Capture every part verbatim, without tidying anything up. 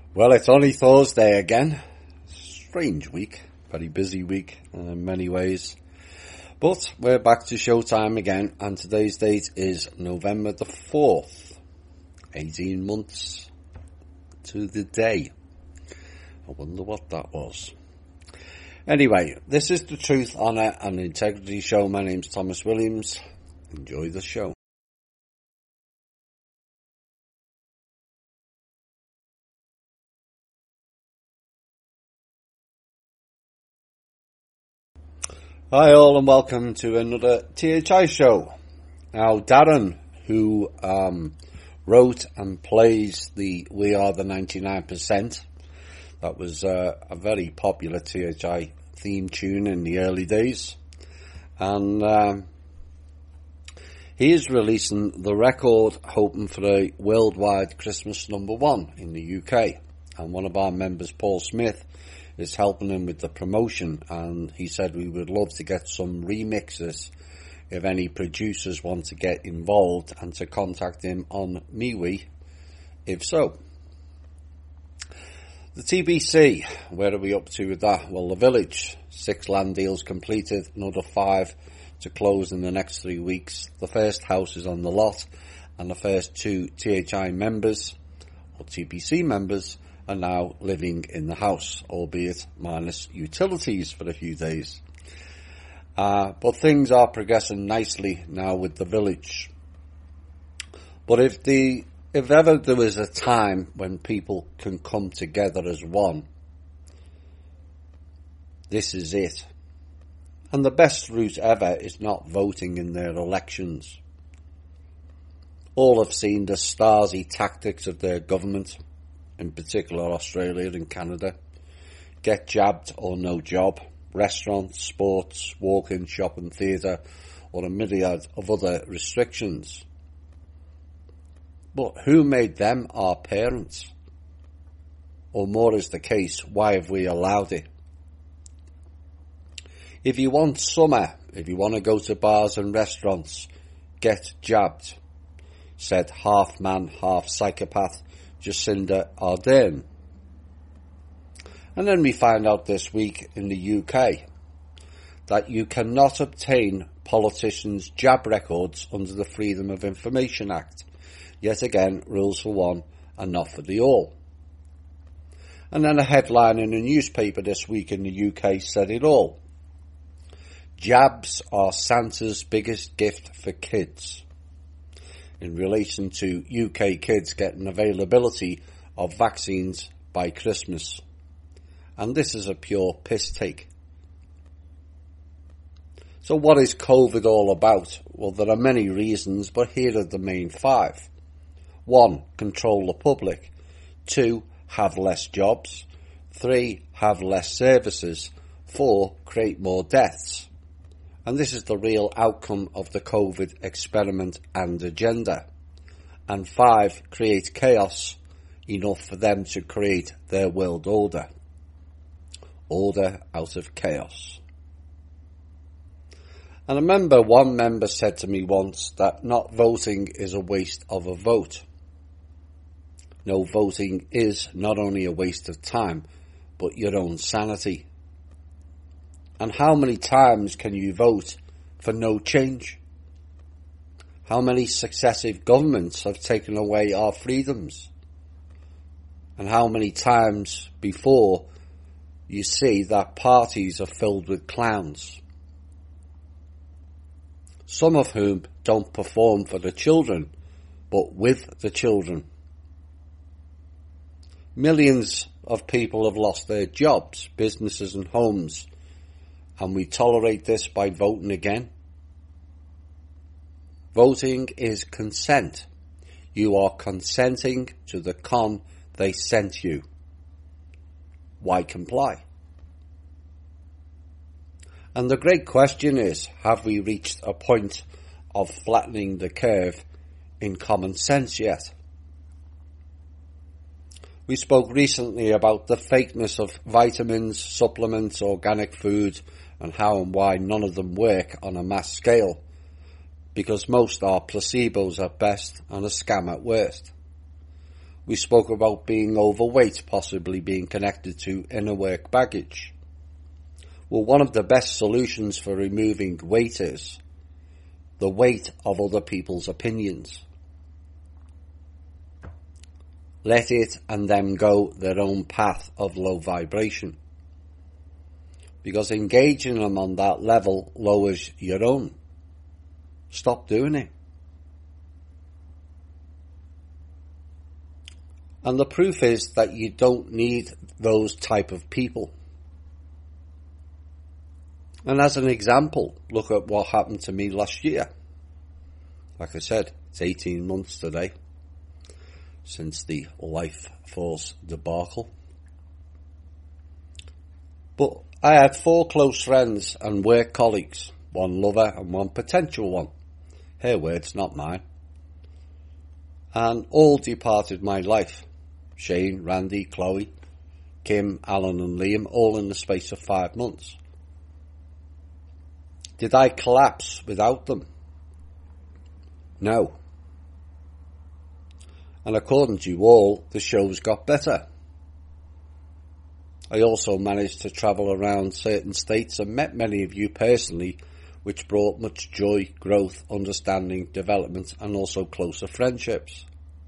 Well, it's only Thursday again. Strange week, very busy week in many ways. But we're back to showtime again, and today's date is November the fourth. eighteen months to the day. I wonder what that was. Anyway, this is the Truth, Honour and Integrity Show. My name's Thomas Williams. Enjoy the show. Hi all and welcome to another T H I show. Now Darren, who um, wrote and plays the We Are the ninety-nine percent, that was uh, a very popular T H I theme tune in the early days, and um, he is releasing the record hoping for a worldwide Christmas number one in the U K, and one of our members, Paul Smith, is helping him with the promotion, and he said we would love to get some remixes if any producers want to get involved, and to contact him on MeWe if so. The T B C, where are we up to with that? Well, the Village, six land deals completed, another five to close in the next three weeks. The first house is on the lot, and the first two T H I members, or T B C members, are now living in the house, albeit minus utilities for a few days. Uh, but things are progressing nicely now with the Village. But if the if ever there was a time when people can come together as one, this is it. And the best route ever is not voting in their elections. All have seen the Stasi tactics of their government, in particular Australia and Canada. Get jabbed or no job. Restaurants, sports, walk-in shopping, theatre, or a myriad of other restrictions. But who made them our parents? Or more is the case, why have we allowed it? If you want summer, if you want to go to bars and restaurants, get jabbed, said half man, half psychopath Jacinda Ardern. And then we find out this week in the U K that you cannot obtain politicians' jab records under the Freedom of Information Act. Yet again, rules for one and not for the all. And then a headline in a newspaper this week in the U K said it all. Jabs are Santa's biggest gift for kids, in relation to U K kids getting availability of vaccines by Christmas. And this is a pure piss take. So what is COVID all about? Well, there are many reasons, but here are the main five. One, control the public. Two, have less jobs. Three, have less services. Four, create more deaths. And this is the real outcome of the COVID experiment and agenda. And five, create chaos, enough for them to create their world order. Order out of chaos. And I remember one member said to me once that not voting is a waste of a vote. No, voting is not only a waste of time, but your own sanity. And how many times can you vote for no change? How many successive governments have taken away our freedoms? And how many times before you see that parties are filled with clowns, some of whom don't perform for the children, but with the children. Millions of people have lost their jobs, businesses and homes, and we tolerate this by voting again. Voting is consent. You are consenting to the con they sent you. Why comply? And the great question is, have we reached a point of flattening the curve in common sense yet? We spoke recently about the fakeness of vitamins, supplements, organic food, and how and why none of them work on a mass scale, because most are placebos at best and a scam at worst. We spoke about being overweight possibly being connected to inner work baggage. Well, one of the best solutions for removing weight is the weight of other people's opinions. Let it and them go their own path of low vibration. Because engaging them on that level lowers your own. Stop doing it. And the proof is that you don't need those type of people. And as an example, look at what happened to me last year. Like I said, it's eighteen months today since the Life Force debacle. But I had four close friends and work colleagues, one lover and one potential one. Her words, not mine. And all departed my life. Shane, Randy, Chloe, Kim, Alan and Liam, all in the space of five months. Did I collapse without them? No. And according to you all, the shows got better. I also managed to travel around certain states and met many of you personally, which brought much joy, growth, understanding, development and also closer friendships.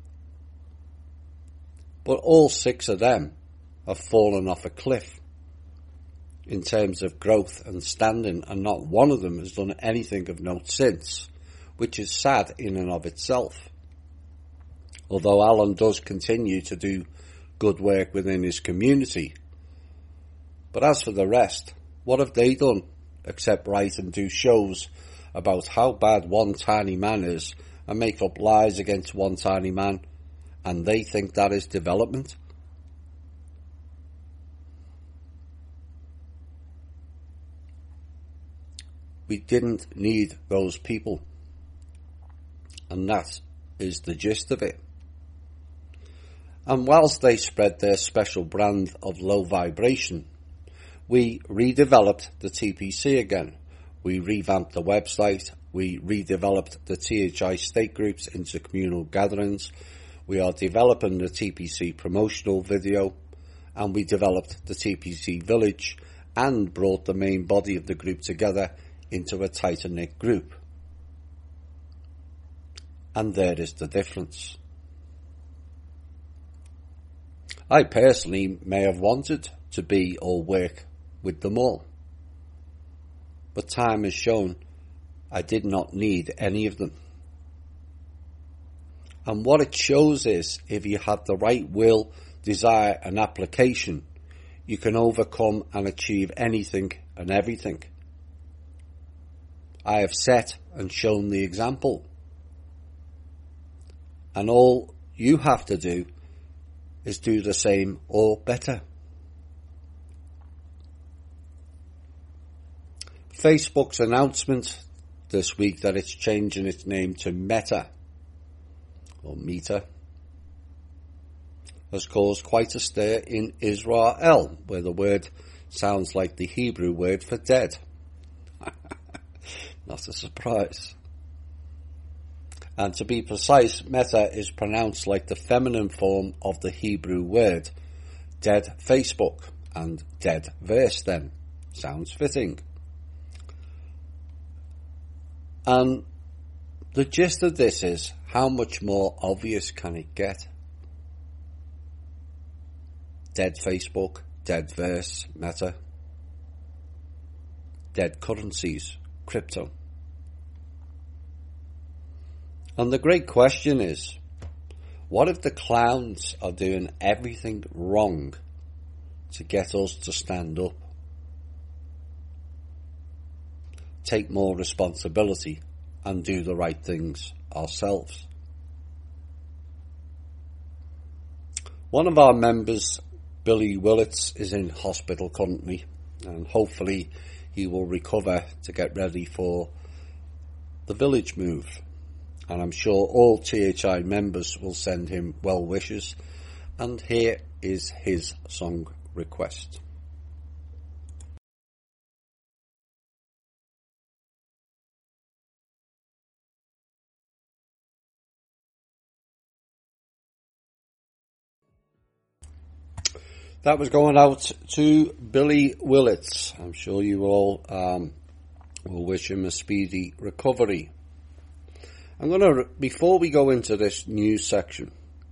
But all six of them have fallen off a cliff in terms of growth and standing, and not one of them has done anything of note since, which is sad in and of itself. Although Alan does continue to do good work within his community. But as for the rest, what have they done except write and do shows about how bad one tiny man is and make up lies against one tiny man, and they think that is development? We didn't need those people. And that is the gist of it. And whilst they spread their special brand of low vibration, we redeveloped the T P C again. We revamped the website. We redeveloped the T H I state groups into communal gatherings. We are developing the T P C promotional video. And we developed the T P C village and brought the main body of the group together into a tighter knit group. And there is the difference. I personally may have wanted to be or work with them all. But time has shown I did not need any of them. And what it shows is, if you have the right will, desire and application, you can overcome and achieve anything and everything. I have set and shown the example. And all you have to do is do the same or better. Facebook's announcement this week that it's changing its name to Meta, or Meta, has caused quite a stir in Israel, where the word sounds like the Hebrew word for dead. Not a surprise. And to be precise, Meta is pronounced like the feminine form of the Hebrew word dead Facebook, and dead verse then. Sounds fitting. And the gist of this is, how much more obvious can it get? Dead Facebook, dead verse, Meta. Dead currencies, crypto. And the great question is, what if the clowns are doing everything wrong to get us to stand up? Take more responsibility and do the right things ourselves. One of our members, Billy Willits, is in hospital currently, and hopefully he will recover to get ready for the village move. And I'm sure all T H I members will send him well wishes. And here is his song request. That was going out to Billy Willits. I'm sure you all um, will wish him a speedy recovery. I'm going to, before we go into this news section,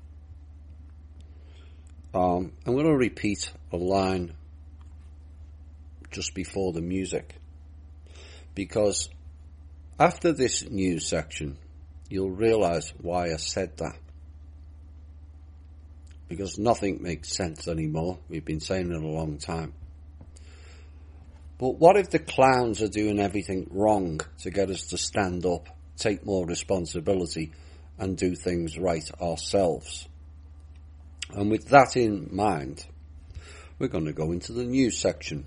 um, I'm going to repeat a line just before the music. Because after this news section, you'll realise why I said that. Because nothing makes sense anymore. We've been saying it a long time. But what if the clowns are doing everything wrong to get us to stand up, take more responsibility, and do things right ourselves? And with that in mind, we're going to go into the news section.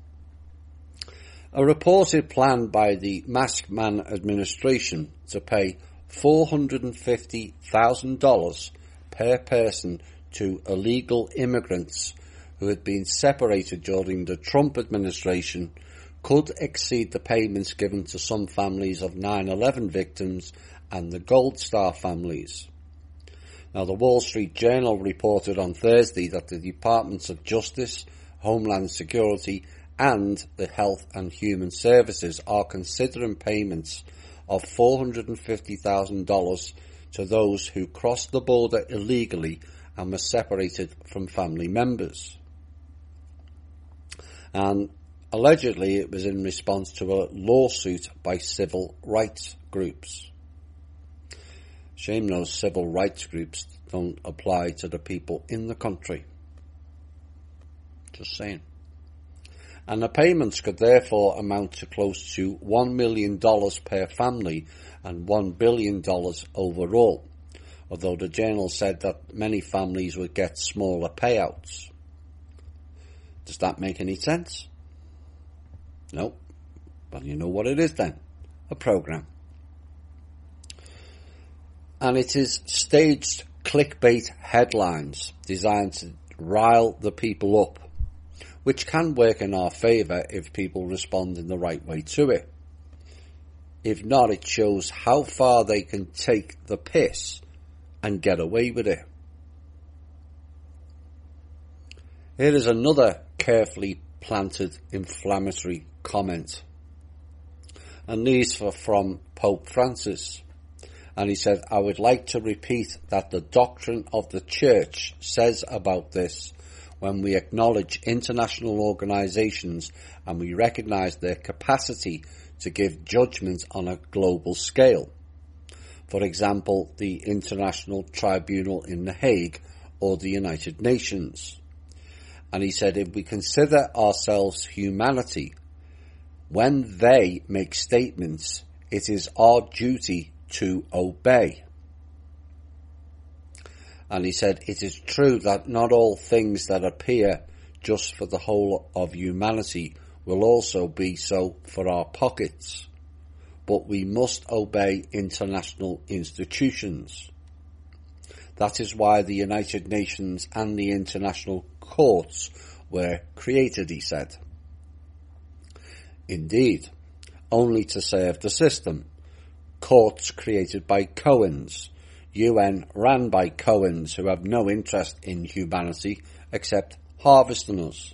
A reported plan by the Mask Man administration to pay four hundred fifty thousand dollars per person to illegal immigrants who had been separated during the Trump administration could exceed the payments given to some families of nine eleven victims and the Gold Star families. Now, the Wall Street Journal reported on Thursday that the Departments of Justice, Homeland Security and the Health and Human Services are considering payments of four hundred fifty thousand dollars to those who crossed the border illegally and were separated from family members. And allegedly it was in response to a lawsuit by civil rights groups. Shame those civil rights groups don't apply to the people in the country. Just saying. And the payments could therefore amount to close to one million dollars per family and one billion dollars overall, although the journal said that many families would get smaller payouts. Does that make any sense? No. Well, you know what it is then. A program. And it is staged clickbait headlines designed to rile the people up, which can work in our favour if people respond in the right way to it. If not, it shows how far they can take the piss and get away with it. Here is another carefully planted inflammatory comment. And these are from Pope Francis. And he said, I would like to repeat that the doctrine of the Church says about this when we acknowledge international organisations and we recognise their capacity to give judgment on a global scale. For example, the International Tribunal in The Hague or the United Nations. And he said, if we consider ourselves humanity, when they make statements, it is our duty to obey. And he said, it is true that not all things that appear just for the whole of humanity will also be so for our pockets. But we must obey international institutions. That is why the United Nations and the international courts were created, he said. Indeed, only to serve the system. Courts created by Cohens, U N ran by Cohens who have no interest in humanity except harvesting us.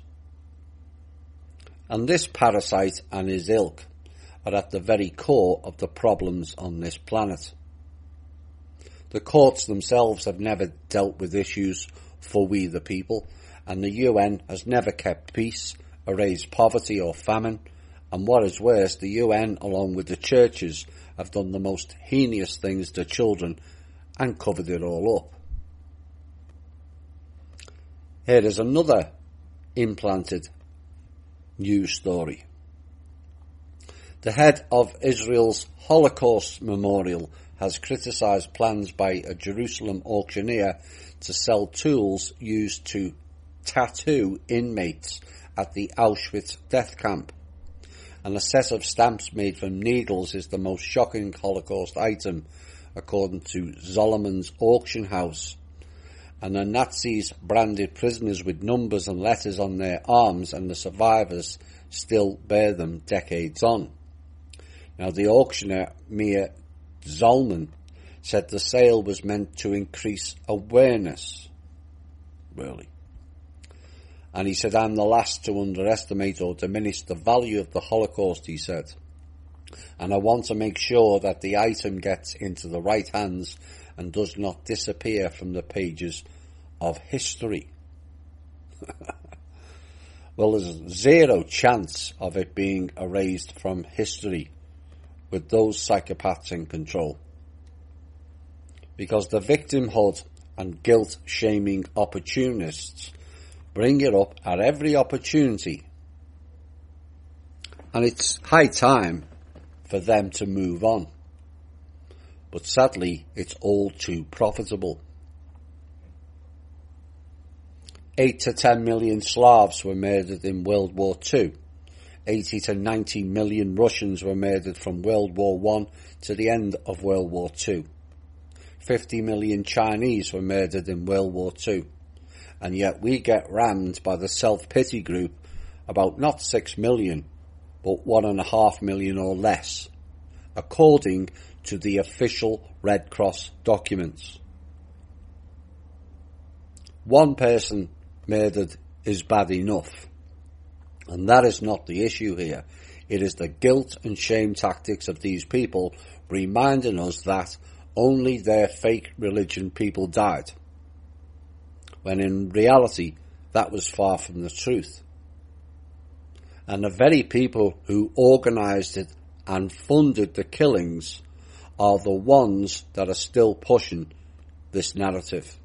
And this parasite and his ilk are at the very core of the problems on this planet. The courts themselves have never dealt with issues for we the people, and the U N has never kept peace, erased poverty or famine, and what is worse, the U N, along with the churches, have done the most heinous things to children and covered it all up. Here is another implanted news story. The head of Israel's Holocaust Memorial has criticised plans by a Jerusalem auctioneer to sell tools used to tattoo inmates at the Auschwitz death camp. And a set of stamps made from needles is the most shocking Holocaust item, according to Zolomon's auction house. And the Nazis branded prisoners with numbers and letters on their arms, and the survivors still bear them decades on. Now, the auctioneer, Meir Zolman, said the sale was meant to increase awareness. Really. And he said, I'm the last to underestimate or diminish the value of the Holocaust, he said. And I want to make sure that the item gets into the right hands and does not disappear from the pages of history. Well, there's zero chance of it being erased from history with those psychopaths in control. Because the victimhood and guilt-shaming opportunists bring it up at every opportunity. And it's high time for them to move on. But sadly, it's all too profitable. Eight to ten million Slavs were murdered in World War Two. Eighty to ninety million Russians were murdered from World War One to the end of World War Two. Fifty million Chinese were murdered in World War Two. And yet we get rammed by the self-pity group about not six million, but one and a half million or less, according to the official Red Cross documents. One person murdered is bad enough. And that is not the issue here. It is the guilt and shame tactics of these people reminding us that only their fake religion people died, when in reality that was far from the truth. And the very people who organised it and funded the killings are the ones that are still pushing this narrative.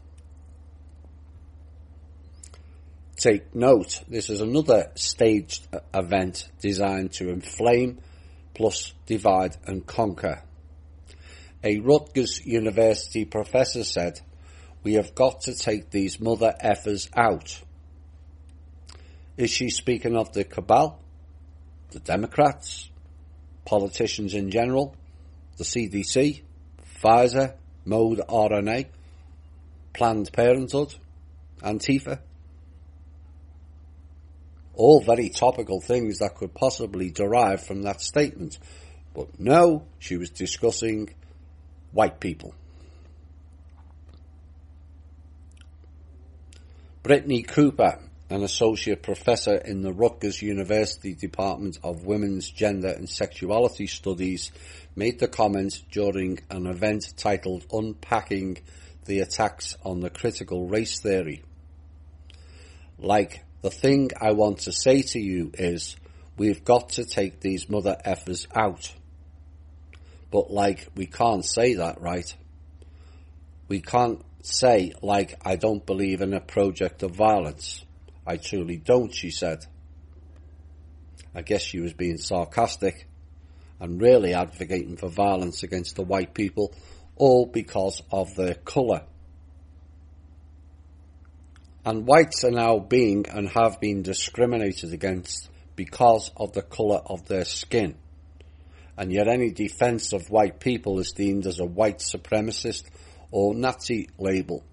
Take note, this is another staged event designed to inflame plus divide and conquer. A Rutgers University professor said, "We have got to take these mother effers out." Is she speaking of the cabal, the Democrats, politicians in general, the C D C, Pfizer, Mode R N A, Planned Parenthood, Antifa? All very topical things that could possibly derive from that statement. But no, she was discussing white people. Brittany Cooper, an associate professor in the Rutgers University Department of Women's Gender and Sexuality Studies, made the comment during an event titled Unpacking the Attacks on the Critical Race Theory. Like, the thing I want to say to you is, we've got to take these mother effers out. But like, we can't say that, right? We can't say, like, I don't believe in a project of violence. I truly don't, she said. I guess she was being sarcastic and really advocating for violence against the white people, all because of their colour. And whites are now being and have been discriminated against because of the colour of their skin. And yet any defence of white people is deemed as a white supremacist or Nazi label.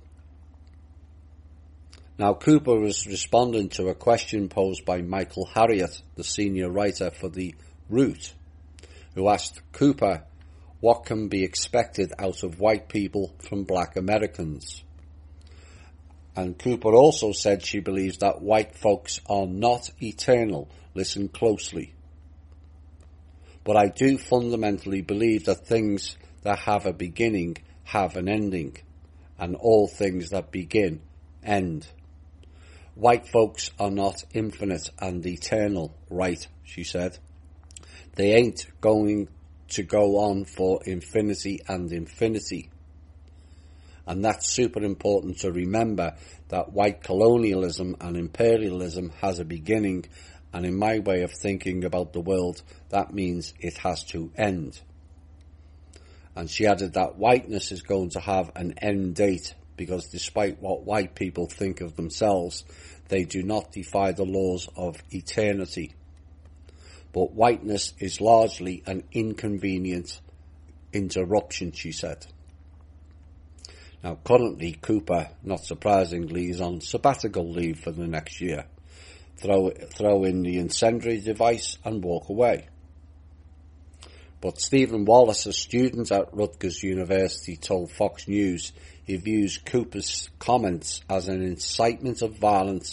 Now, Cooper was responding to a question posed by Michael Harriot, the senior writer for The Root, who asked Cooper what can be expected out of white people from black Americans. And Cooper also said she believes that white folks are not eternal. Listen closely. But I do fundamentally believe that things that have a beginning have an ending, and all things that begin end. White folks are not infinite and eternal, right, she said. They ain't going to go on for infinity and infinity. And that's super important to remember, that white colonialism and imperialism has a beginning, and in my way of thinking about the world, that means it has to end. And she added that whiteness is going to have an end date, because despite what white people think of themselves, they do not defy the laws of eternity. But whiteness is largely an inconvenient interruption, she said. Now, currently, Cooper, not surprisingly, is on sabbatical leave for the next year. Throw, throw in the incendiary device and walk away. But Stephen Wallace, a student at Rutgers University, told Fox News he views Cooper's comments as an incitement of violence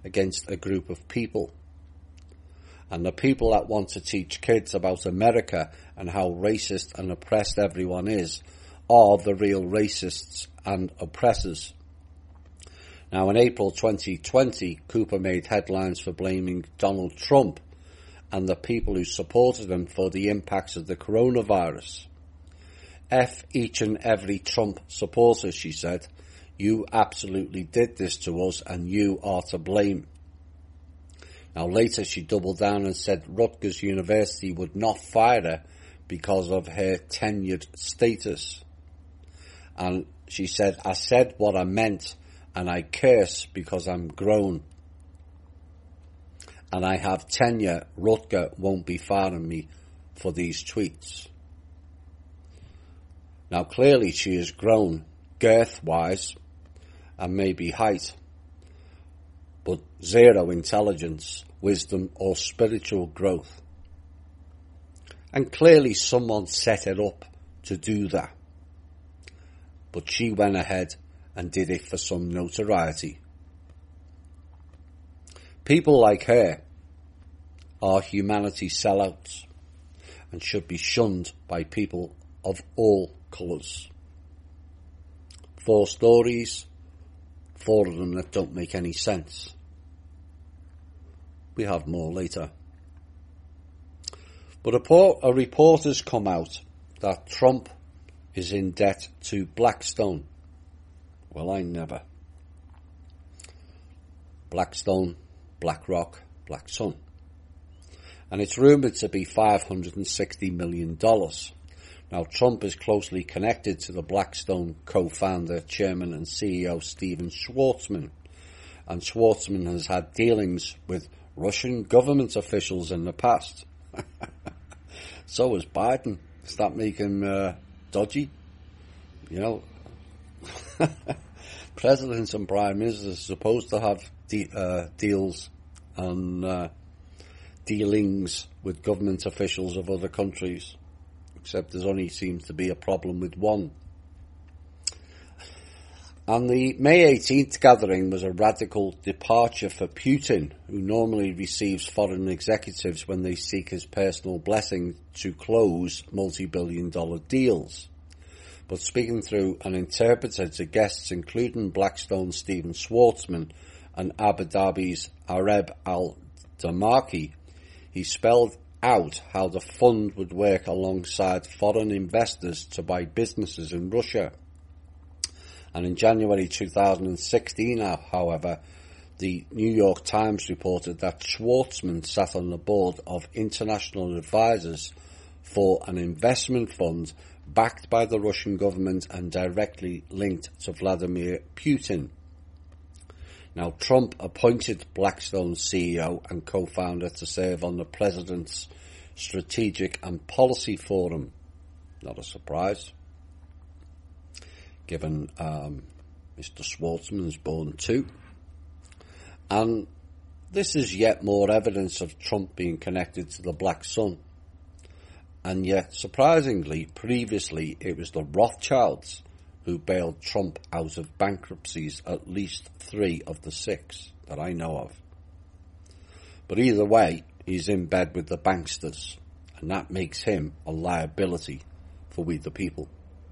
against a group of people. And the people that want to teach kids about America and how racist and oppressed everyone is are the real racists and oppressors. Now, in April twenty twenty, Cooper made headlines for blaming Donald Trump and the people who supported him for the impacts of the coronavirus. F each and every Trump supporter, she said. You absolutely did this to us and you are to blame. Now later she doubled down and said Rutgers University would not fire her because of her tenured status. And she said, I said what I meant and I curse because I'm grown. And I have tenure, Rutger won't be firing me for these tweets. Now clearly she has grown girth-wise and maybe height, but zero intelligence, wisdom or spiritual growth. And clearly someone set it up to do that. But she went ahead and did it for some notoriety. People like her are humanity sellouts and should be shunned by people of all colours. Four stories, four of them that don't make any sense. We have more later. But a, por- a report has come out that Trump is in debt to Blackstone. Well, I never. Blackstone, BlackRock, Black Sun. And it's rumoured to be five hundred sixty million dollars. Now, Trump is closely connected to the Blackstone co-founder, chairman and C E O Steven Schwarzman. And Schwarzman has had dealings with Russian government officials in the past. So is Biden. Does that make him uh, dodgy? You know, presidents and prime ministers are supposed to have de- uh, deals and uh, dealings with government officials of other countries. Except there only seems to be a problem with one. And the May eighteenth gathering was a radical departure for Putin, who normally receives foreign executives when they seek his personal blessing to close multi-billion dollar deals. But speaking through an interpreter to guests including Blackstone's Steven Schwarzman and Abu Dhabi's Areb Al-Damarki, he spelled out how the fund would work alongside foreign investors to buy businesses in Russia. And in January two thousand sixteen, however, the New York Times reported that Schwarzman sat on the board of international advisors for an investment fund backed by the Russian government and directly linked to Vladimir Putin. Now, Trump appointed Blackstone's C E O and co-founder to serve on the President's Strategic and Policy Forum. Not a surprise, given um, Mister Schwarzman is born too. And this is yet more evidence of Trump being connected to the Black Sun. And yet, surprisingly, previously it was the Rothschilds who bailed Trump out of bankruptcies, at least three of the six that I know of. But either way, he's in bed with the banksters, and that makes him a liability for we the people.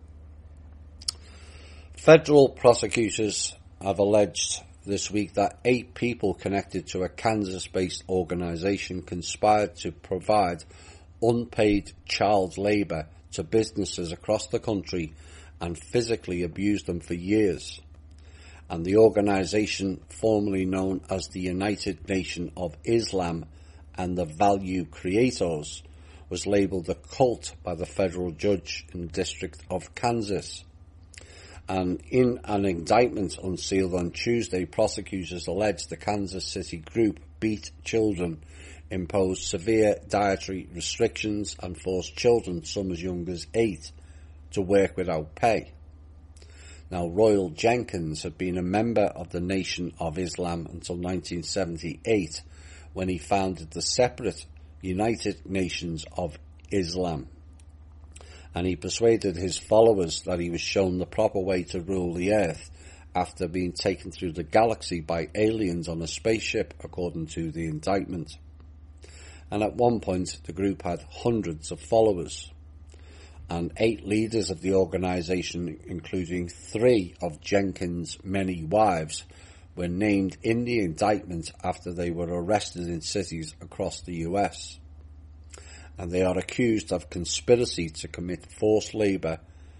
Federal prosecutors have alleged this week that eight people connected to a Kansas-based organisation conspired to provide unpaid child labour to businesses across the country and physically abused them for years. And the organisation, formerly known as the United Nation of Islam and the Value Creators, was labelled a cult by the federal judge in the District of Kansas. And in an indictment unsealed on Tuesday, prosecutors alleged the Kansas City group beat children, imposed severe dietary restrictions and forced children, some as young as eight, to work without pay. Now, Royal Jenkins had been a member of the Nation of Islam until nineteen seventy-eight, when he founded the separate United Nations of Islam. And he persuaded his followers that he was shown the proper way to rule the earth after being taken through the galaxy by aliens on a spaceship, according to the indictment. And at one point, the group had hundreds of followers. And eight leaders of the organisation, including three of Jenkins' many wives, were named in the indictment after they were arrested in cities across the U S. And they are accused of conspiracy to commit forced labour,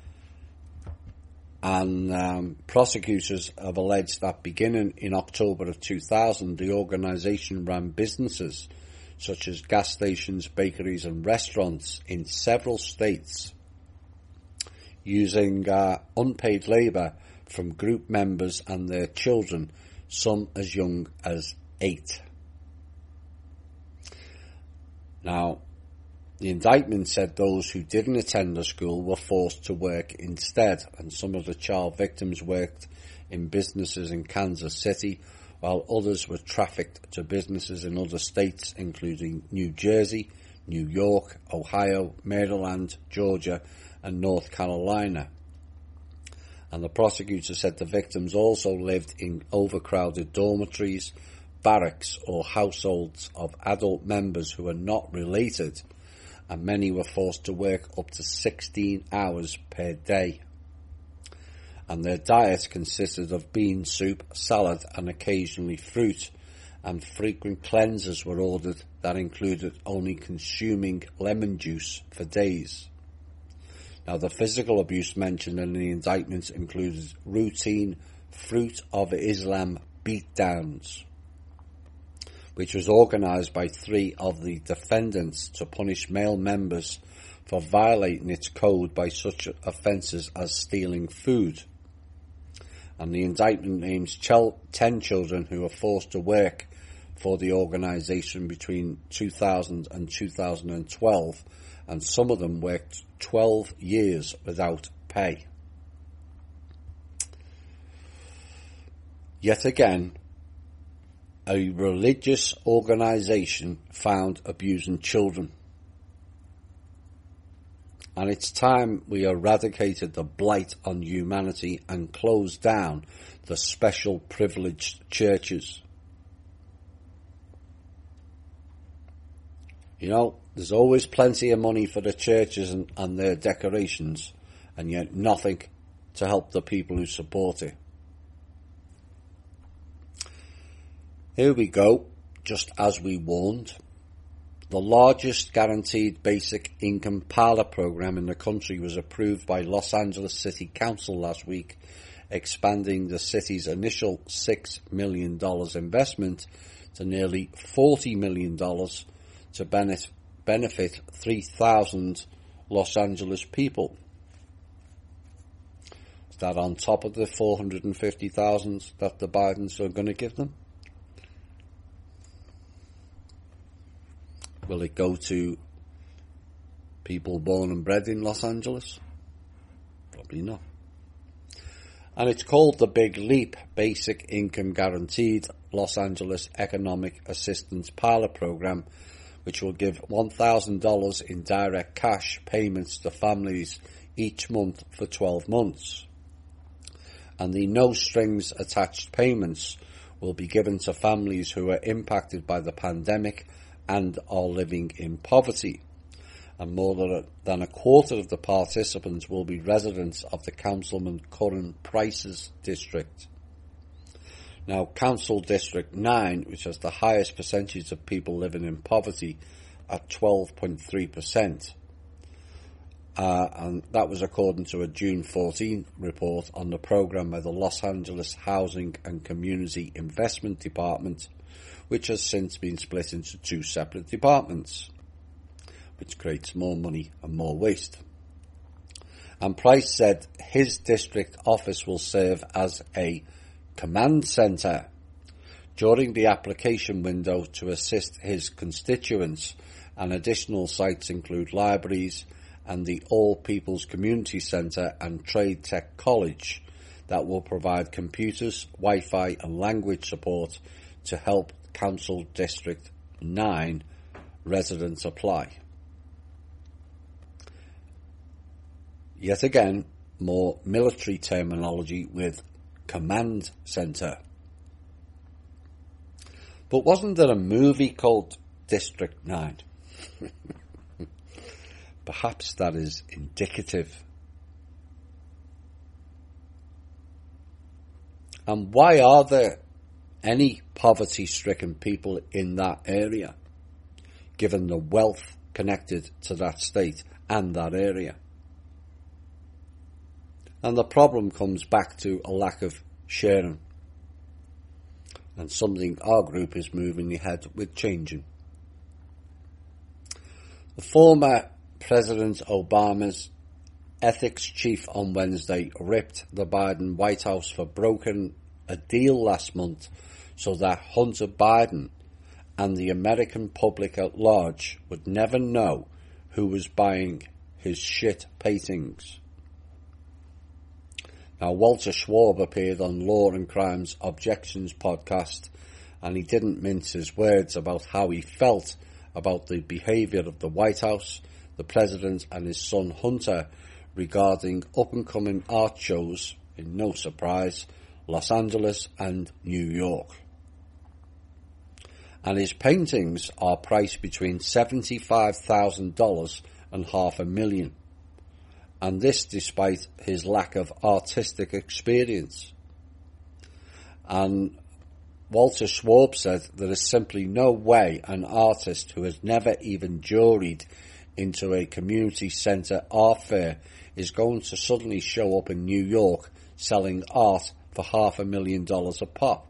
and um, prosecutors have alleged that beginning in October of two thousand, the organisation ran businesses such as gas stations, bakeries and restaurants in several states, using uh, unpaid labour from group members and their children, some as young as eight. Now, the indictment said those who didn't attend the school were forced to work instead, and some of the child victims worked in businesses in Kansas City, while others were trafficked to businesses in other states, including New Jersey, New York, Ohio, Maryland, Georgia, and North Carolina. And the prosecutor said the victims also lived in overcrowded dormitories, barracks, or households of adult members who are not related, and many were forced to work up to sixteen hours per day. And their diet consisted of bean soup, salad, and occasionally fruit, and frequent cleansers were ordered that included only consuming lemon juice for days. Now, the physical abuse mentioned in the indictments included routine Fruit of Islam beatdowns, which was organised by three of the defendants to punish male members for violating its code by such offences as stealing food. And the indictment names ten children who were forced to work for the organisation between two thousand and two thousand twelve, and some of them worked twelve years without pay. Yet again, a religious organisation found abusing children. And it's time we eradicated the blight on humanity and closed down the special privileged churches. You know, there's always plenty of money for the churches and, and their decorations, and yet nothing to help the people who support it. Here we go, just as we warned. The largest guaranteed basic income pilot program in the country was approved by Los Angeles City Council last week, expanding the city's initial six million dollars investment to nearly forty million dollars to benefit three thousand Los Angeles people. Is that on top of the four hundred fifty thousand that the Bidens are going to give them? Will it go to people born and bred in Los Angeles? Probably not. And it's called the Big Leap Basic Income Guaranteed Los Angeles Economic Assistance Pilot Program, which will give one thousand dollars in direct cash payments to families each month for twelve months. And the no strings attached payments will be given to families who are impacted by the pandemic and are living in poverty. And more than a quarter of the participants will be residents of the Councilman Curran Price's district. Now, Council District nine, which has the highest percentage of people living in poverty at twelve point three percent, uh, and that was according to a June fourteenth report on the programme by the Los Angeles Housing and Community Investment Department, which has since been split into two separate departments, which creates more money and more waste. And Price said his district office will serve as a command centre during the application window to assist his constituents, and additional sites include libraries and the All People's Community Centre and Trade Tech College that will provide computers, Wi-Fi and language support to help Council District nine residents apply. Yet again, more military terminology with command center. But wasn't there a movie called District nine? Perhaps that is indicative. And why are there any poverty-stricken people in that area, given the wealth connected to that state and that area? And the problem comes back to a lack of sharing, and something our group is moving ahead with changing. The former President Obama's ethics chief on Wednesday ripped the Biden White House for broking a deal last month so that Hunter Biden and the American public at large would never know who was buying his shit paintings. Now, Walter Schwab appeared on Law and Crime's Objections podcast, and he didn't mince his words about how he felt about the behaviour of the White House, the President and his son Hunter regarding up-and-coming art shows, in no surprise, Los Angeles and New York. And his paintings are priced between seventy-five thousand dollars and half a million. And this despite his lack of artistic experience. And Walter Schwab said there is simply no way an artist who has never even juried into a community centre art fair is going to suddenly show up in New York selling art for half a million dollars a pop.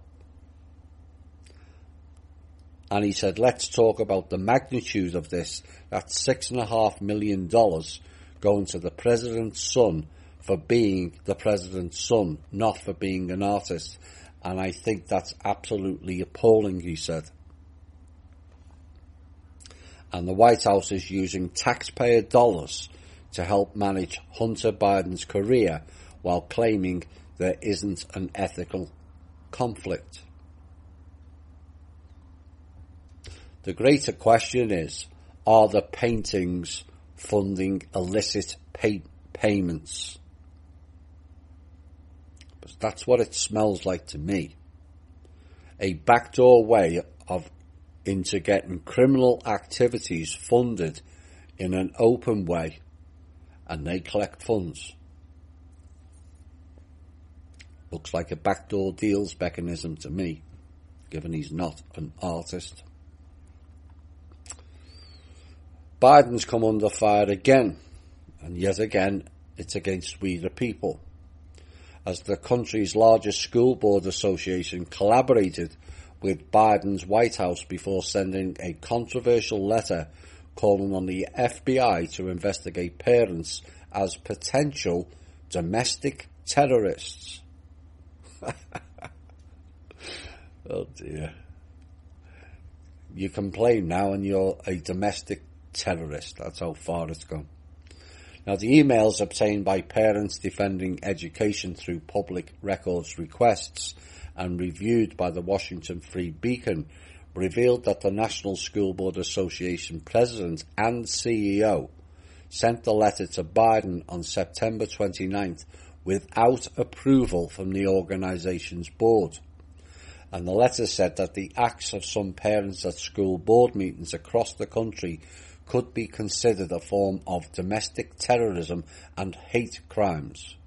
And he said, let's talk about the magnitude of this. That's six and a half million dollars going to the president's son for being the president's son, not for being an artist. And I think that's absolutely appalling, he said. And the White House is using taxpayer dollars to help manage Hunter Biden's career while claiming there isn't an ethical conflict. The greater question is, are the paintings funding illicit pay- payments? But that's what it smells like to me. A backdoor way of into getting criminal activities funded in an open way, and they collect funds. Looks like a backdoor deals mechanism to me, given he's not an artist. Biden's come under fire again, and yet again it's against we the people, as the country's largest school board association collaborated with Biden's White House before sending a controversial letter calling on the F B I to investigate parents as potential domestic terrorists. Oh dear. You complain now and you're a domestic terrorist. That's how far it's gone. Now, the emails obtained by parents defending education through public records requests and reviewed by the Washington Free Beacon revealed that the National School Board Association president and C E O sent the letter to Biden on September twenty-ninth without approval from the organization's board. And the letter said that the acts of some parents at school board meetings across the country could be considered a form of domestic terrorism and hate crimes.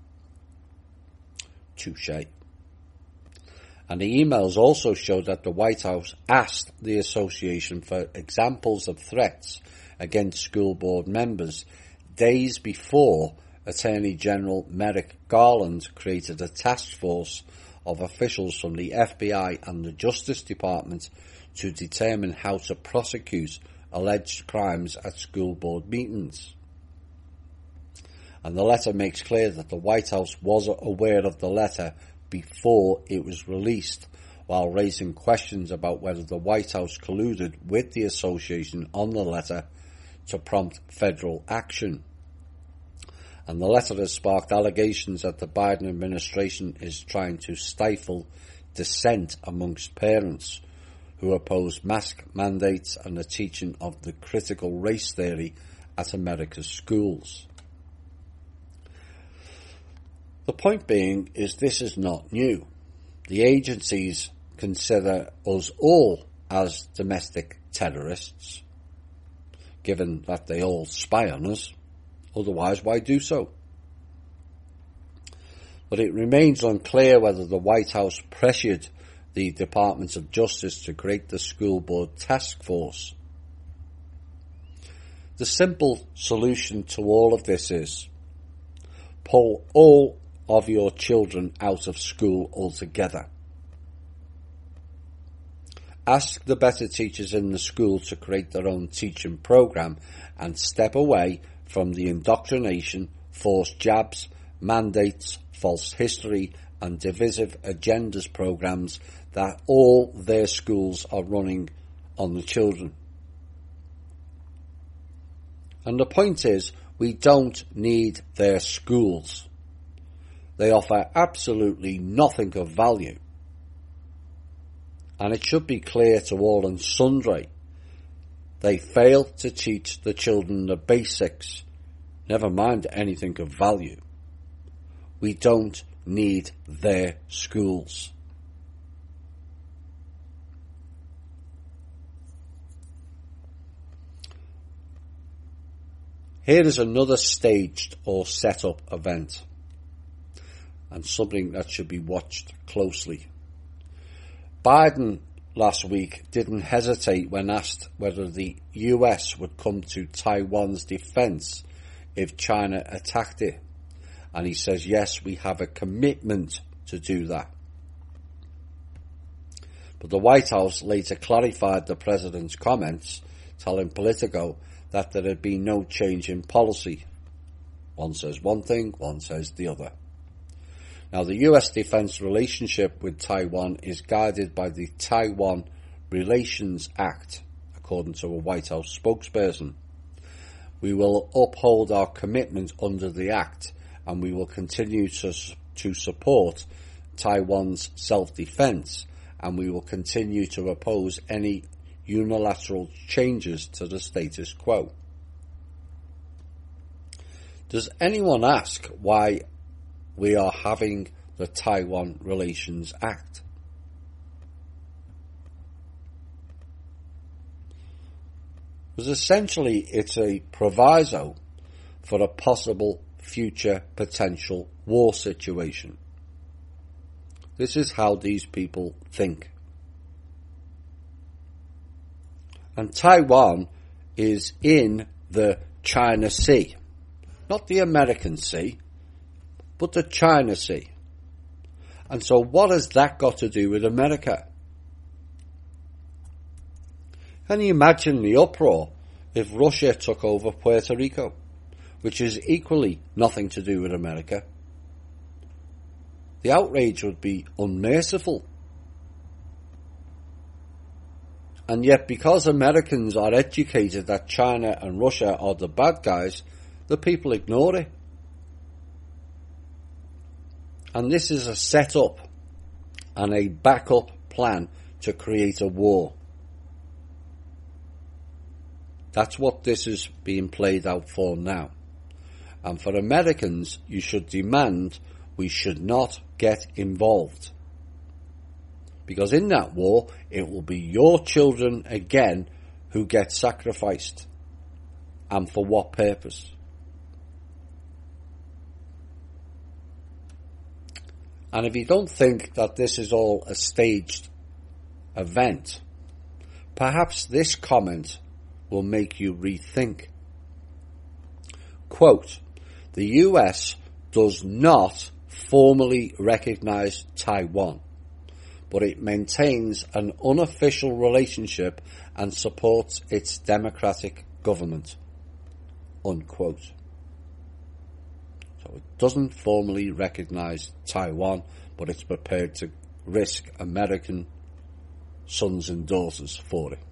Touché. And the emails also showed that the White House asked the association for examples of threats against school board members days before Attorney General Merrick Garland created a task force of officials from the F B I and the Justice Department to determine how to prosecute alleged crimes at school board meetings. And the letter makes clear that the White House was aware of the letter before it was released, while raising questions about whether the White House colluded with the association on the letter to prompt federal action. And the letter has sparked allegations that the Biden administration is trying to stifle dissent amongst parents who oppose mask mandates and the teaching of the critical race theory at America's schools. The point being is this is not new. The agencies consider us all as domestic terrorists, given that they all spy on us. Otherwise, why do so? But it remains unclear whether the White House pressured the Department of Justice to create the School Board Task Force. The simple solution to all of this is pull all of your children out of school altogether. Ask the better teachers in the school to create their own teaching program and step away from the indoctrination, forced jabs, mandates, false history and divisive agendas programs that all their schools are running on the children. And the point is, we don't need their schools. They offer absolutely nothing of value. And it should be clear to all and sundry, they fail to teach the children the basics, never mind anything of value. We don't need their schools. Here is another staged or set up event, and something that should be watched closely. Biden last week didn't hesitate when asked whether the U S would come to Taiwan's defense if China attacked it. And he says, yes, we have a commitment to do that. But the White House later clarified the president's comments, telling Politico that there had been no change in policy. One says one thing, one says the other. Now, the U S defense relationship with Taiwan is guided by the Taiwan Relations Act, according to a White House spokesperson. We will uphold our commitment under the Act, and we will continue to, to support Taiwan's self-defense, and we will continue to oppose any unilateral changes to the status quo. Does anyone ask why we are having the Taiwan Relations Act? Because essentially it's a proviso for a possible future potential war situation. This is how these people think. And Taiwan is in the China Sea. Not the American Sea, but the China Sea. And so what has that got to do with America? Can you imagine the uproar if Russia took over Puerto Rico, which is equally nothing to do with America? The outrage would be unmerciful. And yet, because Americans are educated that China and Russia are the bad guys, the people ignore it. And this is a set-up and a backup plan to create a war. That's what this is being played out for now. And for Americans, you should demand we should not get involved. Because in that war, it will be your children again who get sacrificed. And for what purpose? And if you don't think that this is all a staged event, perhaps this comment will make you rethink. Quote, the U S does not formally recognize Taiwan, but it maintains an unofficial relationship and supports its democratic government. Unquote. So it doesn't formally recognize Taiwan, but it's prepared to risk American sons and daughters for it.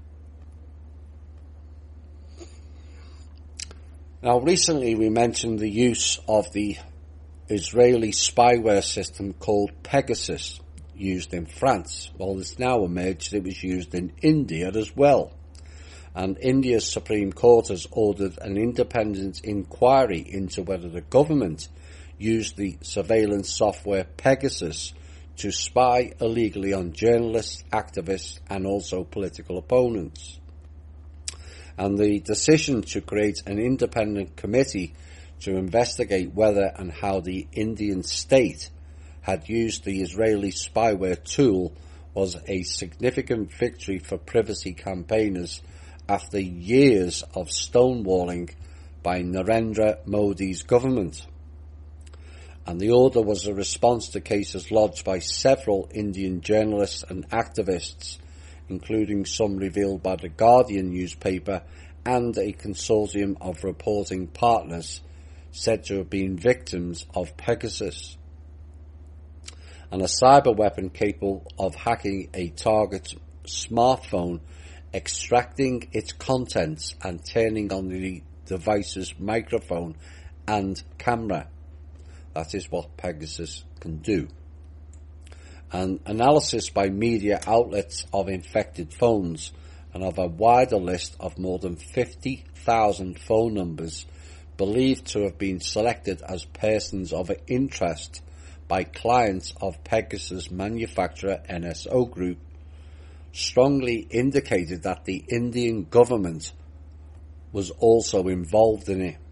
Now, recently we mentioned the use of the Israeli spyware system called Pegasus, used in France. Well, it's now emerged it was used in India as well. And India's Supreme Court has ordered an independent inquiry into whether the government used the surveillance software Pegasus to spy illegally on journalists, activists, and also political opponents. And the decision to create an independent committee to investigate whether and how the Indian state had used the Israeli spyware tool was a significant victory for privacy campaigners after years of stonewalling by Narendra Modi's government. And the order was a response to cases lodged by several Indian journalists and activists, including some revealed by the Guardian newspaper and a consortium of reporting partners said to have been victims of Pegasus. And a cyber weapon capable of hacking a target's smartphone, extracting its contents and turning on the device's microphone and camera. That is what Pegasus can do. And analysis by media outlets of infected phones and of a wider list of more than fifty thousand phone numbers believed to have been selected as persons of interest by clients of Pegasus manufacturer N S O Group strongly indicated that the Indian government was also involved in it.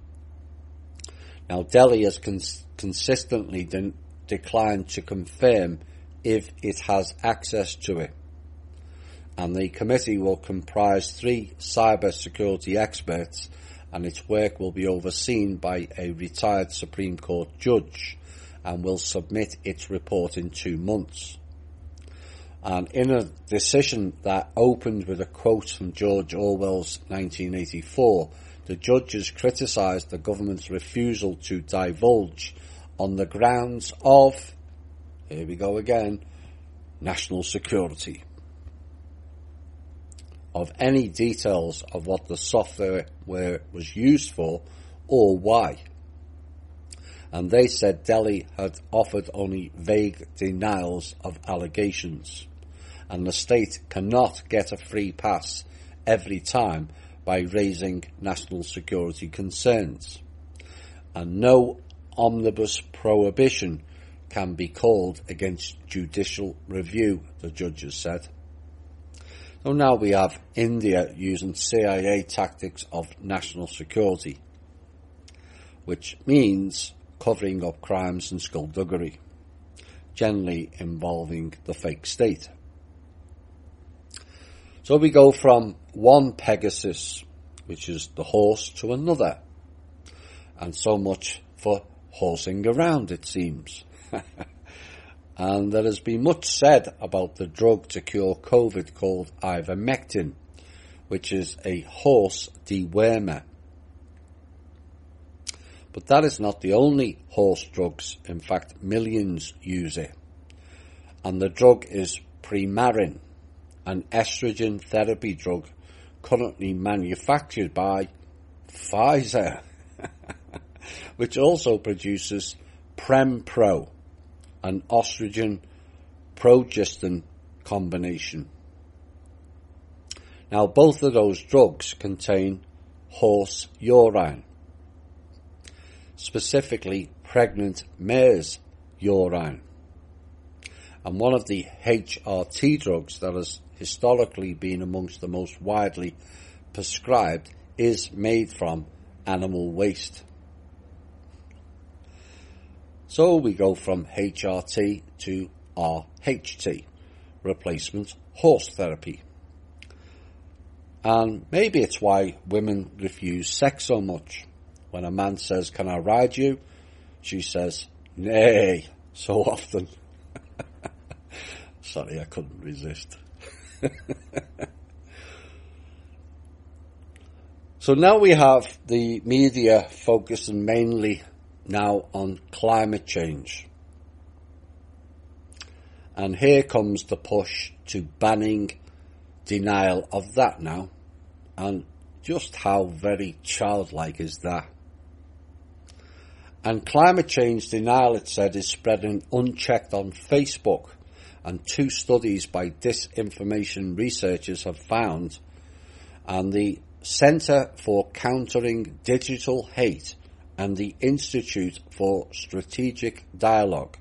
Now, Delhi has cons- consistently de- declined to confirm if it has access to it, and the committee will comprise three cyber security experts, and its work will be overseen by a retired Supreme Court judge and will submit its report in two months. And in a decision that opened with a quote from George Orwell's nineteen eighty-four, the judges criticised the government's refusal to divulge on the grounds of, here we go again, national security, of any details of what the software was used for or why. And they said Delhi had offered only vague denials of allegations, and the state cannot get a free pass every time by raising national security concerns. And no omnibus prohibition can be called against judicial review, the judges said. So now we have India using C I A tactics of national security, which means covering up crimes and skullduggery, generally involving the fake state. So we go from one Pegasus, which is the horse, to another. And so much for horsing around, it seems. And there has been much said about the drug to cure COVID called ivermectin, which is a horse dewormer. But that is not the only horse drugs. In fact, millions use it. And the drug is Premarin, an estrogen therapy drug currently manufactured by Pfizer, which also produces Prempro, an estrogen-progestin combination. Now, both of those drugs contain horse urine, specifically pregnant mare's urine. And one of the H R T drugs that has historically been amongst the most widely prescribed is made from animal waste. So we go from H R T to R H T, replacement horse therapy. And maybe it's why women refuse sex so much. When a man says, "Can I ride you?" she says, "Nay," so often. Sorry, I couldn't resist. So now we have the media focusing mainly now on climate change. And here comes the push to banning denial of that now. And just how very childlike is that? And climate change denial, it said, is spreading unchecked on Facebook. And two studies by disinformation researchers have found, and the Centre for Countering Digital Hate and the Institute for Strategic Dialogue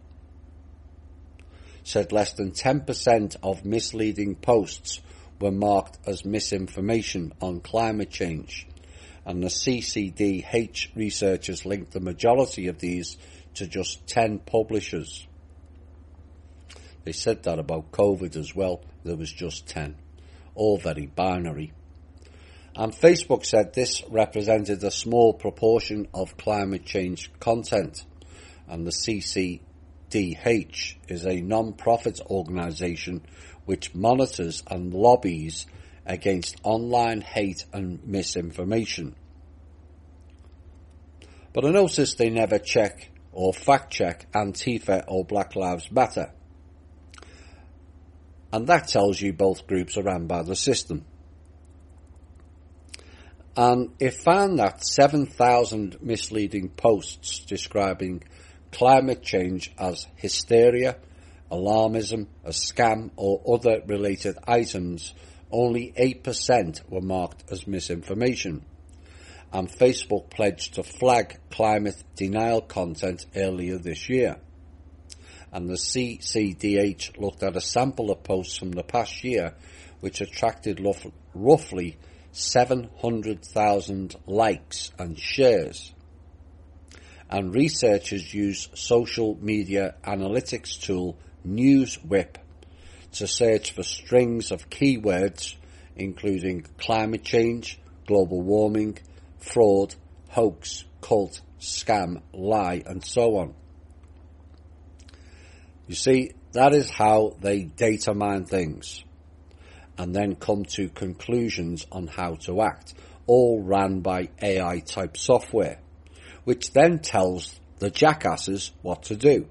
said less than ten percent of misleading posts were marked as misinformation on climate change, and the C C D H researchers linked the majority of these to just ten publishers. They said that about COVID as well, there was just ten, all very binary. And Facebook said this represented a small proportion of climate change content, and the C C D H is a non-profit organisation which monitors and lobbies against online hate and misinformation. But I noticed they never check or fact-check Antifa or Black Lives Matter. And that tells you both groups are run by the system. And it found that seven thousand misleading posts describing climate change as hysteria, alarmism, a scam or other related items, only eight percent were marked as misinformation. And Facebook pledged to flag climate denial content earlier this year. And the C C D H looked at a sample of posts from the past year which attracted roughly seven hundred thousand likes and shares. And researchers use social media analytics tool NewsWhip to search for strings of keywords including climate change, global warming, fraud, hoax, cult, scam, lie, and so on. You see, that is how they data mine things and then come to conclusions on how to act, all ran by A I type software, which then tells the jackasses what to do.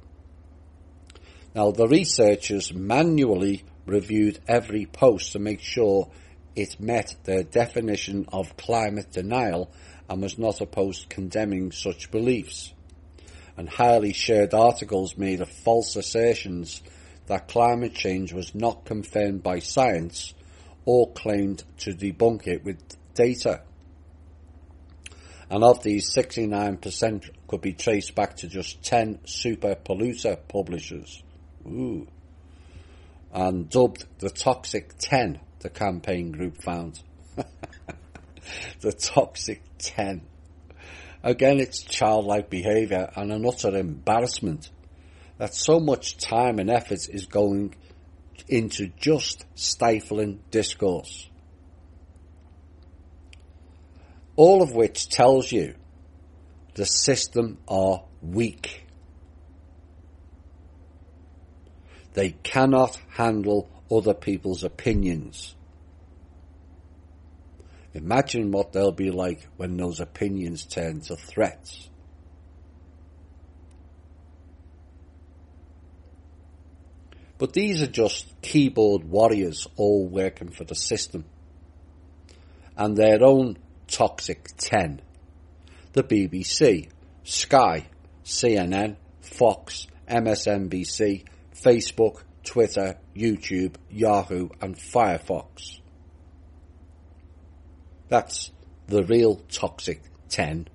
Now, the researchers manually reviewed every post to make sure it met their definition of climate denial and was not a post condemning such beliefs. And highly shared articles made of false assertions that climate change was not confirmed by science or claimed to debunk it with data. And of these, sixty-nine percent could be traced back to just ten super polluter publishers. Ooh. And dubbed the Toxic ten, the campaign group found. The Toxic ten. Again, it's childlike behaviour and an utter embarrassment that so much time and effort is going into just stifling discourse. All of which tells you the system are weak. They cannot handle other people's opinions. Imagine what they'll be like when those opinions turn to threats. But these are just keyboard warriors all working for the system. And their own Toxic ten. The B B C, Sky, C N N, Fox, M S N B C, Facebook, Twitter, YouTube, Yahoo and Firefox. That's the real Toxic ten.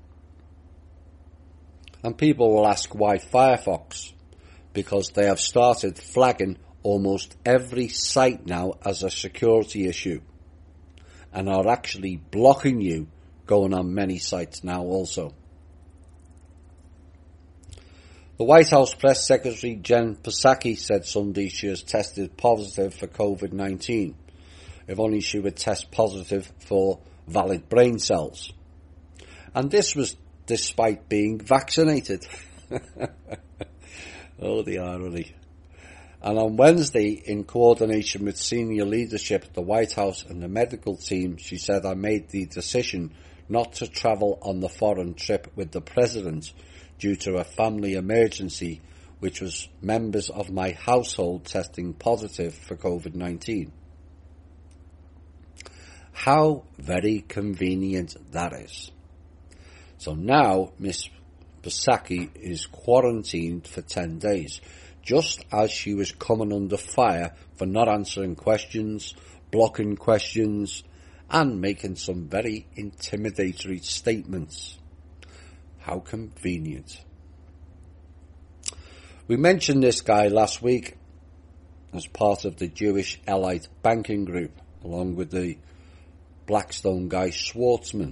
And people will ask why Firefox? Because they have started flagging almost every site now as a security issue and are actually blocking you going on many sites now also. The White House Press Secretary Jen Psaki said Sunday she has tested positive for COVID nineteen. If only she would test positive for valid brain cells. And this was despite being vaccinated. Oh, the irony. And on Wednesday, in coordination with senior leadership at the White House and the medical team, she said, I made the decision not to travel on the foreign trip with the President due to a family emergency, which was members of my household testing positive for COVID nineteen. How very convenient that is. So now Miss Psaki is quarantined for ten days, just as she was coming under fire for not answering questions, blocking questions, and making some very intimidatory statements. How convenient. We mentioned this guy last week as part of the Jewish Elite banking group, along with the Blackstone guy Schwartzman.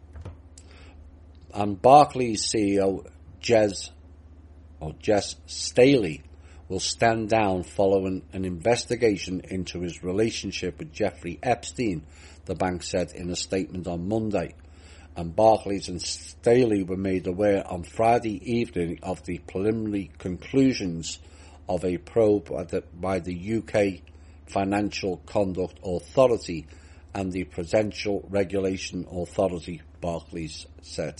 And Barclays C E O Jez, or Jess Staley, will stand down following an investigation into his relationship with Jeffrey Epstein, the bank said in a statement on Monday. And Barclays and Staley were made aware on Friday evening of the preliminary conclusions of a probe by the, by the U K Financial Conduct Authority and the Prudential Regulation Authority, Barclays said.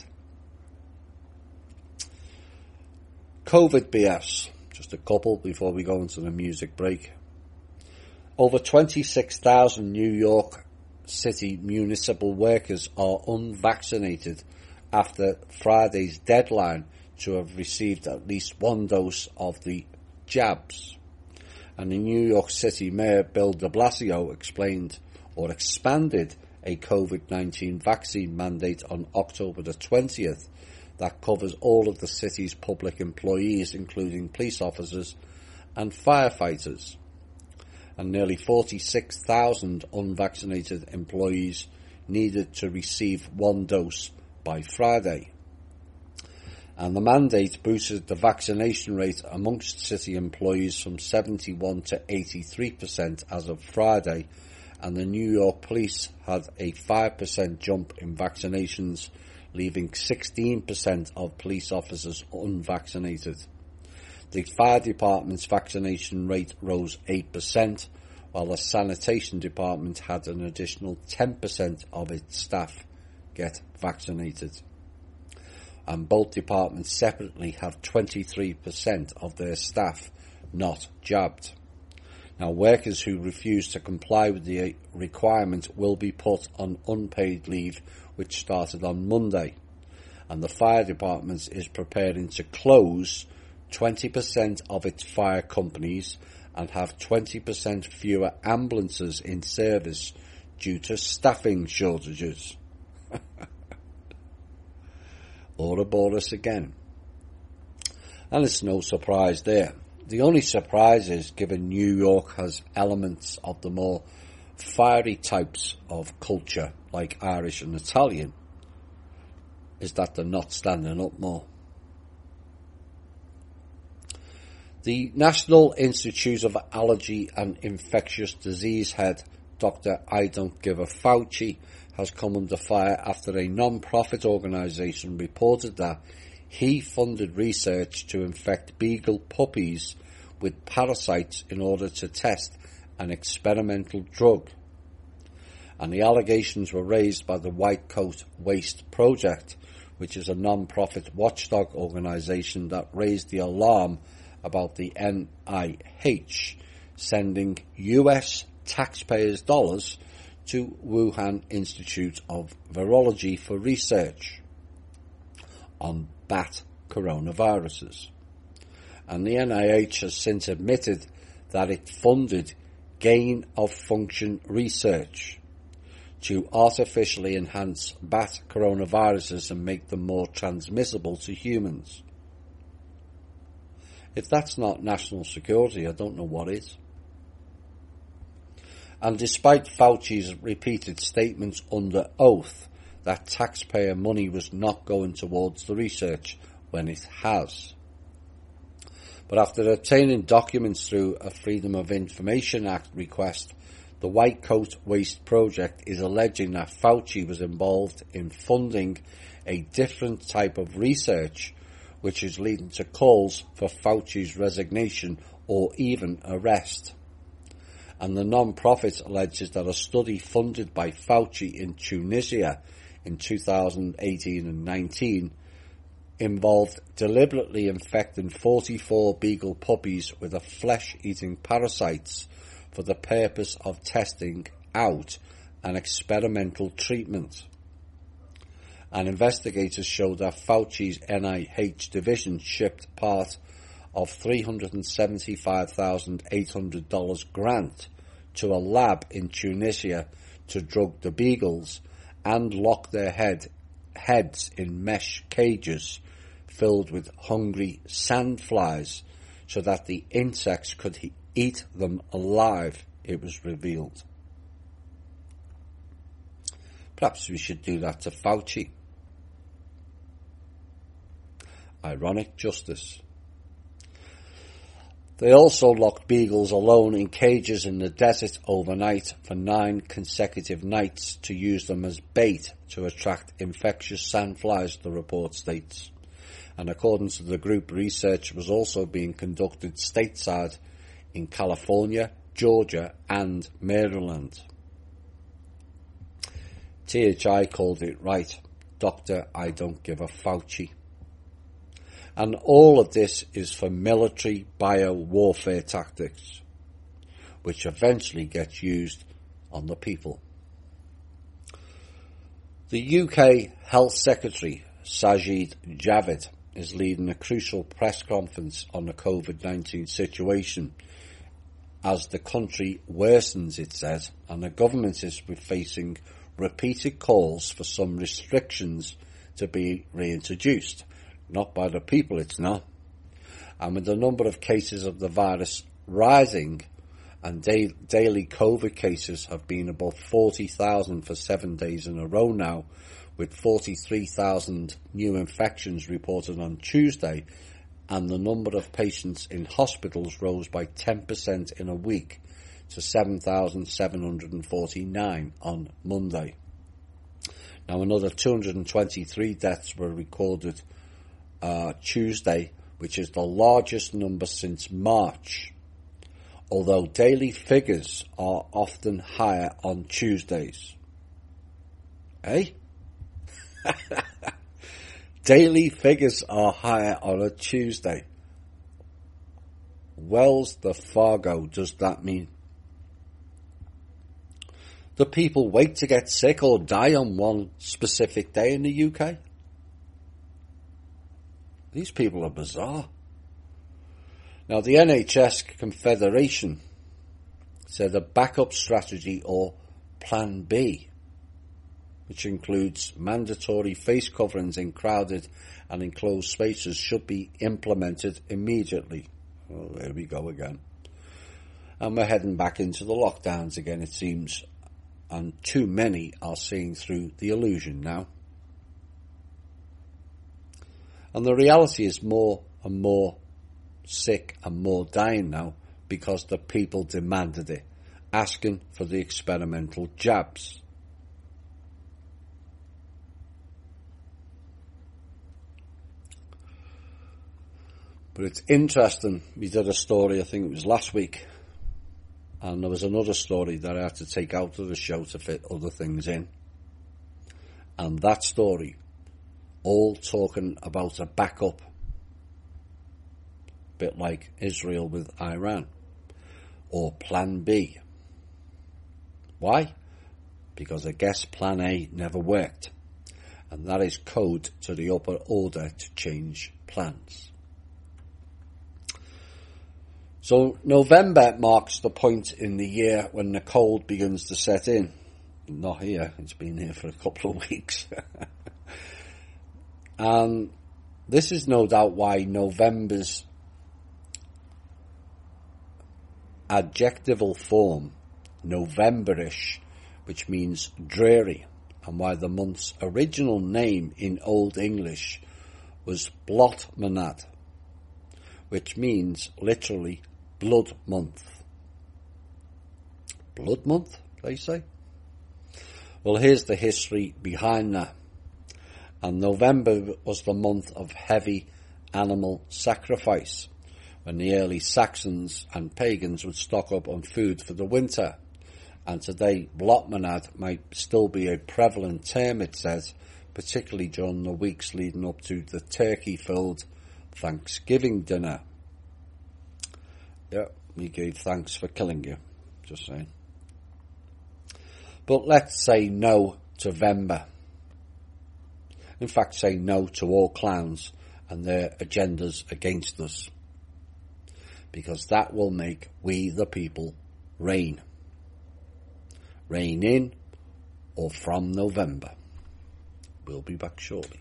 COVID B S. Just a couple before we go into the music break. Over twenty-six thousand New York City municipal workers are unvaccinated after Friday's deadline to have received at least one dose of the jabs. And the New York City Mayor Bill de Blasio explained or expanded a COVID nineteen vaccine mandate on October the twentieth that covers all of the city's public employees, including police officers and firefighters. And nearly forty-six thousand unvaccinated employees needed to receive one dose by Friday. And the mandate boosted the vaccination rate amongst city employees from seventy-one to eighty-three percent as of Friday, and the New York police had a five percent jump in vaccinations, leaving sixteen percent of police officers unvaccinated. The fire department's vaccination rate rose eight percent, while the sanitation department had an additional ten percent of its staff get vaccinated. And both departments separately have twenty-three percent of their staff not jabbed. Now, workers who refuse to comply with the requirement will be put on unpaid leave, which started on Monday. And the fire department is preparing to close twenty percent of its fire companies and have twenty percent fewer ambulances in service due to staffing shortages. Ouroboros again. And it's no surprise there. The only surprise is, given New York has elements of the more fiery types of culture, like Irish and Italian, is that they're not standing up more. The National Institute of Allergy and Infectious Disease head, Doctor I Don't Give a Fauci, has come under fire after a non-profit organisation reported that he funded research to infect beagle puppies with parasites in order to test an experimental drug. And the allegations were raised by the White Coat Waste Project, which is a non-profit watchdog organisation that raised the alarm about the N I H sending U S taxpayers' dollars to Wuhan Institute of Virology for research on bat coronaviruses. And the N I H has since admitted that it funded gain-of-function research to artificially enhance bat coronaviruses and make them more transmissible to humans. If that's not national security, I don't know what is. And despite Fauci's repeated statements under oath that taxpayer money was not going towards the research when it has. But after obtaining documents through a Freedom of Information Act request, the White Coat Waste Project is alleging that Fauci was involved in funding a different type of research, which is leading to calls for Fauci's resignation or even arrest. And the non-profit alleges that a study funded by Fauci in Tunisia in two thousand eighteen and nineteen involved deliberately infecting forty-four beagle puppies with a flesh-eating parasites for the purpose of testing out an experimental treatment. And investigators showed that Fauci's N I H division shipped part of three hundred seventy-five thousand eight hundred dollars grant to a lab in Tunisia to drug the beagles and lock their head heads in mesh cages filled with hungry sandflies so that the insects could he- eat them alive, it was revealed. Perhaps we should do that to Fauci. Ironic justice. They also locked beagles alone in cages in the desert overnight for nine consecutive nights to use them as bait to attract infectious sandflies, the report states. And according to the group, research was also being conducted stateside in California, Georgia and Maryland. T H I called it right. Doctor, I don't give a Fauci. And all of this is for military bio-warfare tactics, which eventually gets used on the people. The U K Health Secretary, Sajid Javid, is leading a crucial press conference on the COVID nineteen situation as the country worsens, it says, and the government is facing repeated calls for some restrictions to be reintroduced. Not by the people, it's not. And with the number of cases of the virus rising, and da- daily COVID cases have been above forty thousand for seven days in a row now, with forty-three thousand new infections reported on Tuesday, and the number of patients in hospitals rose by ten percent in a week to seven thousand seven hundred forty-nine on Monday. Now another two hundred twenty-three deaths were recorded uh, Tuesday, which is the largest number since March, although daily figures are often higher on Tuesdays. Eh? Daily figures are higher on a Tuesday. Wells the Fargo does that mean? Do people wait to get sick or die on one specific day in the U K? These people are bizarre. Now, the N H S Confederation said a backup strategy or Plan B, which includes mandatory face coverings in crowded and enclosed spaces, should be implemented immediately. Well, there we go again. And we're heading back into the lockdowns again, it seems. And too many are seeing through the illusion now. And the reality is more and more sick and more dying now because the people demanded it, asking for the experimental jabs. But it's interesting, we did a story, I think it was last week, and there was another story that I had to take out of the show to fit other things in. And that story, all talking about a backup, bit like Israel with Iran, or Plan B. Why? Because I guess Plan A never worked, and that is code to the upper order to change plans. So November marks the point in the year when the cold begins to set in. Not here, it's been here for a couple of weeks. And this is no doubt why November's adjectival form, Novemberish, which means dreary, and why the month's original name in Old English was Blotmanad, which means literally blood month. Blood month, they say? Well, here's the history behind that. And November was the month of heavy animal sacrifice, when the early Saxons and pagans would stock up on food for the winter. And today, Blotmanad might still be a prevalent term, it says, particularly during the weeks leading up to the turkey-filled Thanksgiving dinner. Yeah, we gave thanks for killing you, just saying. But let's say no to Vember. In fact, say no to all clowns and their agendas against us. Because that will make we the people reign. Reign in or from November. We'll be back shortly.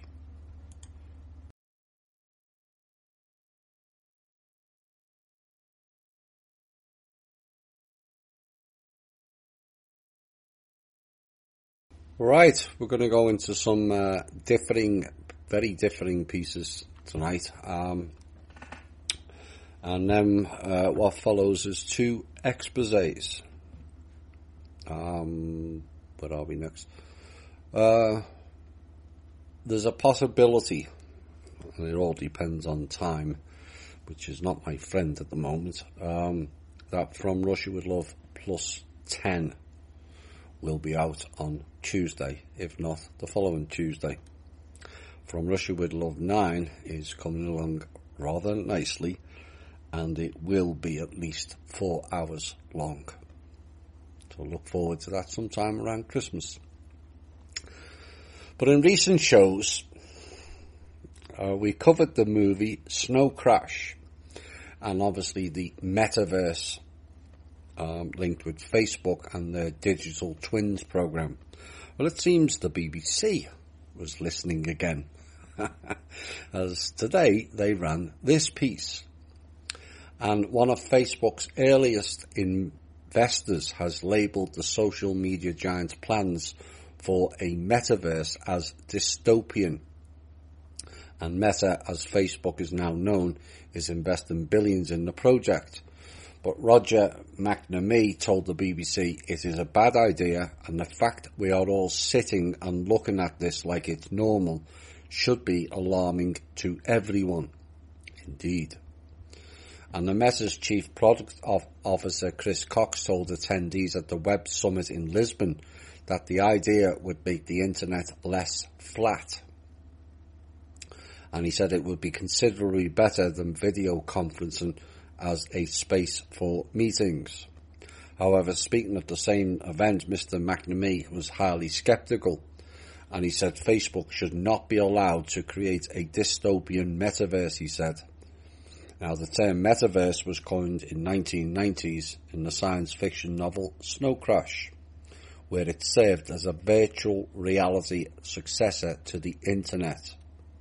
Right, we're going to go into some uh, differing, very differing pieces tonight. Um, and then uh, what follows is two exposés. Um, where are we next? Uh, there's a possibility, and it all depends on time, which is not my friend at the moment, um, that From Russia With Love Plus ten will be out on Tuesday, if not the following Tuesday. From Russia With Love nine is coming along rather nicely, and it will be at least four hours long. So look forward to that sometime around Christmas. But in recent shows, uh, we covered the movie Snow Crash, and obviously the metaverse Um, linked with Facebook and their Digital Twins program. Well, it seems the B B C was listening again, as today they ran this piece. And one of Facebook's earliest investors has labelled the social media giant's plans for a metaverse as dystopian. And Meta, as Facebook is now known, is investing billions in the project. But Roger McNamee told the B B C it is a bad idea, and the fact we are all sitting and looking at this like it's normal should be alarming to everyone. Indeed. And the Meta's chief product officer Chris Cox told attendees at the Web Summit in Lisbon that the idea would make the internet less flat. And he said it would be considerably better than video conferencing as a space for meetings. However, speaking at the same event, Mister McNamee was highly sceptical, and he said Facebook should not be allowed to create a dystopian metaverse, he said. Now, the term metaverse was coined in nineteen nineties in the science fiction novel Snow Crash, where it served as a virtual reality successor to the internet.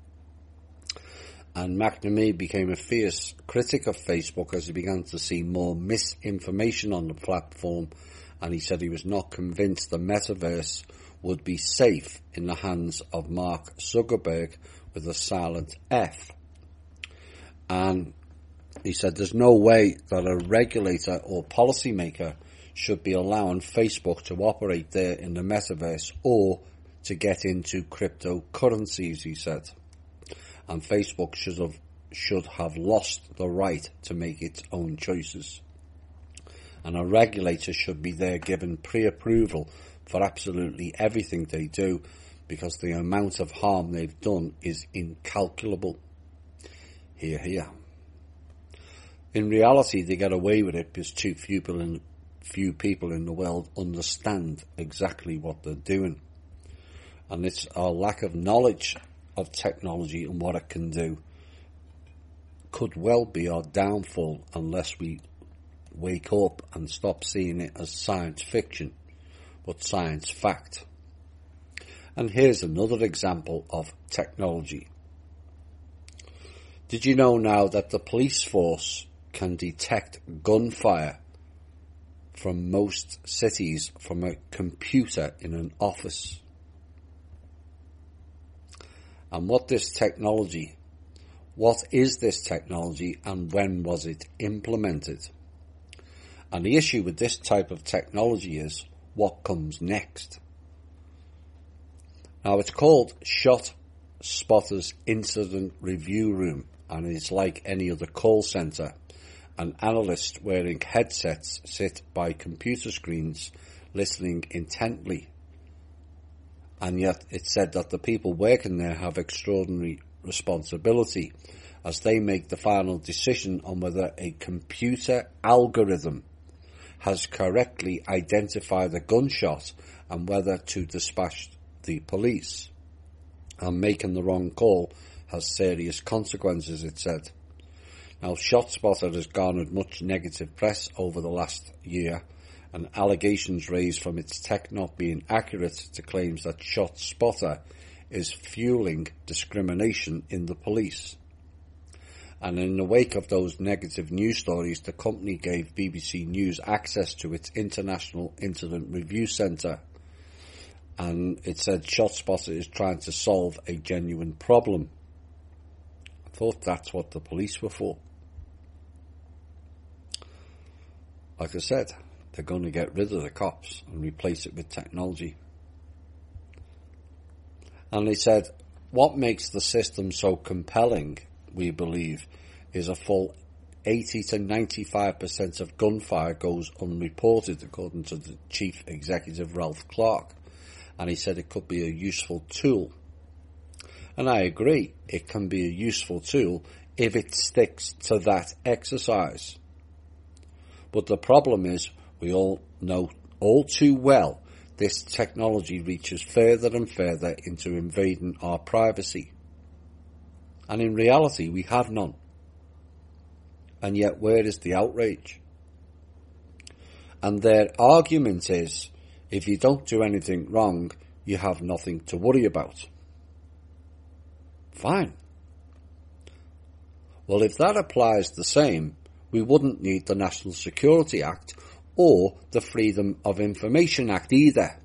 And McNamee became a fierce critic of Facebook as he began to see more misinformation on the platform, and he said he was not convinced the metaverse would be safe in the hands of Mark Zuckerberg with a silent F. And he said there's no way that a regulator or policymaker should be allowing Facebook to operate there in the metaverse or to get into cryptocurrencies, he said. And Facebook should have, should have lost the right to make its own choices. And a regulator should be there given pre-approval for absolutely everything they do, because the amount of harm they've done is incalculable. Hear, hear. In reality, they get away with it because too few people in, few people in the world understand exactly what they're doing. And it's our lack of knowledge of technology and what it can do could well be our downfall unless we wake up and stop seeing it as science fiction, but science fact. And here's another example of technology. Did you know now that the police force can detect gunfire from most cities from a computer in an office? And what this technology, what is this technology and when was it implemented? And the issue with this type of technology is what comes next. Now, it's called Shot Spotter's Incident Review Room, and it's like any other call centre. An analyst wearing headsets sit by computer screens listening intently. And yet it's said that the people working there have extraordinary responsibility as they make the final decision on whether a computer algorithm has correctly identified a gunshot and whether to dispatch the police. And making the wrong call has serious consequences, it said. Now, ShotSpotter has garnered much negative press over the last year, and allegations raised from its tech not being accurate to claims that ShotSpotter is fueling discrimination in the police. And in the wake of those negative news stories, the company gave B B C News access to its International Incident Review Centre. And it said ShotSpotter is trying to solve a genuine problem. I thought that's what the police were for. Like I said, they're going to get rid of the cops and replace it with technology. And they said, what makes the system so compelling, we believe, is a full eighty to ninety-five percent of gunfire goes unreported, according to the chief executive, Ralph Clark. And he said it could be a useful tool. And I agree, it can be a useful tool if it sticks to that exercise. But the problem is, we all know all too well, this technology reaches further and further into invading our privacy. And in reality, we have none. And yet, where is the outrage? And their argument is, if you don't do anything wrong, you have nothing to worry about. Fine. Well, if that applies the same, we wouldn't need the National Security Act or the Freedom of Information Act either.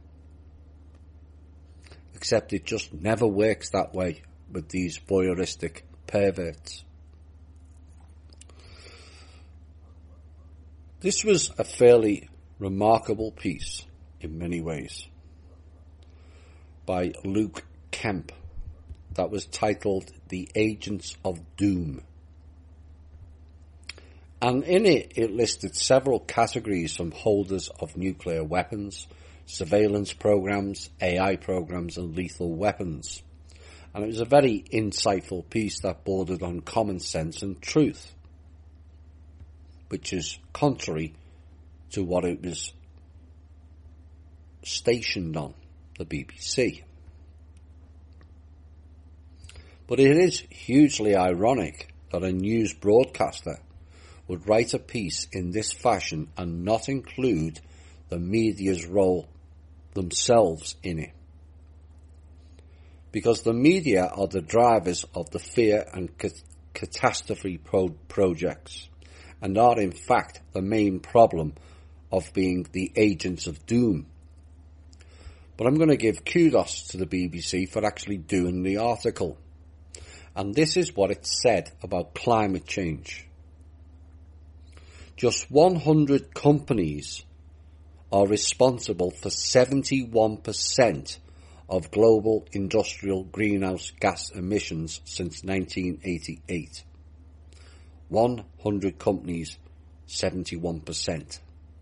Except it just never works that way with these voyeuristic perverts. This was a fairly remarkable piece in many ways by Luke Kemp that was titled The Agents of Doom. And in it, it listed several categories from holders of nuclear weapons, surveillance programs, A I programs, and lethal weapons. And it was a very insightful piece that bordered on common sense and truth, which is contrary to what it was stationed on, the B B C. But it is hugely ironic that a news broadcaster would write a piece in this fashion and not include the media's role themselves in it. Because the media are the drivers of the fear and ca- catastrophe pro- projects and are in fact the main problem of being the agents of doom. But I'm going to give kudos to the B B C for actually doing the article. And this is what it said about climate change. Just one hundred companies are responsible for seventy-one percent of global industrial greenhouse gas emissions since nineteen eighty-eight. one hundred companies, seventy-one percent.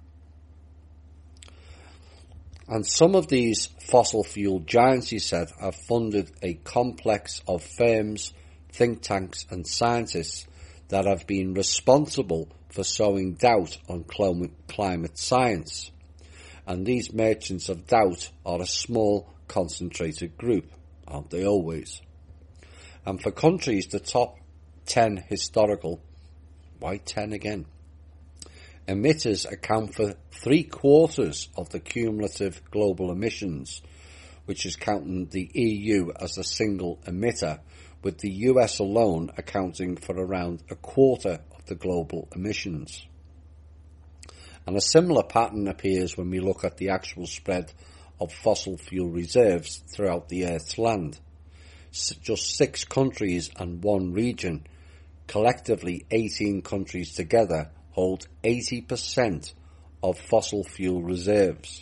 And some of these fossil fuel giants, he said, have funded a complex of firms, think tanks and scientists that have been responsible for sowing doubt on climate science. And these merchants of doubt are a small, concentrated group, aren't they always? And for countries, the top ten historical, why ten again? Emitters account for three quarters of the cumulative global emissions, which is counting the E U as a single emitter, with the U S alone accounting for around a quarter of the global emissions. And a similar pattern appears when we look at the actual spread of fossil fuel reserves throughout the Earth's land. Just six countries and one region, collectively eighteen countries together, hold eighty percent of fossil fuel reserves.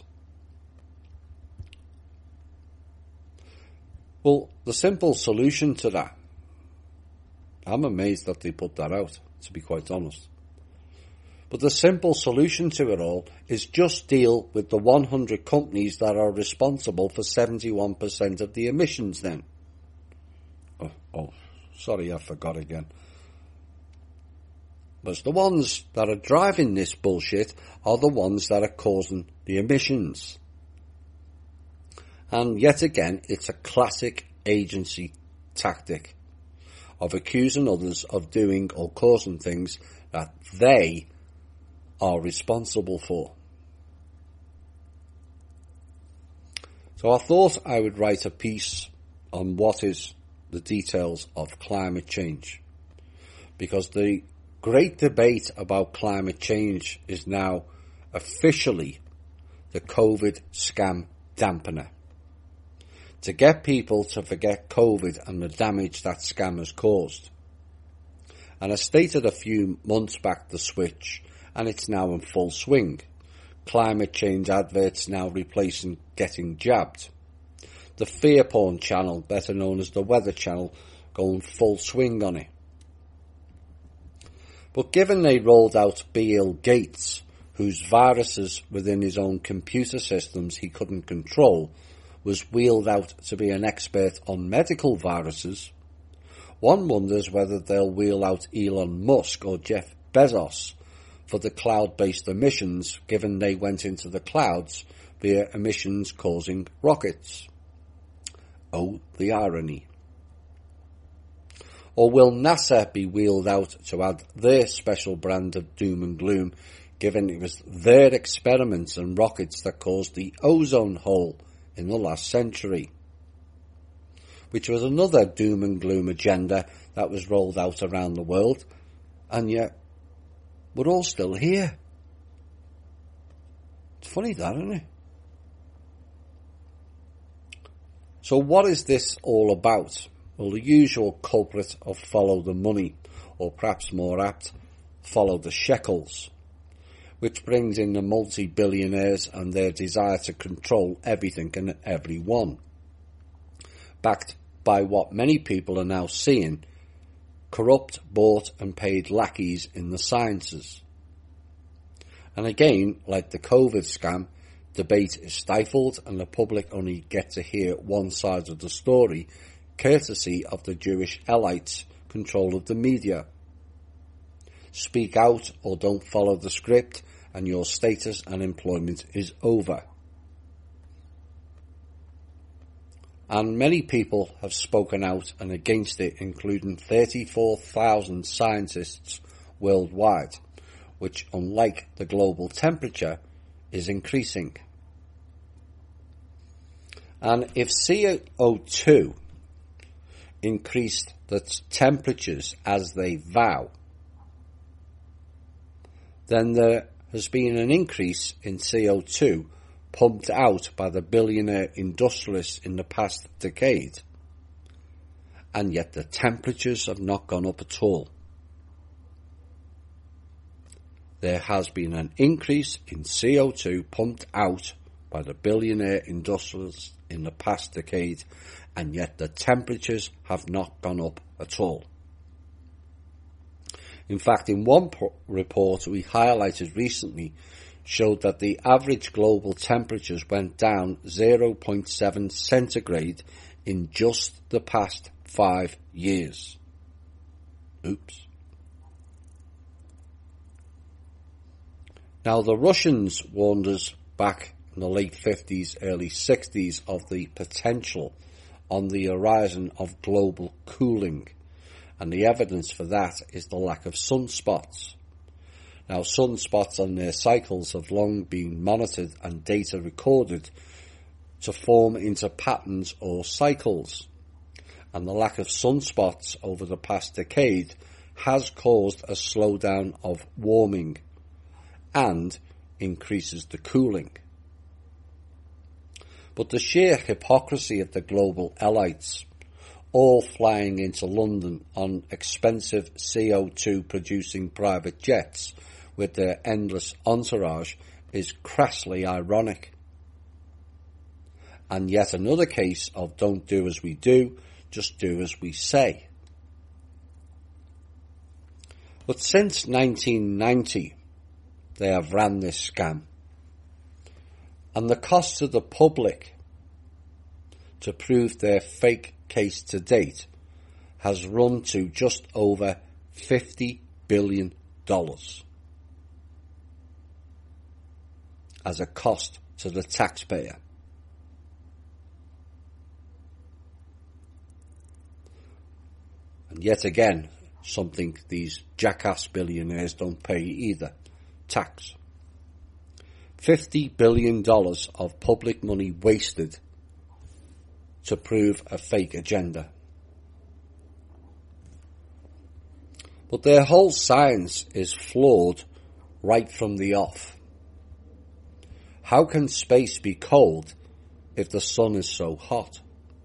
Well, the simple solution to that, I'm amazed that they put that out, to be quite honest. But the simple solution to it all is just deal with the one hundred companies that are responsible for seventy-one percent of the emissions then. Oh, oh, sorry, I forgot again. But the ones that are driving this bullshit are the ones that are causing the emissions. And yet again, it's a classic agency tactic of accusing others of doing or causing things that they are responsible for. So I thought I would write a piece on what is the details of climate change, because the great debate about climate change is now officially the COVID scam dampener. To get people to forget COVID and the damage that scam has caused. And I stated a few months back the switch, and it's now in full swing. Climate change adverts now replacing getting jabbed. The Fear Porn channel, better known as the Weather Channel, going full swing on it. But given they rolled out Bill Gates, whose viruses within his own computer systems he couldn't control, was wheeled out to be an expert on medical viruses, one wonders whether they'll wheel out Elon Musk or Jeff Bezos for the cloud-based emissions, given they went into the clouds via emissions causing rockets. Oh, the irony. Or will NASA be wheeled out to add their special brand of doom and gloom, given it was their experiments and rockets that caused the ozone hole in the last century, which was another doom and gloom agenda that was rolled out around the world, and yet we're all still here. It's funny that, isn't it? So what is this all about? Well, the usual culprit of follow the money, or perhaps more apt, follow the shekels, which brings in the multi-billionaires and their desire to control everything and everyone, backed by what many people are now seeing, corrupt, bought and paid lackeys in the sciences. And again, like the COVID scam, debate is stifled and the public only get to hear one side of the story, courtesy of the Jewish elites' control of the media. Speak out or don't follow the script and your status and employment is over. And many people have spoken out and against it, including thirty-four thousand scientists worldwide, which, unlike the global temperature, is increasing. And if C O two increased the temperatures as they vow, then there has been an increase in C O two pumped out by the billionaire industrialists in the past decade, and yet the temperatures have not gone up at all. There has been an increase in C O two pumped out by the billionaire industrialists in the past decade, and yet the temperatures have not gone up at all. In fact, in one report we highlighted recently showed that the average global temperatures went down zero point seven centigrade in just the past five years. Oops. Now, the Russians warned us back in the late fifties, early sixties of the potential on the horizon of global cooling, and the evidence for that is the lack of sunspots. Now, sunspots and their cycles have long been monitored and data recorded to form into patterns or cycles, and the lack of sunspots over the past decade has caused a slowdown of warming and increases the cooling. But the sheer hypocrisy of the global elites, all flying into London on expensive C O two producing private jets with their endless entourage, is crassly ironic. And yet another case of don't do as we do, just do as we say. But since nineteen ninety, they have ran this scam. And the cost to the public to prove their fake case to date has run to just over fifty billion dollars as a cost to the taxpayer. And yet again, something these jackass billionaires don't pay either: tax. fifty billion dollars of public money wasted to prove a fake agenda. But their whole science is flawed right from the off. How can space be cold if the sun is so hot?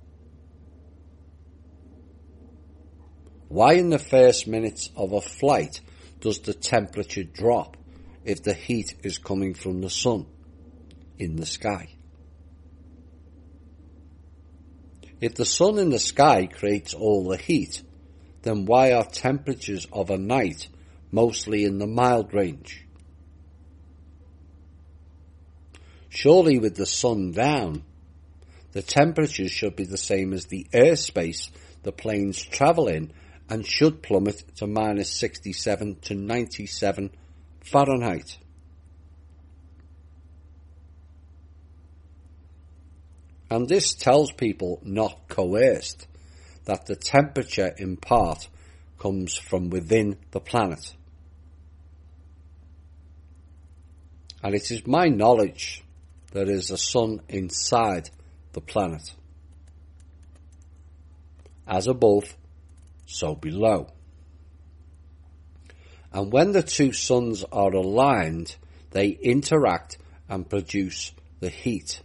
Why in the first minutes of a flight does the temperature drop if the heat is coming from the sun in the sky? If the sun in the sky creates all the heat, then why are temperatures of a night mostly in the mild range? Surely with the sun down, the temperatures should be the same as the airspace the planes travel in and should plummet to minus sixty-seven to ninety-seven Fahrenheit. And this tells people not coerced that the temperature in part comes from within the planet. And it is my knowledge there is a sun inside the planet. As above, so below. And when the two suns are aligned, they interact and produce the heat.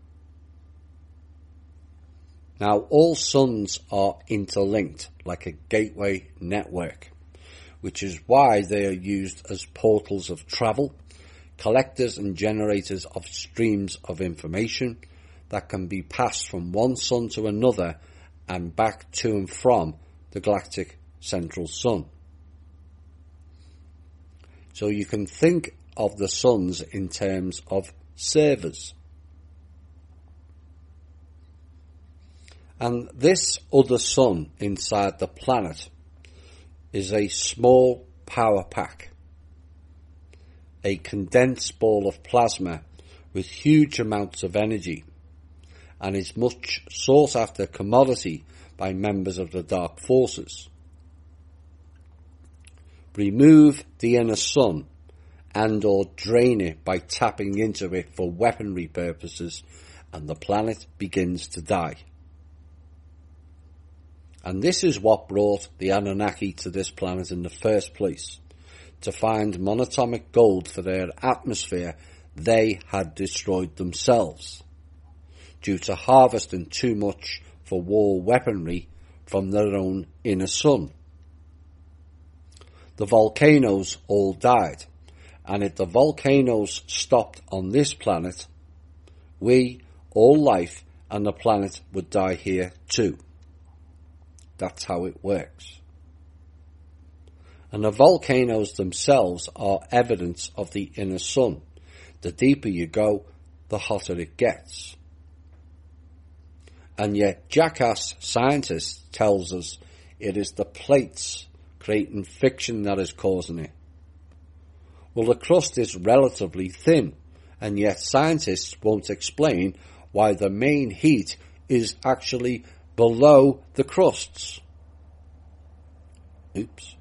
Now, all suns are interlinked like a gateway network, which is why they are used as portals of travel, collectors and generators of streams of information that can be passed from one sun to another and back to and from the galactic central sun. So you can think of the suns in terms of servers. And this other sun inside the planet is a small power pack, a condensed ball of plasma with huge amounts of energy, and is much sought after commodity by members of the Dark Forces. Remove the inner sun and or drain it by tapping into it for weaponry purposes, and the planet begins to die. And this is what brought the Anunnaki to this planet in the first place, to find monatomic gold for their atmosphere they had destroyed themselves, due to harvesting too much for war weaponry from their own inner sun. The volcanoes all died, and if the volcanoes stopped on this planet, we, all life, and the planet would die here too. That's how it works. And the volcanoes themselves are evidence of the inner sun. The deeper you go, the hotter it gets. And yet jackass scientists tells us it is the plates creating friction that is causing it. Well, the crust is relatively thin, and yet scientists won't explain why the main heat is actually below the crusts. Oops.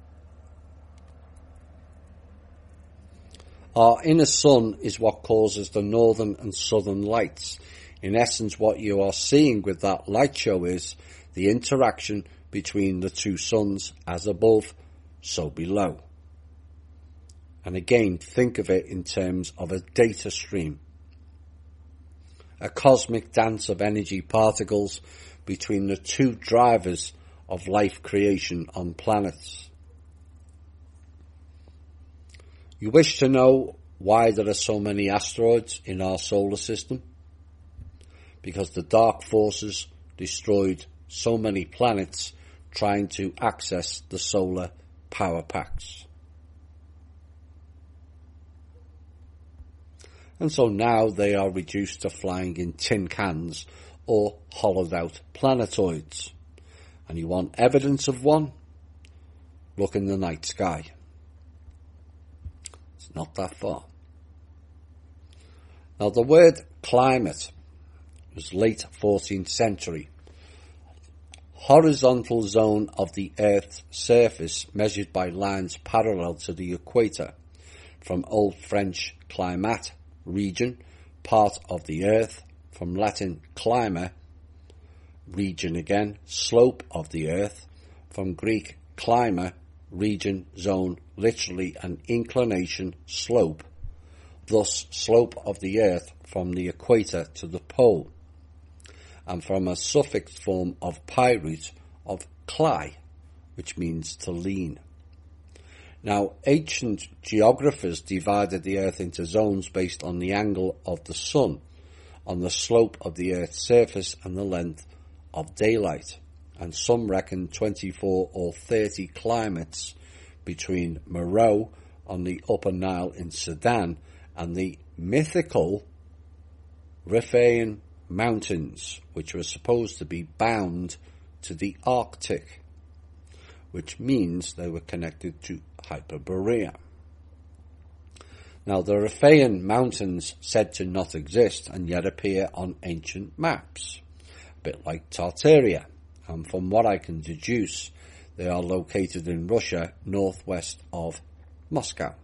Our inner sun is what causes the northern and southern lights. In essence, what you are seeing with that light show is the interaction between the two suns, as above, so below. And again, think of it in terms of a data stream. A cosmic dance of energy particles between the two drivers of life creation on planets. You wish to know why there are so many asteroids in our solar system? Because the dark forces destroyed so many planets trying to access the solar power packs. And so now they are reduced to flying in tin cans or hollowed out planetoids. And you want evidence of one? Look in the night sky. It's not that far. Now the word climate was late fourteenth century. Horizontal zone of the Earth's surface measured by lines parallel to the equator, from Old French climat, region, part of the Earth, from Latin clima, region again, slope of the earth, from Greek clima, region, zone, literally an inclination, slope, thus slope of the earth from the equator to the pole, and from a suffix form of pi root of klai, which means to lean. Now, ancient geographers divided the earth into zones based on the angle of the sun, on the slope of the earth's surface and the length of daylight, and some reckon twenty-four or thirty climates between Meroe on the upper Nile in Sudan and the mythical Riphaean Mountains, which were supposed to be bound to the Arctic, which means they were connected to Hyperborea. Now, the Riphaean Mountains said to not exist and yet appear on ancient maps, a bit like Tartaria, and from what I can deduce, they are located in Russia, northwest of Moscow.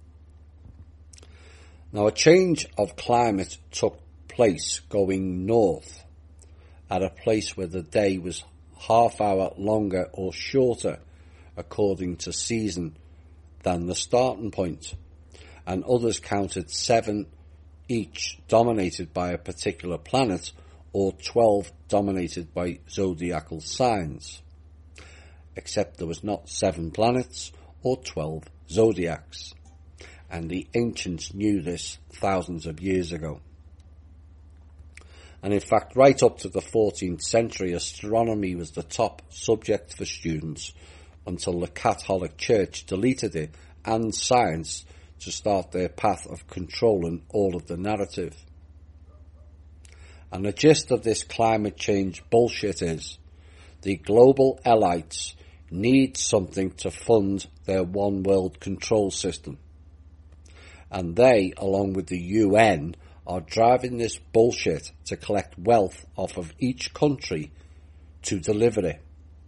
Now, a change of climate took place going north at a place where the day was half hour longer or shorter according to season than the starting point, and others counted seven each dominated by a particular planet or twelve dominated by zodiacal signs, except there was not seven planets or twelve zodiacs, and the ancients knew this thousands of years ago. And in fact, right up to the fourteenth century, astronomy was the top subject for students until the Catholic Church deleted it and science to start their path of controlling all of the narrative. And the gist of this climate change bullshit is the global elites need something to fund their one world control system. And they, along with the U N, are driving this bullshit to collect wealth off of each country to deliver it.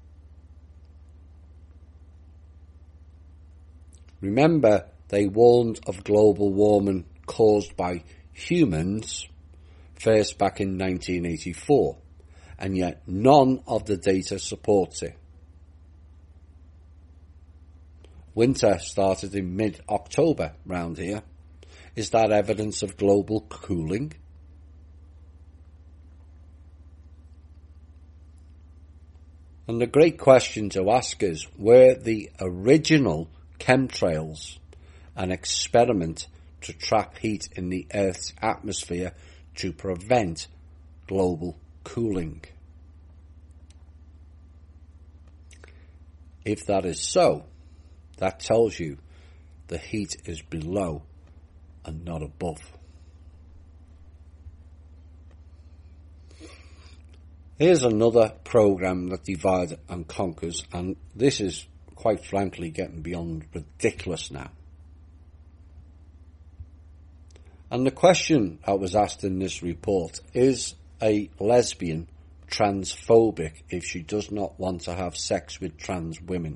Remember, they warned of global warming caused by humans first back in nineteen eighty-four, and yet none of the data supports it. Winter started in mid-October round here. Is that evidence of global cooling? And the great question to ask is, were the original chemtrails an experiment to trap heat in the Earth's atmosphere to prevent global cooling? If that is so, that tells you the heat is below and not above. Here's another program that divides and conquers, and this is quite frankly getting beyond ridiculous now. And the question that was asked in this report, is a lesbian transphobic if she does not want to have sex with trans women?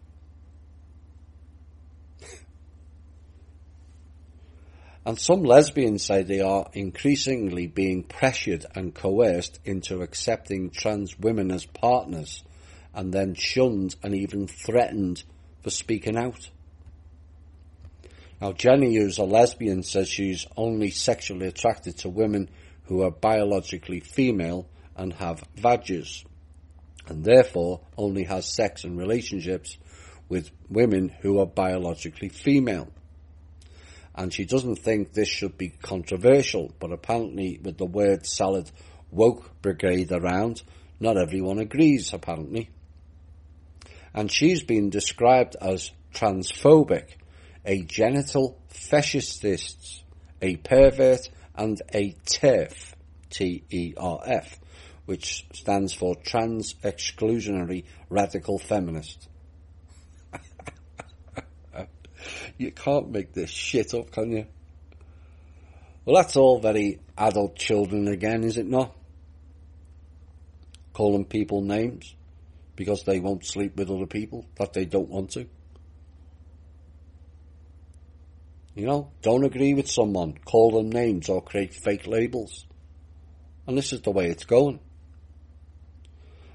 And some lesbians say they are increasingly being pressured and coerced into accepting trans women as partners and then shunned and even threatened for speaking out. Now, Jenny, who's a lesbian, says she's only sexually attracted to women who are biologically female and have vaginas, and therefore only has sex and relationships with women who are biologically female. And she doesn't think this should be controversial, but apparently with the word salad woke brigade around, not everyone agrees, apparently. And she's been described as transphobic, a genital fetishist, a pervert, and a TERF, T E R F, which stands for Trans Exclusionary Radical Feminist. You can't make this shit up, can you? Well, that's all very adult children again, is it not? Calling people names because they won't sleep with other people that they don't want to. You know, don't agree with someone, call them names or create fake labels. And this is the way it's going.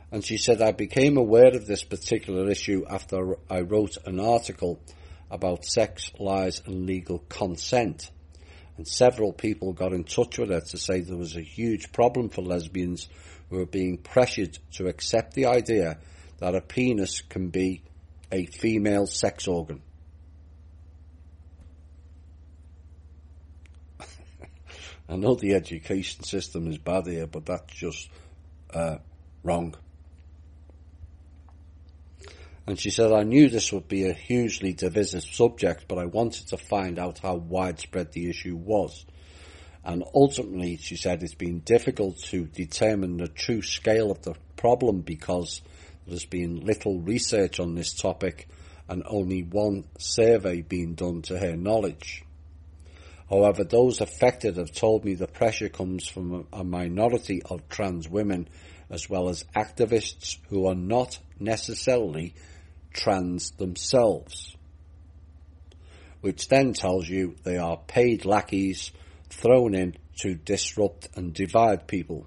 And she said, I became aware of this particular issue after I wrote an article about sex, lies and legal consent. And several people got in touch with her to say there was a huge problem for lesbians who were being pressured to accept the idea that a penis can be a female sex organ. I know the education system is bad here, but that's just uh, wrong. And she said, I knew this would be a hugely divisive subject, but I wanted to find out how widespread the issue was. And ultimately, she said, it's been difficult to determine the true scale of the problem because there's been little research on this topic and only one survey being done to her knowledge. However, those affected have told me the pressure comes from a minority of trans women as well as activists who are not necessarily trans themselves, which then tells you they are paid lackeys thrown in to disrupt and divide people.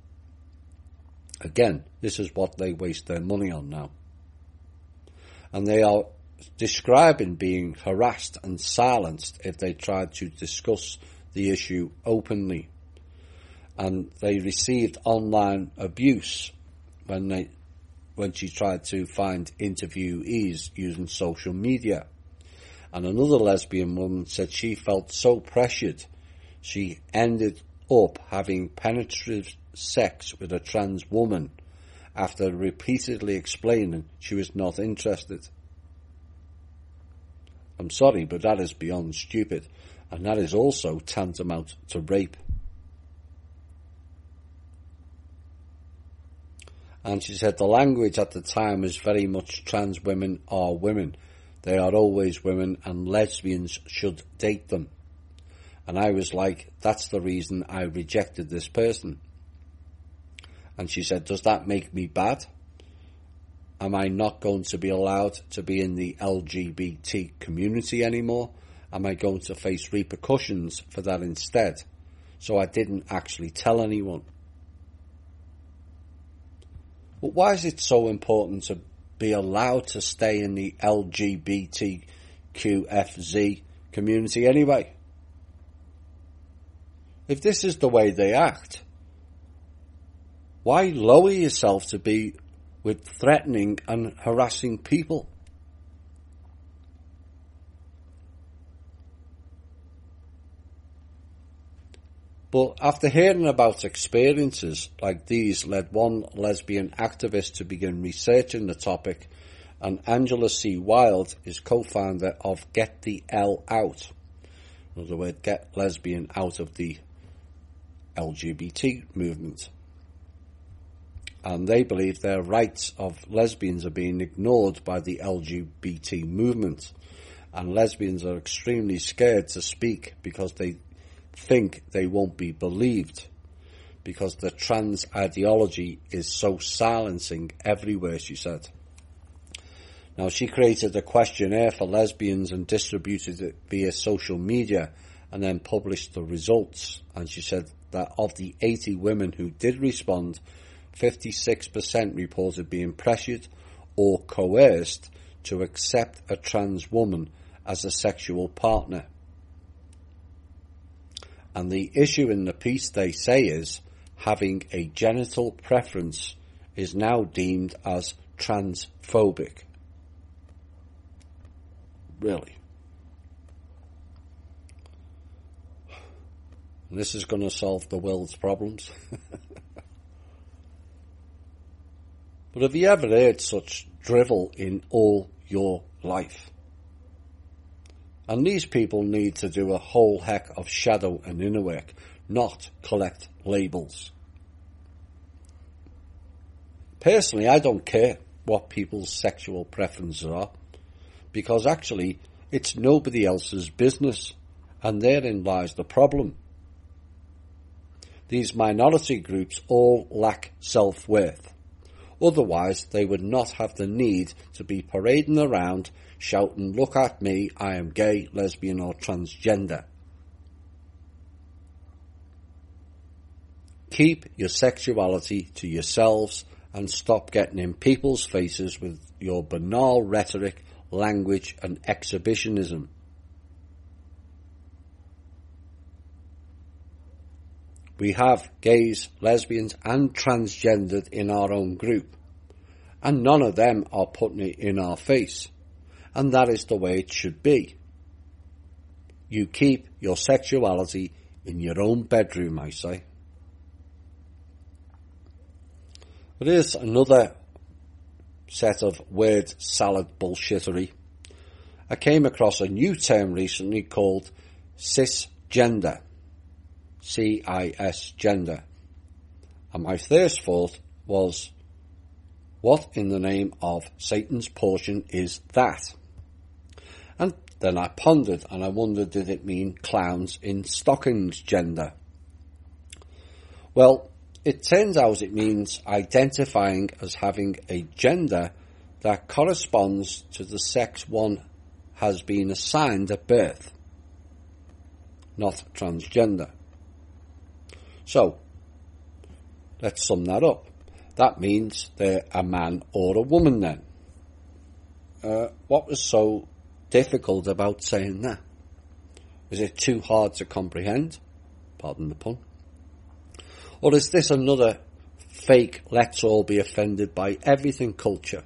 Again, this is what they waste their money on now. And they are describing being harassed and silenced if they tried to discuss the issue openly. And they received online abuse when they when she tried to find interviewees using social media. And another lesbian woman said she felt so pressured she ended up having penetrative sex with a trans woman after repeatedly explaining she was not interested. I'm sorry, but that is beyond stupid, and that is also tantamount to rape. And she said the language at the time was very much trans women are women. They are always women and lesbians should date them. And I was like, that's the reason I rejected this person. And she said, does that make me bad? Am I not going to be allowed to be in the L G B T community anymore? Am I going to face repercussions for that instead? So I didn't actually tell anyone. But why is it so important to be allowed to stay in the L G B T Q F Z community anyway? If this is the way they act, why lower yourself to be with threatening and harassing people? But after hearing about experiences like these led one lesbian activist to begin researching the topic, and Angela C. Wild is co-founder of Get the L Out. In other words, get lesbian out of the L G B T movement. And they believe their rights of lesbians are being ignored by the L G B T movement. And lesbians are extremely scared to speak because they think they won't be believed, because the trans ideology is so silencing everywhere, she said. Now, she created a questionnaire for lesbians and distributed it via social media and then published the results. And she said that of the eighty women who did respond, fifty-six percent reported being pressured or coerced to accept a trans woman as a sexual partner. And the issue in the piece, they say, is having a genital preference is now deemed as transphobic. Really. And this is going to solve the world's problems. But have you ever heard such drivel in all your life? And these people need to do a whole heck of shadow and inner work, not collect labels. Personally, I don't care what people's sexual preferences are, because actually it's nobody else's business, and therein lies the problem. These minority groups all lack self-worth. Otherwise, they would not have the need to be parading around shouting, look at me, I am gay, lesbian or transgender. Keep your sexuality to yourselves and stop getting in people's faces with your banal rhetoric, language and exhibitionism. We have gays, lesbians and transgendered in our own group, and none of them are putting it in our face, and that is the way it should be. You keep your sexuality in your own bedroom, I say. But here's another set of word salad bullshittery. I came across a new term recently called cisgender. C I S gender. And my first thought was, what in the name of Satan's portion is that? And then I pondered and I wondered, did it mean clowns in stockings gender? Well, it turns out it means identifying as having a gender that corresponds to the sex one has been assigned at birth, not transgender. So, let's sum that up. That means they're a man or a woman then. Uh, what was so difficult about saying that? Is it too hard to comprehend? Pardon the pun. Or is this another fake let's all be offended by everything culture?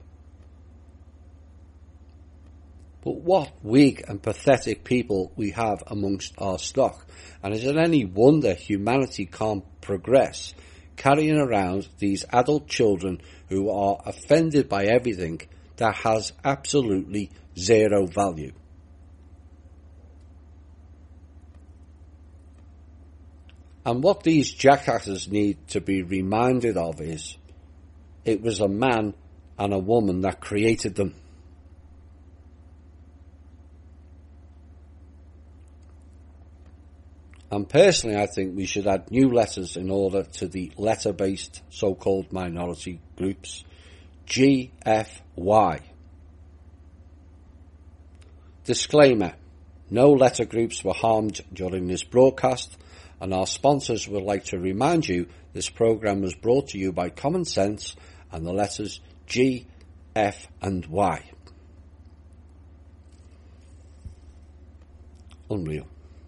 But what weak and pathetic people we have amongst our stock. And is it any wonder humanity can't progress, carrying around these adult children who are offended by everything that has absolutely zero value? And what these jackasses need to be reminded of is, it was a man and a woman that created them. And personally, I think we should add new letters in order to the letter-based so-called minority groups. G F Y. Disclaimer. No letter groups were harmed during this broadcast, and our sponsors would like to remind you this program was brought to you by Common Sense and the letters G, F and Y. Unreal.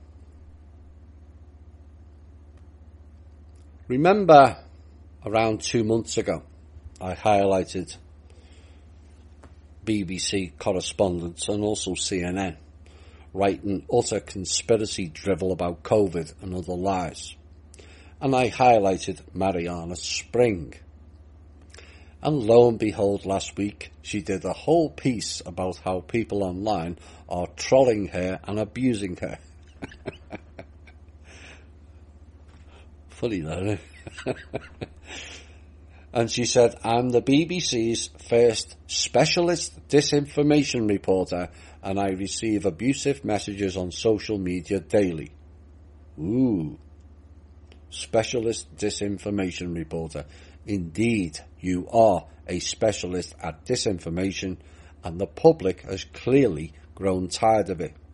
Remember, around two months ago, I highlighted B B C correspondents and also C N N writing utter conspiracy drivel about COVID and other lies. And I highlighted Mariana Spring. And lo and behold, last week, she did a whole piece about how people online are trolling her and abusing her. Funny though, isn't it? And she said, I'm the B B C's first specialist disinformation reporter and I receive abusive messages on social media daily. Ooh. Specialist disinformation reporter. Indeed, you are a specialist at disinformation and the public has clearly grown tired of it.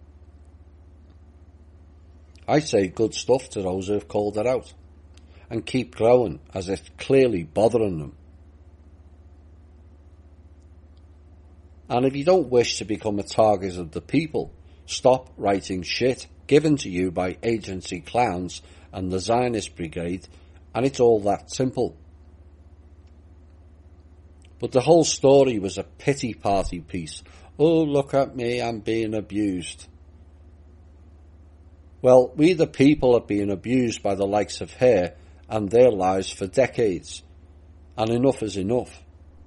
I say good stuff to those who have called it out and keep growing as it's clearly bothering them. And if you don't wish to become a target of the people, stop writing shit given to you by agency clowns and the Zionist brigade, and it's all that simple. But the whole story was a pity party piece. Oh, look at me, I'm being abused. Well, we the people have been abused by the likes of her and their lives for decades, and enough is enough.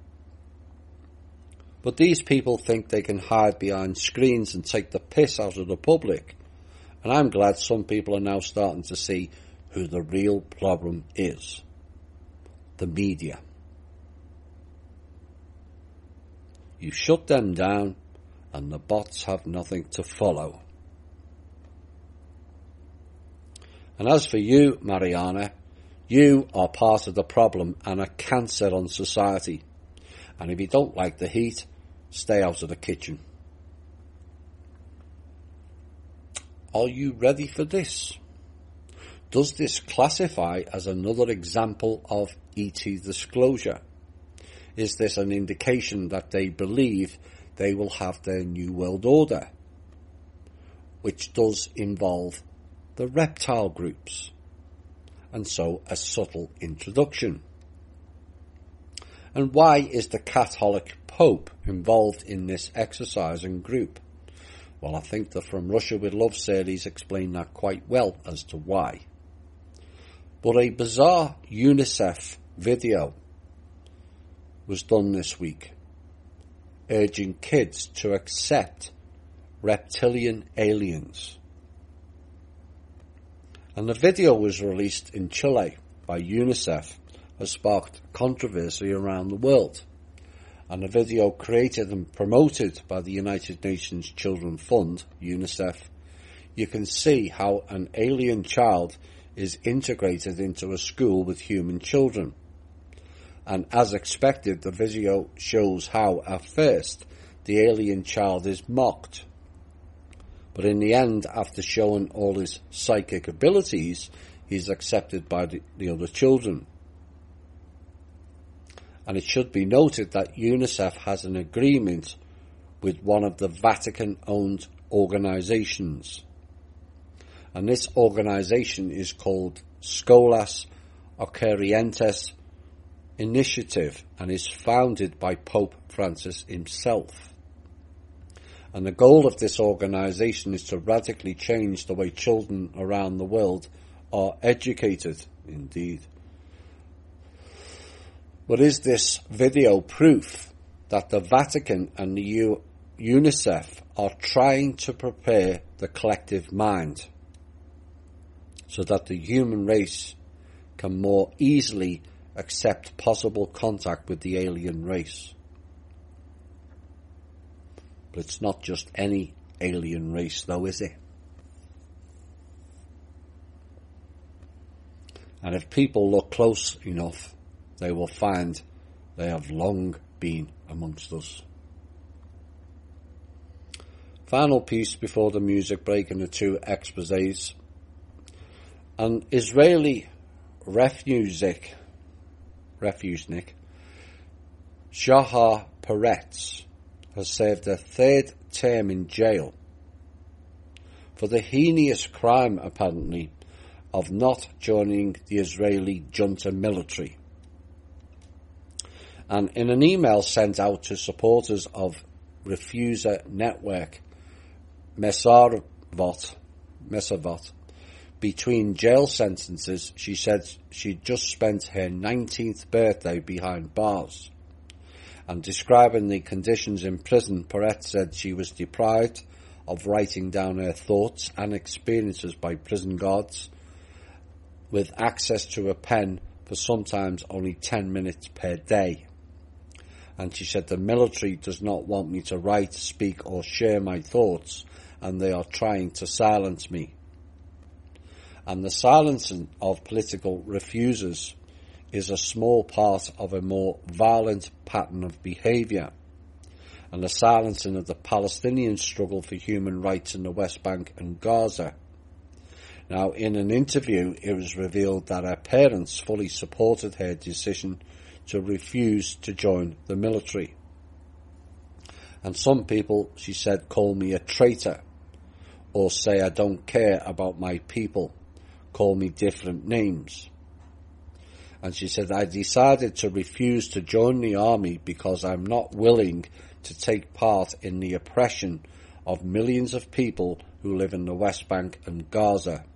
But these people think they can hide behind screens and take the piss out of the public, and I'm glad some people are now starting to see who the real problem is. The media. You shut them down and the bots have nothing to follow. And as for you, Mariana, you are part of the problem and a cancer on society. And if you don't like the heat, stay out of the kitchen. Are you ready for this? Does this classify as another example of E T disclosure? is this an indication that they believe they will have their new world order, which does involve the reptile groups, and so a subtle introduction? And why is the Catholic Pope involved in this exercise and group? Well, I think the From Russia with Love series explained that quite well as to why. But a bizarre UNICEF video was done this week, urging kids to accept reptilian aliens. And the video was released in Chile by UNICEF, has sparked controversy around the world. And the video, created and promoted by the United Nations Children Fund, UNICEF, you can see how an alien child is integrated into a school with human children. And as expected, the video shows how, at first, the alien child is mocked. But in the end, after showing all his psychic abilities, he's accepted by the, the other children. And it should be noted that UNICEF has an agreement with one of the Vatican-owned organisations. And this organisation is called Scholas Ocurrentes Initiative and is founded by Pope Francis himself. And the goal of this organisation is to radically change the way children around the world are educated, indeed. But is this video proof that the Vatican and the U- UNICEF are trying to prepare the collective mind so that the human race can more easily accept possible contact with the alien race? But it's not just any alien race, though, is it? And if people look close enough, they will find they have long been amongst us. Final piece before the music break and the two exposés. An Israeli refugenik, refugenik Shahar Peretz, has served a third term in jail for the heinous crime, apparently, of not joining the Israeli junta military. And in an email sent out to supporters of Refuser Network, Mesavot, Mesavot, between jail sentences, she said she'd just spent her nineteenth birthday behind bars. And describing the conditions in prison, Peretz said she was deprived of writing down her thoughts and experiences by prison guards, with access to a pen for sometimes only ten minutes per day. And she said, the military does not want me to write, speak or share my thoughts, and they are trying to silence me. And the silencing of political refusers is a small part of a more violent pattern of behaviour. And the silencing of the Palestinian struggle for human rights in the West Bank and Gaza. Now, in an interview, it was revealed that her parents fully supported her decision to refuse to join the military. And some people, she said, call me a traitor, or say I don't care about my people, call me different names. And she said, I decided to refuse to join the army because I'm not willing to take part in the oppression of millions of people who live in the West Bank and Gaza.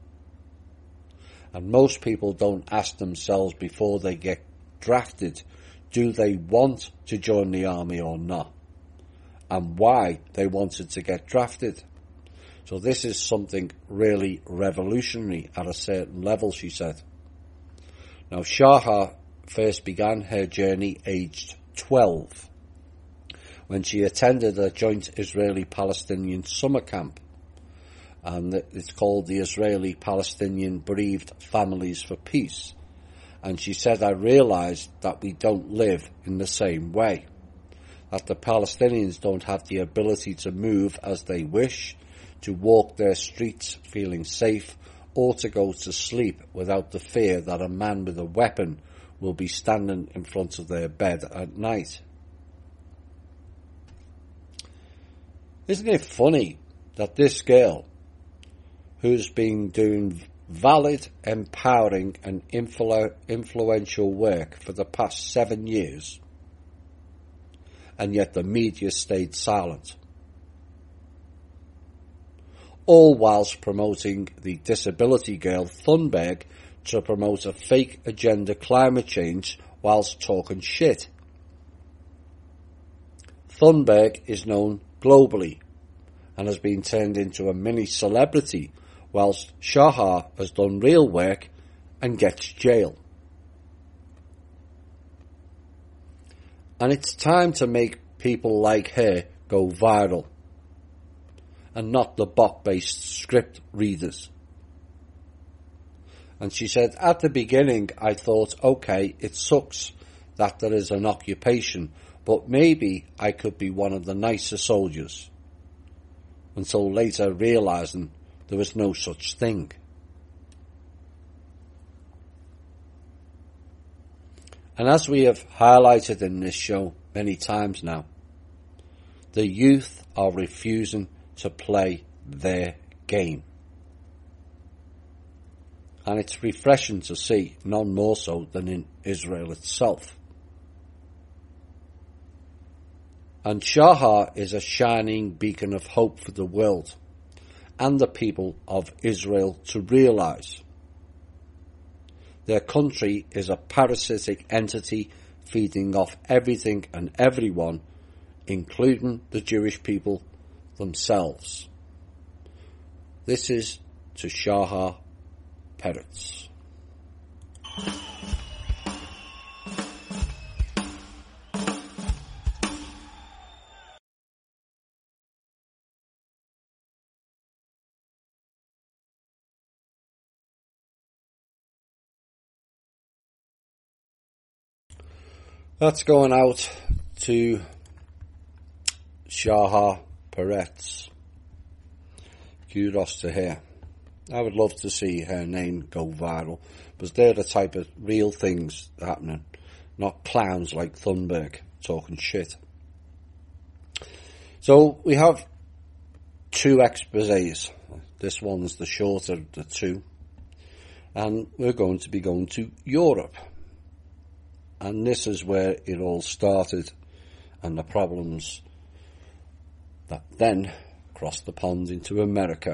And most people don't ask themselves before they get drafted, do they want to join the army or not? And why they wanted to get drafted. So this is something really revolutionary at a certain level, she said. Now, Shahar first began her journey aged twelve, when she attended a joint Israeli-Palestinian summer camp. And it's called the Israeli-Palestinian Bereaved Families for Peace. And she said, I realised that we don't live in the same way. That the Palestinians don't have the ability to move as they wish, to walk their streets feeling safe, or to go to sleep without the fear that a man with a weapon will be standing in front of their bed at night. Isn't it funny that this girl, who's been doing valid, empowering and influ- influential work for the past seven years, and yet the media stayed silent, all whilst promoting the disability girl Thunberg to promote a fake agenda climate change whilst talking shit. Thunberg is known globally and has been turned into a mini celebrity, whilst Shahar has done real work and gets jail. And it's time to make people like her go viral, and not the bot-based script readers. And she said, at the beginning I thought, okay, it sucks that there is an occupation, but maybe I could be one of the nicer soldiers, until later realising there was no such thing. And as we have highlighted in this show many times now, the youth are refusing to play their game. And it's refreshing to see, none more so than in Israel itself. And Shahar is a shining beacon of hope for the world and the people of Israel to realise their country is a parasitic entity feeding off everything and everyone, including the Jewish people themselves. This is to Shahar Peretz. That's going out to Shahar Peretz. Kudos to her. I would love to see her name go viral, because they're the type of real things happening, not clowns like Thunberg talking shit. So we have two exposés. This one's the shorter of the two. And we're going to be going to Europe. And this is where it all started, and the problems that then crossed the pond into America.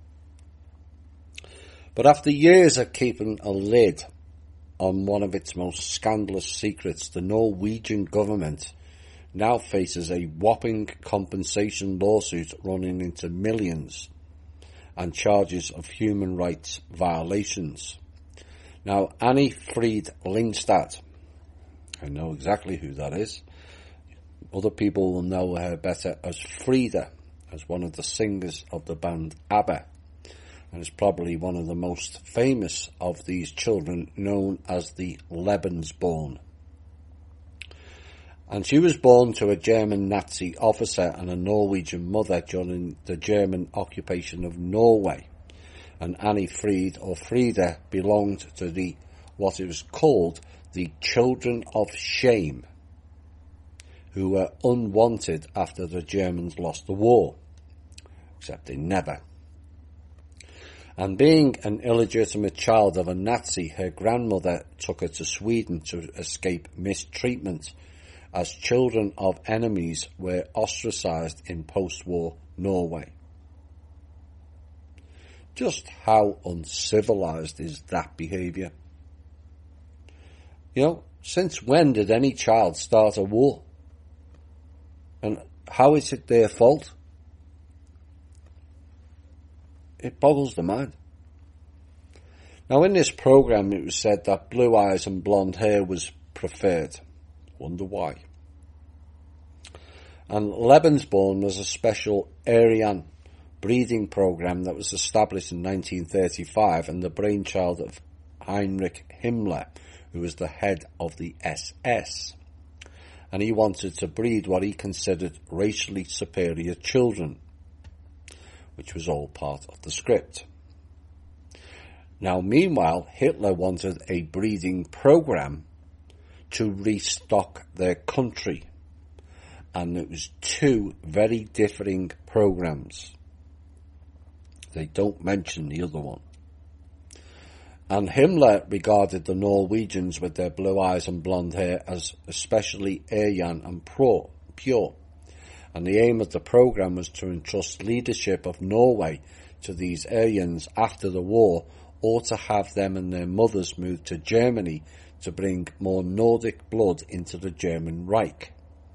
But after years of keeping a lid on one of its most scandalous secrets, the Norwegian government now faces a whopping compensation lawsuit running into millions and charges of human rights violations. Now, Annie Fried Lindstad, I know exactly who that is. Other people will know her better as Frida, as one of the singers of the band ABBA, and is probably one of the most famous of these children, known as the Lebensborn. And she was born to a German Nazi officer and a Norwegian mother during the German occupation of Norway. And Annie Fried, or Frida, belonged to the what it was called the Children of Shame, who were unwanted after the Germans lost the war, except they never. And being an illegitimate child of a Nazi, her grandmother took her to Sweden to escape mistreatment, as children of enemies were ostracised in post-war Norway. Just how uncivilised is that behaviour? You know, since when did any child start a war? And how is it their fault? It boggles the mind. Now, in this programme, it was said that blue eyes and blonde hair was preferred. Wonder why. And Lebensborn was a special Aryan breeding programme that was established in nineteen thirty-five and the brainchild of Heinrich Himmler, who was the head of the S S. And he wanted to breed what he considered racially superior children, which was all part of the script. Now, meanwhile, Hitler wanted a breeding programme to restock their country. And it was two very differing programs. They don't mention the other one. And Himmler regarded the Norwegians with their blue eyes and blonde hair as especially Aryan and pro, pure. And the aim of the program was to entrust leadership of Norway to these Aryans after the war, or to have them and their mothers move to Germany to bring more Nordic blood into the German Reich.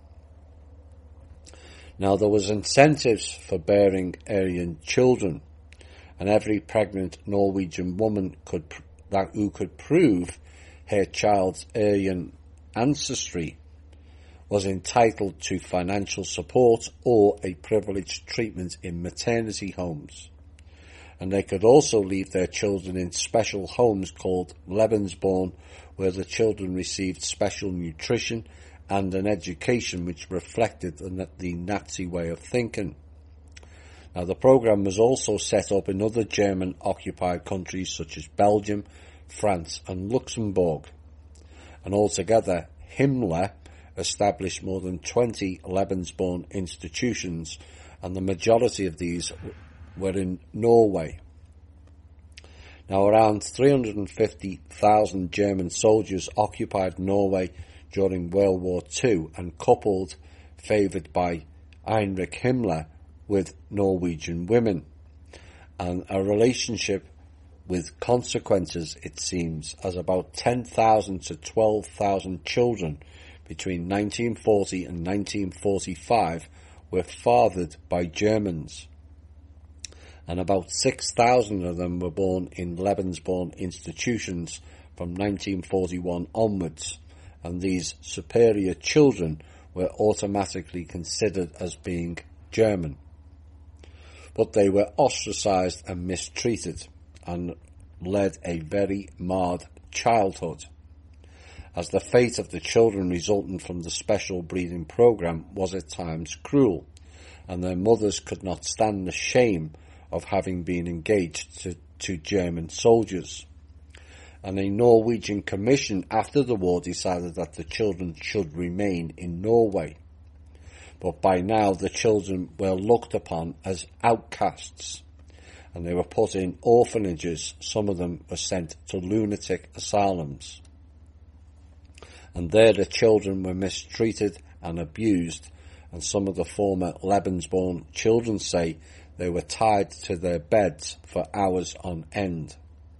Now there was incentives for bearing Aryan children, and every pregnant Norwegian woman could that who could prove her child's Aryan ancestry was entitled to financial support or a privileged treatment in maternity homes. And they could also leave their children in special homes called Lebensborn, where the children received special nutrition and an education which reflected the, the Nazi way of thinking. Now, the program was also set up in other German-occupied countries such as Belgium, France and Luxembourg. And altogether, Himmler established more than twenty Lebensborn institutions, and the majority of these were in Norway. Now, around three hundred fifty thousand German soldiers occupied Norway during World War Two and coupled, favoured by Heinrich Himmler, with Norwegian women, and a relationship with consequences, it seems, as about ten thousand to twelve thousand children between nineteen forty and nineteen forty-five were fathered by Germans, and about six thousand of them were born in Lebensborn institutions from nineteen forty-one onwards, and these superior children were automatically considered as being German. But they were ostracised and mistreated and led a very marred childhood, as the fate of the children resulting from the special breeding program was at times cruel, and their mothers could not stand the shame of having been engaged to, to German soldiers. And a Norwegian commission after the war decided that the children should remain in Norway. But by now the children were looked upon as outcasts, and they were put in orphanages. Some of them were sent to lunatic asylums. And there the children were mistreated and abused, and some of the former Lebensborn children say they were tied to their beds for hours on end.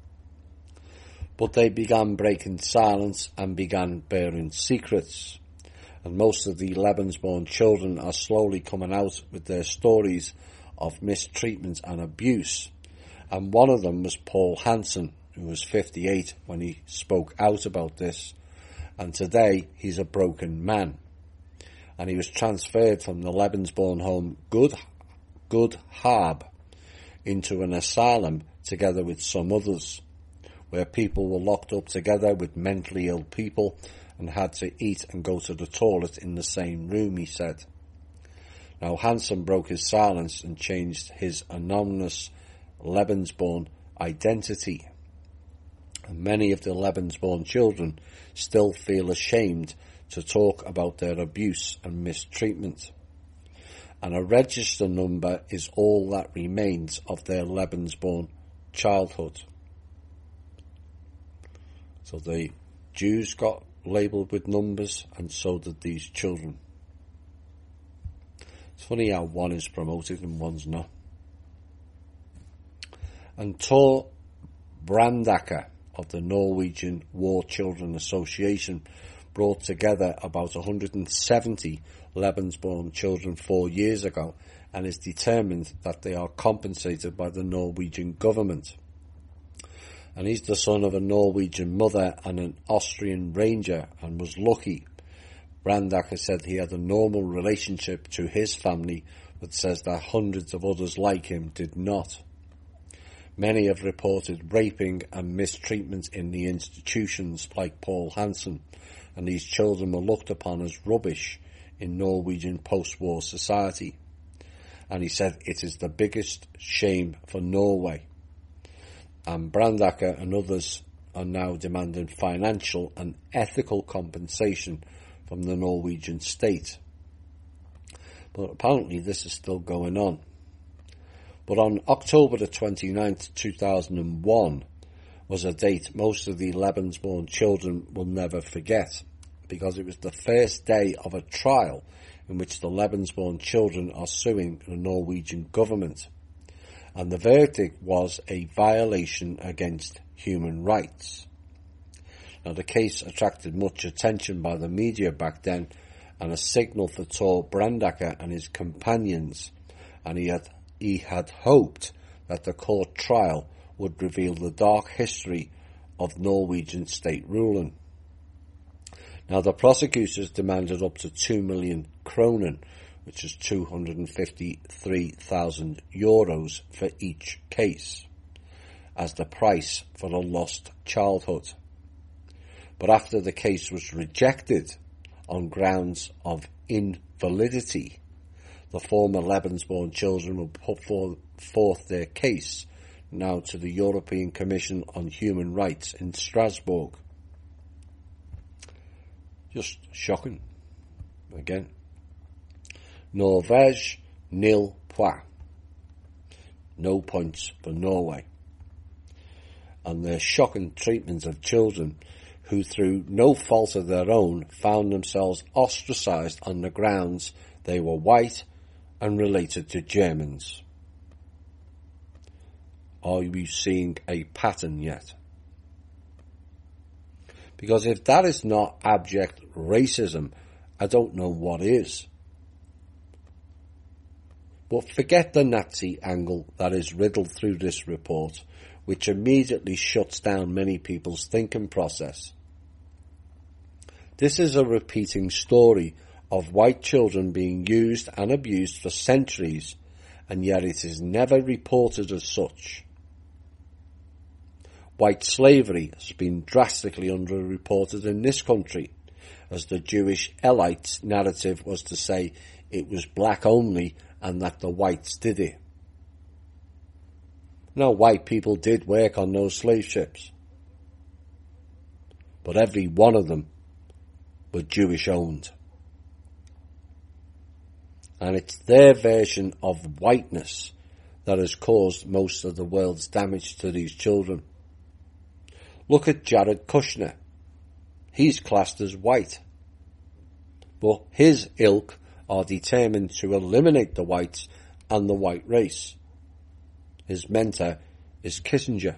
But they began breaking silence and began bearing secrets. And most of the Lebensborn children are slowly coming out with their stories of mistreatment and abuse. And one of them was Paul Hansen, who was fifty-eight when he spoke out about this. And today he's a broken man. And he was transferred from the Lebensborn home Good, Good Hab into an asylum together with some others, where people were locked up together with mentally ill people and had to eat and go to the toilet in the same room, he said. Now, Hansen broke his silence and changed his anonymous Lebensborn identity. And many of the Lebensborn children still feel ashamed to talk about their abuse and mistreatment. And a register number is all that remains of their Lebensborn childhood. So the Jews got labelled with numbers, and so did these children. It's funny how one is promoted and one's not. And Tor Brandaker of the Norwegian War Children Association brought together about one hundred seventy Lebensborn children four years ago, and is determined that they are compensated by the Norwegian government. And he's the son of a Norwegian mother and an Austrian ranger, and was lucky. Brandaker said he had a normal relationship to his family, but says that hundreds of others like him did not. Many have reported raping and mistreatment in the institutions like Paul Hansen, and these children were looked upon as rubbish in Norwegian post-war society. And he said it is the biggest shame for Norway. And Brandaker and others are now demanding financial and ethical compensation from the Norwegian state. But apparently this is still going on. But on October the twenty-ninth, two thousand one was a date most of the Lebensborn children will never forget, because it was the first day of a trial in which the Lebensborn children are suing the Norwegian government. And the verdict was a violation against human rights. Now, the case attracted much attention by the media back then, and a signal for Tor Brandaker and his companions, and he had he had hoped that the court trial would reveal the dark history of Norwegian state ruling. Now, the prosecutors demanded up to two million kronen, which is two hundred fifty-three thousand euros for each case, as the price for a lost childhood. But after the case was rejected on grounds of invalidity, the former Lebensborn children will put forth their case now to the European Commission on Human Rights in Strasbourg. Just shocking. Again. Norvège, nil points. No points for Norway. And their shocking treatment of children who, through no fault of their own, found themselves ostracised on the grounds they were white and related to Germans. Are we seeing a pattern yet? Because if that is not abject racism, I don't know what is. But forget the Nazi angle that is riddled through this report, which immediately shuts down many people's thinking process. This is a repeating story of white children being used and abused for centuries, and yet it is never reported as such. White slavery has been drastically underreported in this country, as the Jewish elites' narrative was to say it was black only and that the whites did it. Now, white people did work on those slave ships, but every one of them were Jewish owned. And it's their version of whiteness that has caused most of the world's damage to these children. Look at Jared Kushner. He's classed as white, but his ilk are determined to eliminate the whites and the white race. His mentor is Kissinger.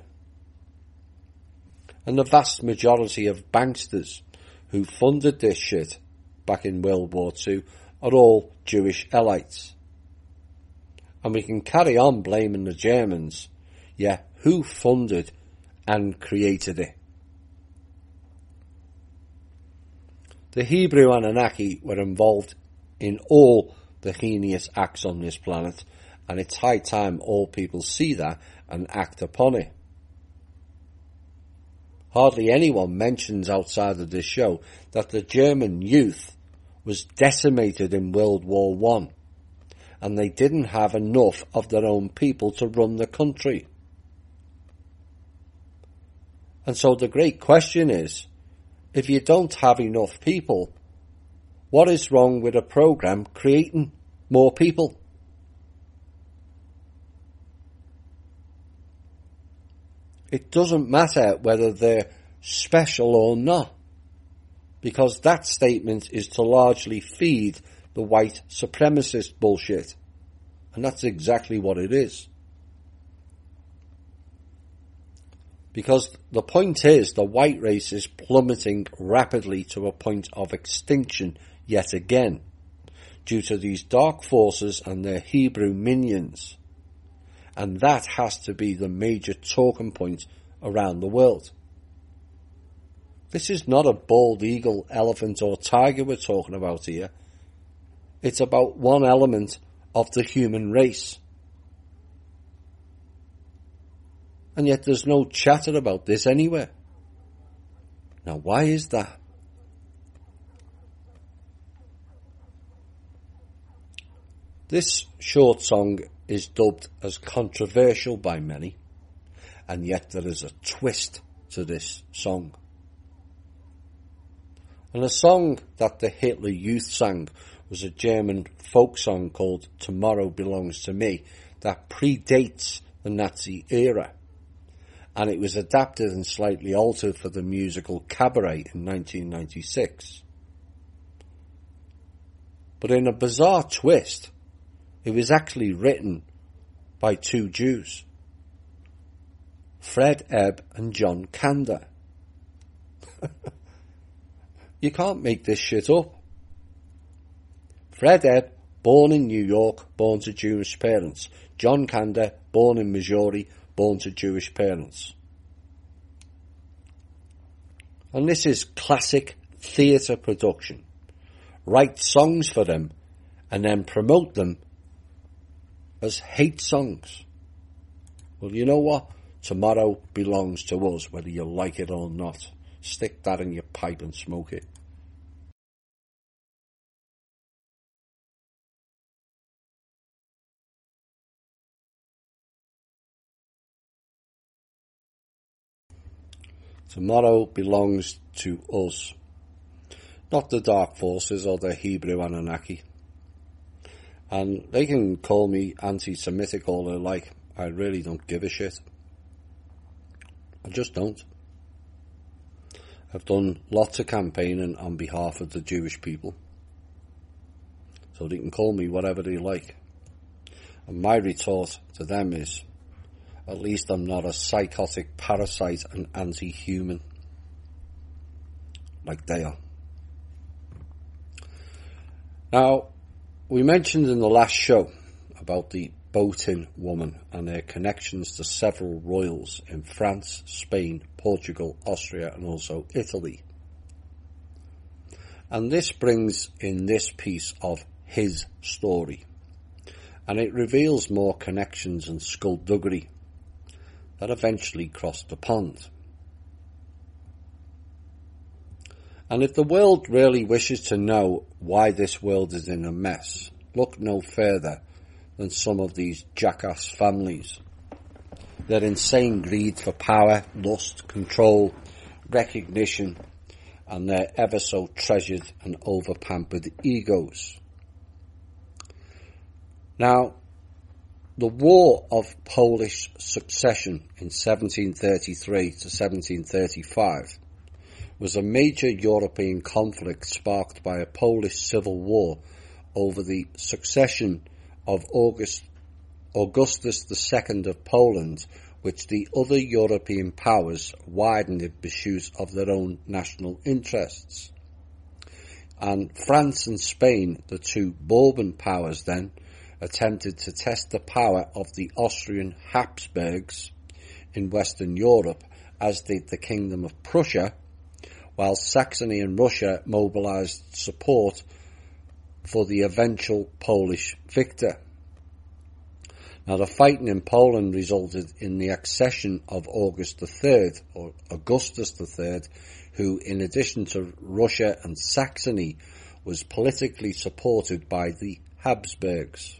And the vast majority of banksters who funded this shit back in World War Two are all Jewish elites. And we can carry on blaming the Germans. Yeah, who funded and created it? The Hebrew Anunnaki were involved in all the heinous acts on this planet, and it's high time all people see that and act upon it. Hardly anyone mentions outside of this show that the German youth was decimated in World War One, and they didn't have enough of their own people to run the country. And so the great question is, if you don't have enough people, what is wrong with a program creating more people? It doesn't matter whether they're special or not, because that statement is to largely feed the white supremacist bullshit. And that's exactly what it is. Because the point is, the white race is plummeting rapidly to a point of extinction yet again, due to these dark forces and their Hebrew minions. And that has to be the major talking point around the world. This is not a bald eagle, elephant or tiger we're talking about here. It's about one element of the human race. And yet there's no chatter about this anywhere. Now, why is that? This short song is dubbed as controversial by many, and yet there is a twist to this song. And the song that the Hitler Youth sang was a German folk song called Tomorrow Belongs to Me that predates the Nazi era. And it was adapted and slightly altered for the musical Cabaret in nineteen ninety-six. But in a bizarre twist, it was actually written by two Jews, Fred Ebb and John Kander. You can't make this shit up. Fred Ebb, born in New York, born to Jewish parents. John Kander, born in Missouri, born to Jewish parents. And this is classic theatre production. Write songs for them and then promote them as hate songs. Well, you know what? Tomorrow belongs to us, whether you like it or not. Stick that in your pipe and smoke it. Tomorrow belongs to us, not the Dark Forces or the Hebrew Anunnaki. And they can call me anti-Semitic all they like. I really don't give a shit. I just don't. I've done lots of campaigning on behalf of the Jewish people. So they can call me whatever they like. And my retort to them is, at least I'm not a psychotic parasite and anti-human like they are. Now, we mentioned in the last show about the boating woman and their connections to several royals in France, Spain, Portugal, Austria and also Italy. And this brings in this piece of his story. And it reveals more connections and skullduggery that eventually crossed the pond. And if the world really wishes to know why this world is in a mess, look no further than some of these jackass families. Their insane greed for power, lust, control, recognition, and their ever so treasured and over-pampered egos. Now, the War of Polish Succession in seventeen thirty-three to seventeen thirty-five was a major European conflict sparked by a Polish civil war over the succession of August, Augustus the Second of Poland, which the other European powers widened in pursuit of their own national interests. And France and Spain, the two Bourbon powers then, attempted to test the power of the Austrian Habsburgs in Western Europe, as did the Kingdom of Prussia, while Saxony and Russia mobilized support for the eventual Polish victor. Now, the fighting in Poland resulted in the accession of August the Third, or Augustus the Third, who, in addition to Russia and Saxony, was politically supported by the Habsburgs.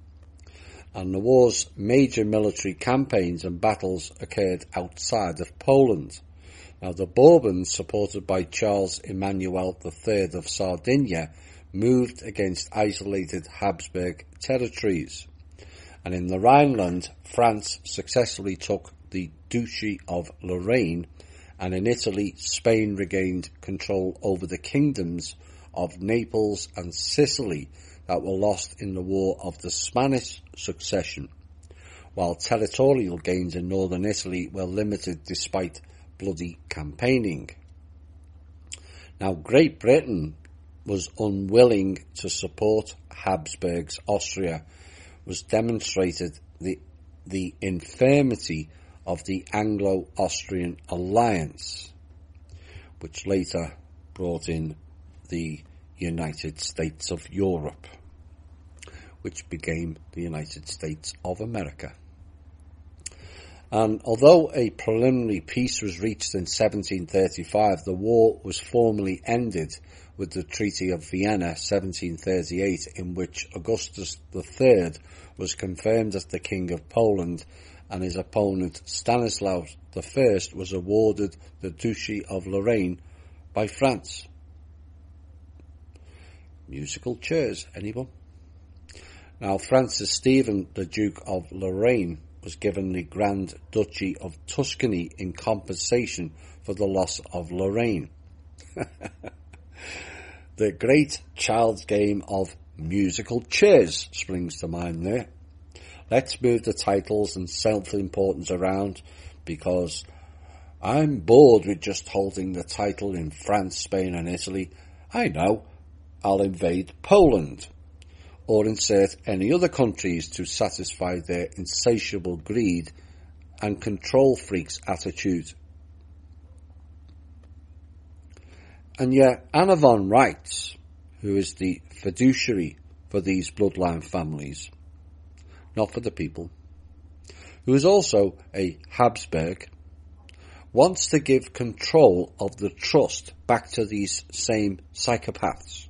And the war's major military campaigns and battles occurred outside of Poland. Now, the Bourbons, supported by Charles Emmanuel the Third of Sardinia, moved against isolated Habsburg territories. And in the Rhineland, France successfully took the Duchy of Lorraine, and in Italy, Spain regained control over the kingdoms of Naples and Sicily that were lost in the War of the Spanish Succession, while territorial gains in northern Italy were limited despite bloody campaigning. Now, Great Britain was unwilling to support Habsburg's Austria, was demonstrated the, the infirmity of the Anglo-Austrian alliance, which later brought in the United States of Europe, which became the United States of America. And although a preliminary peace was reached in seventeen thirty-five, the war was formally ended with the Treaty of Vienna seventeen thirty-eight, in which Augustus the Third was confirmed as the King of Poland and his opponent Stanislaus the First was awarded the Duchy of Lorraine by France. Musical chairs, anyone? Now, Francis Stephen, the Duke of Lorraine, was given the Grand Duchy of Tuscany in compensation for the loss of Lorraine. The great child's game of musical chairs springs to mind there. Let's move the titles and self-importance around, because I'm bored with just holding the title in France, Spain and Italy. I know, I'll invade Poland, or insert any other countries to satisfy their insatiable greed and control freaks attitude. And yet Anna von Reitz, who is the fiduciary for these bloodline families, not for the people, who is also a Habsburg, wants to give control of the trust back to these same psychopaths,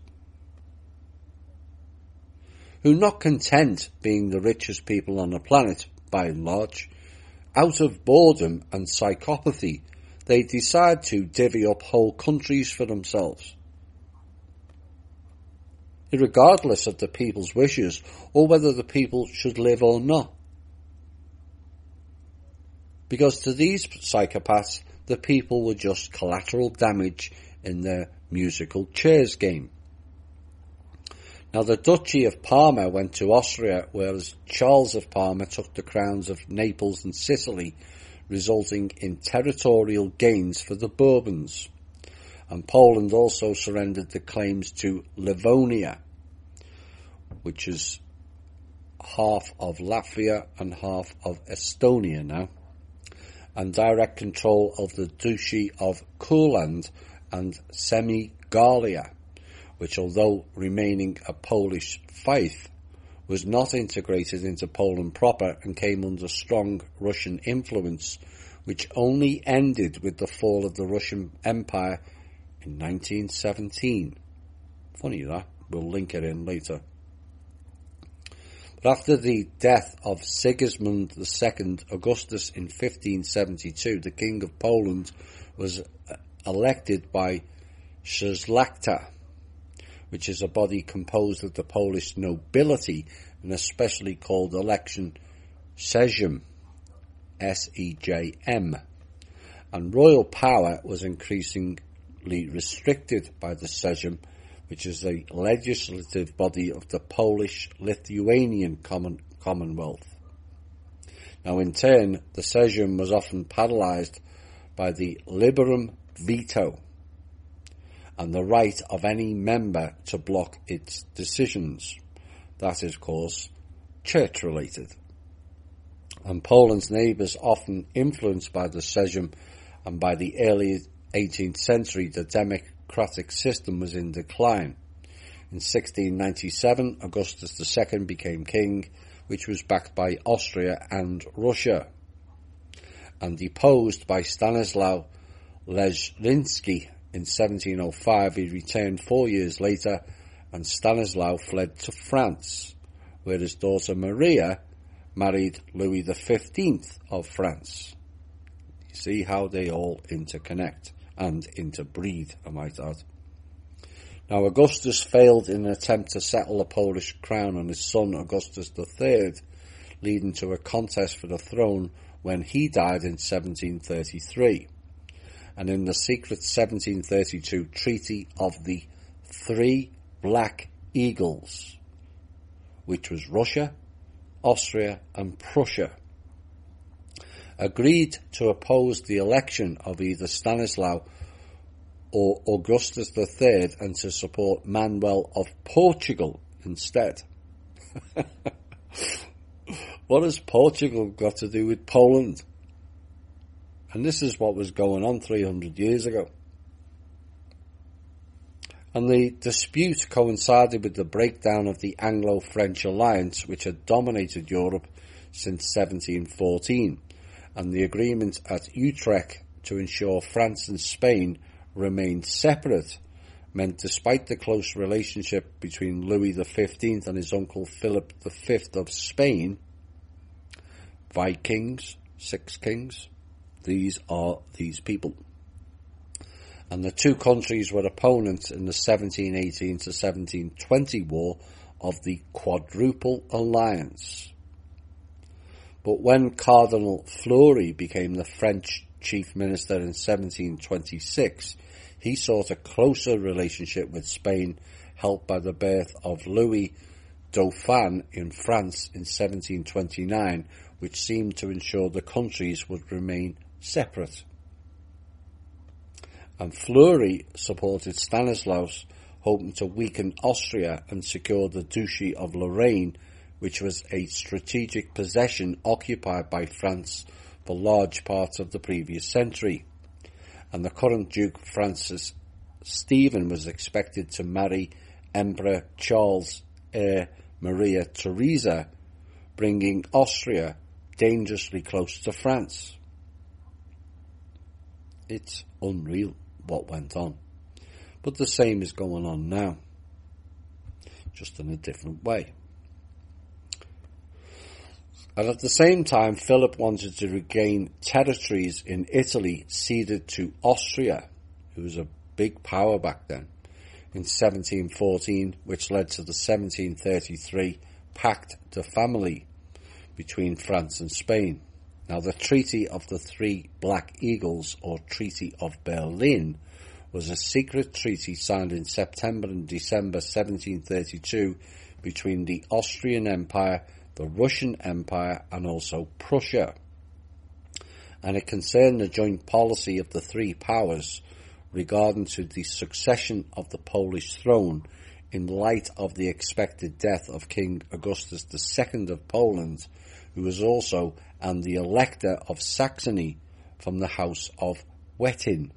who, not content being the richest people on the planet by and large, out of boredom and psychopathy, they decide to divvy up whole countries for themselves, regardless of the people's wishes or whether the people should live or not. Because to these psychopaths, the people were just collateral damage in their musical chairs game. Now, the Duchy of Parma went to Austria, whereas Charles of Parma took the crowns of Naples and Sicily, resulting in territorial gains for the Bourbons. And Poland also surrendered the claims to Livonia, which is half of Latvia and half of Estonia now, and direct control of the Duchy of Courland and Semi-Galia, which, although remaining a Polish fief, was not integrated into Poland proper and came under strong Russian influence, which only ended with the fall of the Russian Empire in nineteen seventeen. Funny that, we'll link it in later. But after the death of Sigismund the Second Augustus in fifteen seventy-two, the King of Poland was elected by Szlachta, which is a body composed of the Polish nobility, and especially called election Sejm, S E J M. And royal power was increasingly restricted by the Sejm, which is a legislative body of the Polish-Lithuanian Common- Commonwealth. Now, in turn, the Sejm was often paralysed by the liberum veto, and the right of any member to block its decisions. That is, of course, church-related. And Poland's neighbours, often influenced by the Sejm, and by the early eighteenth century, the democratic system was in decline. In sixteen ninety-seven, Augustus the Second became king, which was backed by Austria and Russia. And deposed by Stanislaw Leszczynski in seventeen oh five, he returned four years later, and Stanislaw fled to France, where his daughter Maria married Louis the Fifteenth of France. You see how they all interconnect and interbreed, I might add. Now, Augustus failed in an attempt to settle the Polish crown on his son Augustus the Third, leading to a contest for the throne when he died in seventeen thirty-three. And in the secret seventeen thirty-two Treaty of the Three Black Eagles, which was Russia, Austria and Prussia, agreed to oppose the election of either Stanislaw or Augustus the Third and to support Manuel of Portugal instead. What has Portugal got to do with Poland? And this is what was going on three hundred years ago. And the dispute coincided with the breakdown of the Anglo-French alliance, which had dominated Europe since seventeen fourteen, and the agreement at Utrecht to ensure France and Spain remained separate meant, despite the close relationship between Louis the Fifteenth and his uncle Philip the Fifth of Spain, by kings, six kings. These are these people. And the two countries were opponents in the seventeen eighteen to seventeen twenty war of the Quadruple Alliance. But when Cardinal Fleury became the French chief minister in seventeen twenty-six, he sought a closer relationship with Spain, helped by the birth of Louis Dauphin in France in seventeen twenty-nine, which seemed to ensure the countries would remain separate. And Fleury supported Stanislaus, hoping to weaken Austria and secure the Duchy of Lorraine, which was a strategic possession occupied by France for large parts of the previous century. And the current Duke Francis Stephen was expected to marry Emperor Charles' heir Maria Theresa, bringing Austria dangerously close to France. It's unreal what went on. But the same is going on now, just in a different way. And at the same time, Philip wanted to regain territories in Italy ceded to Austria, who was a big power back then, in seventeen fourteen, which led to the seventeen thirty-three Pacte de Famille between France and Spain. Now, the Treaty of the Three Black Eagles, or Treaty of Berlin, was a secret treaty signed in September and December seventeen thirty-two between the Austrian Empire, the Russian Empire, and also Prussia. And it concerned the joint policy of the three powers regarding to the succession of the Polish throne in light of the expected death of King Augustus the Second of Poland, who was also and the Elector of Saxony from the House of Wettin.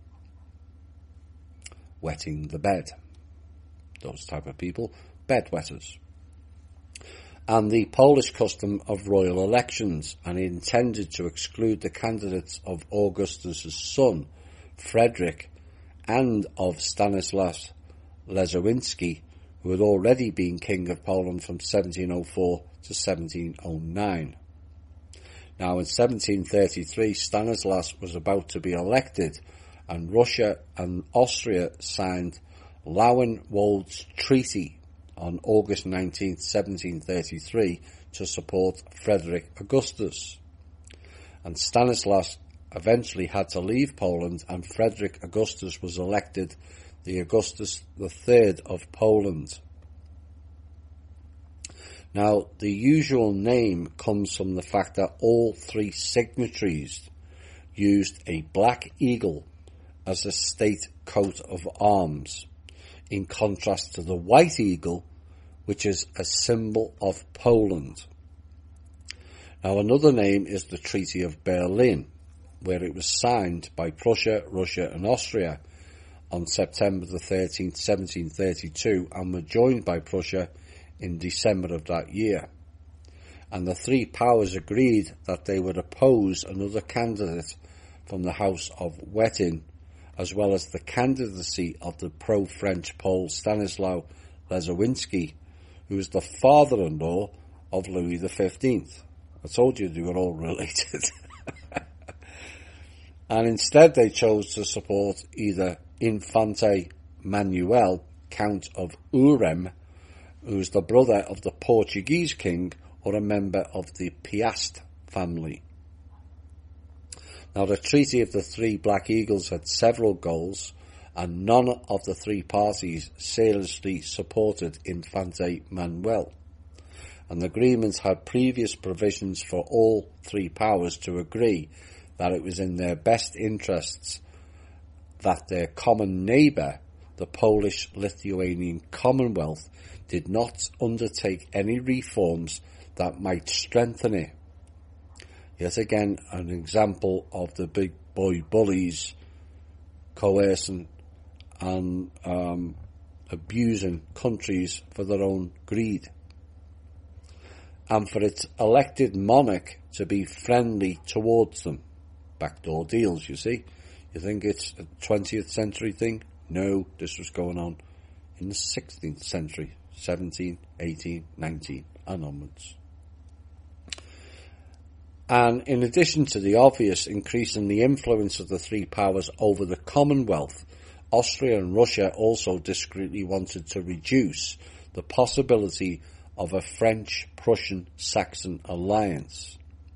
Wetting the bed. Those type of people, bedwetters. And the Polish custom of royal elections, and it intended to exclude the candidates of Augustus' son, Frederick, and of Stanislas Leszczynski, who had already been King of Poland from seventeen oh four to seventeen oh nine. Now, in seventeen thirty-three, Stanislas was about to be elected, and Russia and Austria signed Lauenwald's Treaty on August nineteenth, seventeen thirty-three, to support Frederick Augustus. And Stanislas eventually had to leave Poland, and Frederick Augustus was elected the Augustus the Third of Poland. Now, the usual name comes from the fact that all three signatories used a black eagle as a state coat of arms, in contrast to the white eagle, which is a symbol of Poland. Now, another name is the Treaty of Berlin, where it was signed by Prussia, Russia and Austria on September the thirteenth, seventeen thirty-two, and were joined by Prussia in December of that year. And the three powers agreed that they would oppose another candidate from the House of Wettin, as well as the candidacy of the pro-French Pole Stanislaw Leszczynski, who was the father-in-law of Louis the Fifteenth. I told you they were all related. And instead they chose to support either Infante Manuel, Count of Urem, who is the brother of the Portuguese king, or a member of the Piast family. Now, the Treaty of the Three Black Eagles had several goals, and none of the three parties seriously supported Infante Manuel. And the agreement had previous provisions for all three powers to agree that it was in their best interests that their common neighbour, the Polish-Lithuanian Commonwealth, did not undertake any reforms that might strengthen it. Yet again, an example of the big boy bullies coercing and um, abusing countries for their own greed. And for its elected monarch to be friendly towards them. Backdoor deals, you see. You think it's a twentieth century thing? No, this was going on in the sixteenth century, seventeen, eighteen, nineteen and onwards. And in addition to the obvious increase in the influence of the three powers over the Commonwealth, Austria and Russia also discreetly wanted to reduce the possibility of a French-Prussian-Saxon alliance.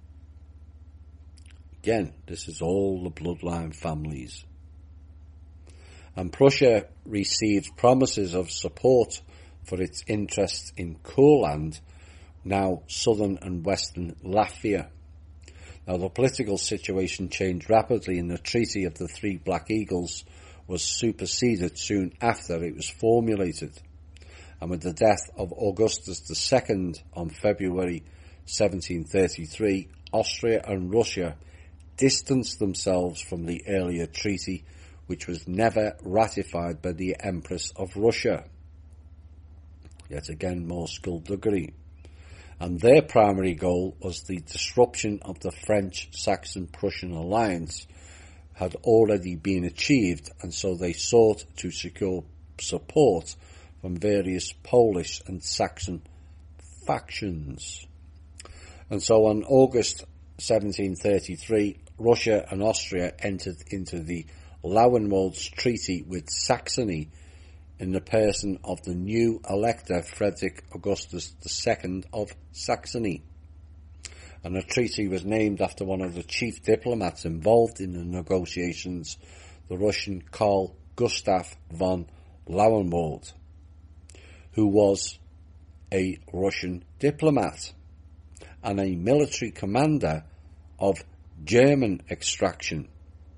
Again, this is all the bloodline families. And Prussia received promises of support for its interests in Courland, now southern and western Latvia. Now, the political situation changed rapidly, and the Treaty of the Three Black Eagles was superseded soon after it was formulated. And with the death of Augustus the Second on February seventeen thirty-three, Austria and Russia distanced themselves from the earlier treaty, which was never ratified by the Empress of Russia. Yet again, more skullduggery. And their primary goal was the disruption of the French-Saxon-Prussian alliance had already been achieved, and so they sought to secure support from various Polish and Saxon factions. And so on August seventeen thirty-three, Russia and Austria entered into the Lauenwalds Treaty with Saxony in the person of the new elector Frederick Augustus the Second of Saxony. And the treaty was named after one of the chief diplomats involved in the negotiations, the Russian Karl Gustav von Lauenwald, who was a Russian diplomat and a military commander of German extraction.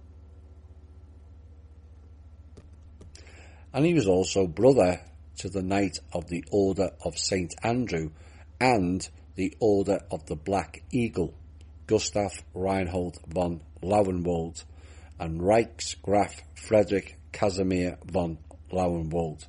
And he was also brother to the Knight of the Order of Saint Andrew and the Order of the Black Eagle, Gustav Reinhold von Lauenwald, and Reichsgraf Friedrich Casimir von Lauenwald.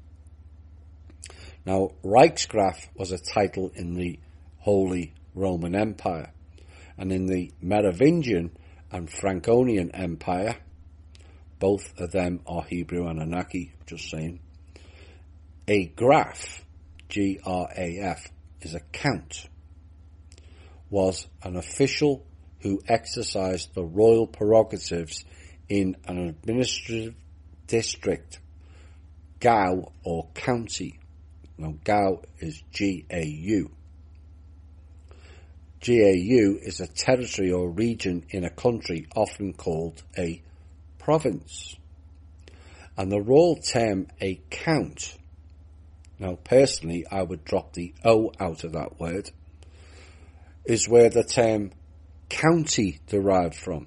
Now, Reichsgraf was a title in the Holy Roman Empire, and in the Merovingian and Franconian Empire, both of them are Hebrew Anunnaki, just saying, a graf, G R A F, is a count, was an official who exercised the royal prerogatives in an administrative district, Gau or county. Now, Gau is G A U. G A U is a territory or region in a country, often called a province. And the royal term a count, now personally I would drop the O out of that word, is where the term county derived from.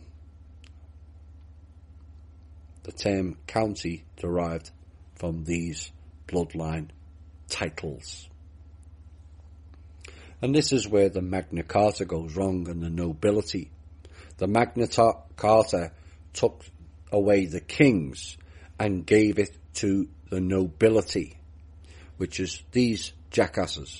The term county derived from these bloodline titles. And this is where the Magna Carta goes wrong and the nobility. The Magna Carta took away the kings and gave it to the nobility, which is these jackasses.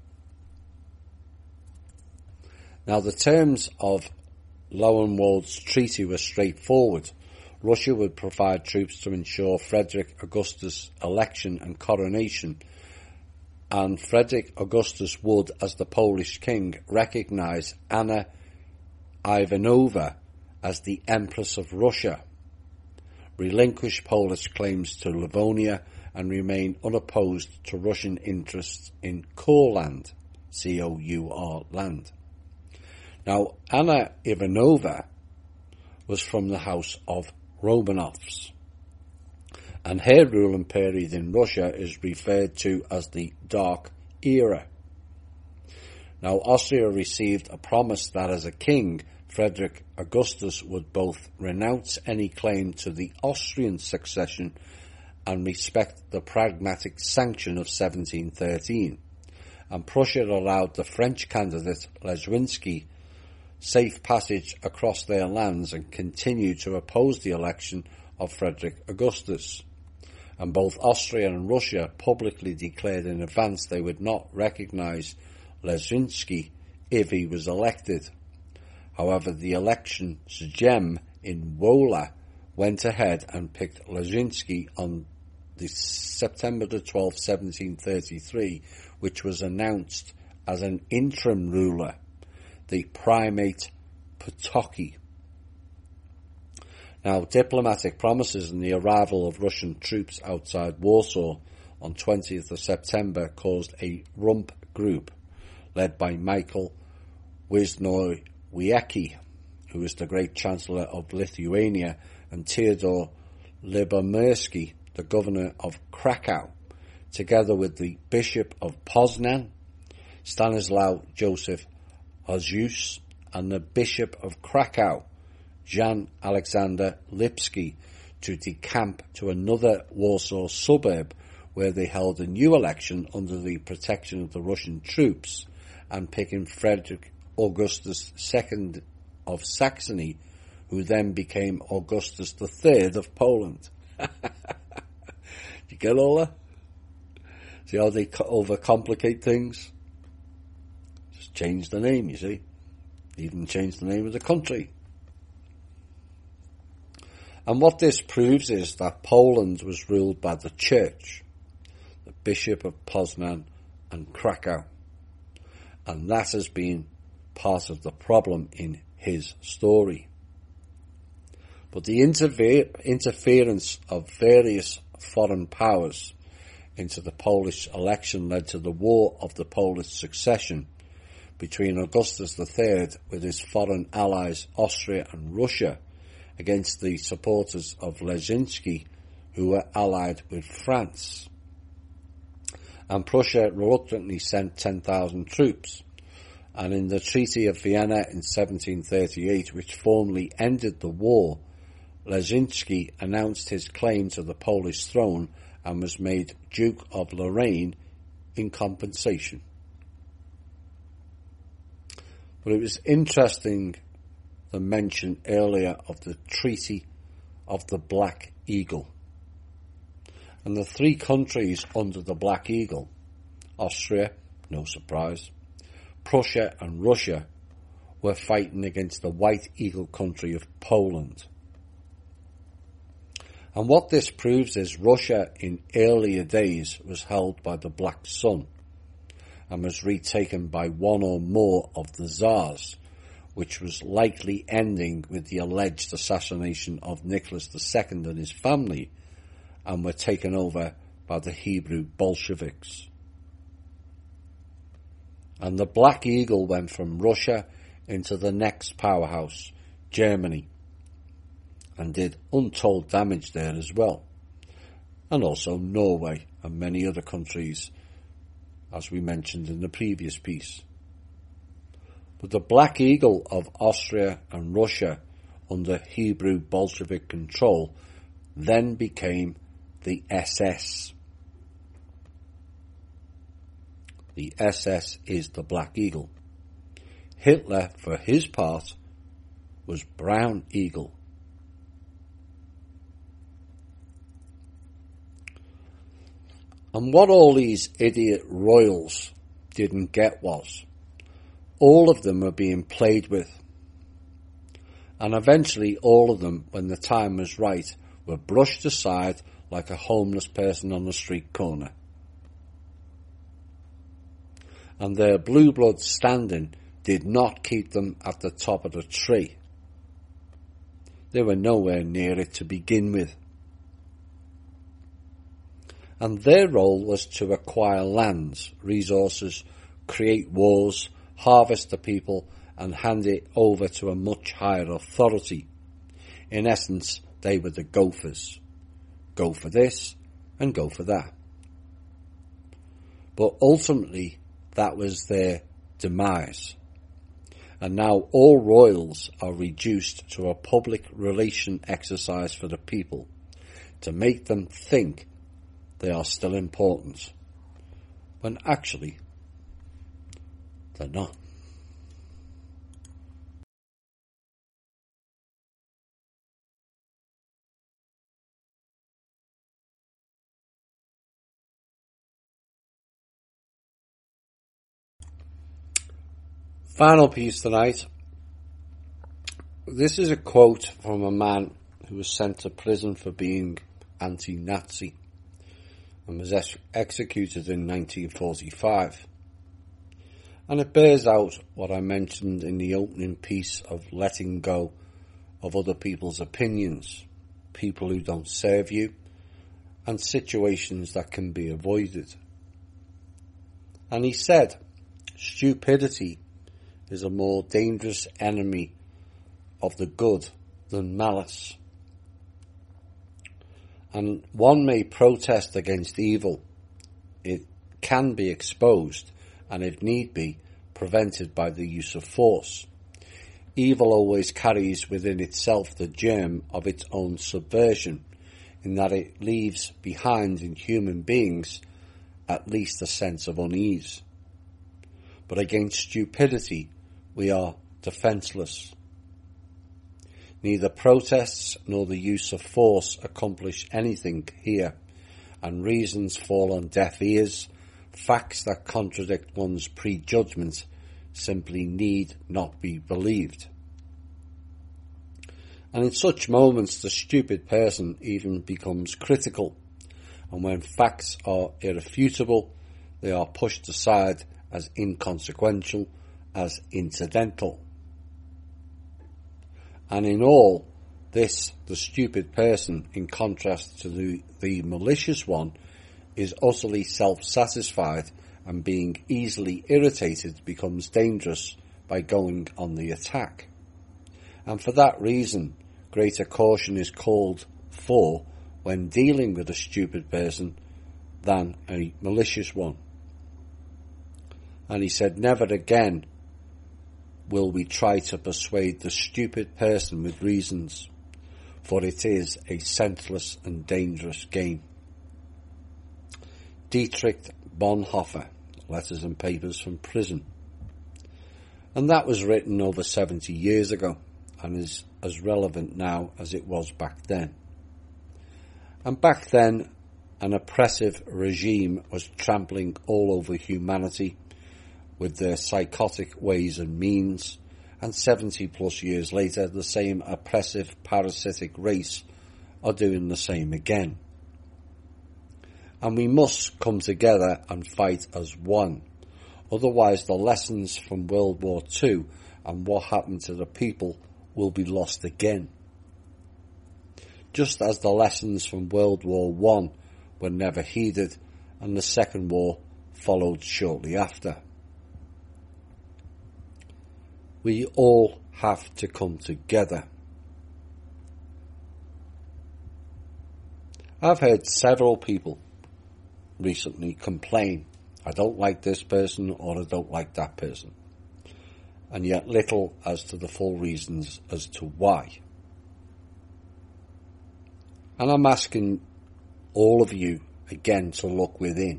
Now, the terms of Lauenwald's treaty were straightforward. Russia would provide troops to ensure Frederick Augustus' election and coronation, and Frederick Augustus would, as the Polish king, recognise Anna Ivanova as the Empress of Russia, relinquish Polish claims to Livonia, and remain unopposed to Russian interests in Courland, C O U R land. Now, Anna Ivanova was from the house of Romanovs, and her rule and period in Russia is referred to as the Dark Era. Now, Austria received a promise that as a king, Frederick Augustus would both renounce any claim to the Austrian succession and respect the Pragmatic Sanction of seventeen thirteen, and Prussia allowed the French candidate Leszczynski safe passage across their lands and continued to oppose the election of Frederick Augustus. And both Austria and Russia publicly declared in advance they would not recognise Leszczynski if he was elected. However, the election Sejm in Wola went ahead and picked Leszczynski on the September the twelfth, seventeen thirty-three, which was announced as an interim ruler, the primate Potocki. Now, diplomatic promises and the arrival of Russian troops outside Warsaw on twentieth of September caused a rump group led by Michael Wisnowiecki, who was the great Chancellor of Lithuania, and Theodor Lyubomirsky, the governor of Krakow, together with the Bishop of Poznan, Stanislaw Joseph Ozius, and the Bishop of Krakow, Jan Alexander Lipski, to decamp to another Warsaw suburb where they held a new election under the protection of the Russian troops and picking Frederick Augustus the Second of Saxony, who then became Augustus the Third of Poland. You get all that? See how they overcomplicate things? Just change the name, you see. Even change the name of the country. And what this proves is that Poland was ruled by the Church, the Bishop of Poznan and Krakow. And that has been part of the problem in his story. But the interfe- interference of various foreign powers into the Polish election led to the War of the Polish Succession between Augustus the Third with his foreign allies Austria and Russia against the supporters of Leszczynski, who were allied with France. And Prussia reluctantly sent ten thousand troops. And in the Treaty of Vienna in seventeen thirty-eight, which formally ended the war, Leszczynski announced his claim to the Polish throne and was made Duke of Lorraine in compensation. But it was interesting the mention earlier of the Treaty of the Black Eagle. And the three countries under the Black Eagle, Austria, no surprise, Prussia and Russia, were fighting against the White Eagle country of Poland. And what this proves is Russia in earlier days was held by the Black Sun and was retaken by one or more of the Tsars, which was likely ending with the alleged assassination of Nicholas the Second and his family, and were taken over by the Hebrew Bolsheviks. And the Black Eagle went from Russia into the next powerhouse, Germany, and did untold damage there as well, and also Norway and many other countries, as we mentioned in the previous piece. But the Black Eagle of Austria and Russia under Hebrew Bolshevik control then became the S S. The S S is the Black Eagle. Hitler, for his part, was Brown Eagle. And what all these idiot royals didn't get was, all of them were being played with. And eventually all of them, when the time was right, were brushed aside like a homeless person on the street corner. And their blue blood standing did not keep them at the top of the tree. They were nowhere near it to begin with. And their role was to acquire lands, resources, create wars, harvest the people, and hand it over to a much higher authority. In essence, they were the gophers. Go for this and go for that. But ultimately, that was their demise. And now all royals are reduced to a public relation exercise for the people, to make them think they are still important, when actually they're not. Final piece tonight. This is a quote from a man who was sent to prison for being anti-Nazi and was ex- executed in nineteen forty-five. And it bears out what I mentioned in the opening piece of letting go of other people's opinions, people who don't serve you, and situations that can be avoided. And he said, stupidity is a more dangerous enemy of the good than malice. And one may protest against evil. It can be exposed and, if need be, prevented by the use of force. Evil always carries within itself the germ of its own subversion, in that it leaves behind in human beings at least a sense of unease. But against stupidity, we are defenceless. Neither protests nor the use of force accomplish anything here, and reasons fall on deaf ears. Facts that contradict one's prejudgment simply need not be believed. And in such moments, the stupid person even becomes critical, and when facts are irrefutable, they are pushed aside as inconsequential, as incidental. And in all this, the stupid person, in contrast to the, the malicious one, is utterly self-satisfied, and being easily irritated becomes dangerous by going on the attack. And for that reason, greater caution is called for when dealing with a stupid person than a malicious one. And he said, never again will we try to persuade the stupid person with reasons, for it is a senseless and dangerous game. Dietrich Bonhoeffer, Letters and Papers from Prison. And that was written over seventy years ago and is as relevant now as it was back then. And back then, an oppressive regime was trampling all over humanity with their psychotic ways and means, and seventy plus years later, the same oppressive parasitic race are doing the same again. And we must come together and fight as one. Otherwise, the lessons from World War Two and what happened to the people will be lost again. Just as the lessons from World War One were never heeded, and the Second War followed shortly after. We all have to come together. I've heard several people recently complain, I don't like this person or I don't like that person, and yet little as to the full reasons as to why. And I'm asking all of you again to look within,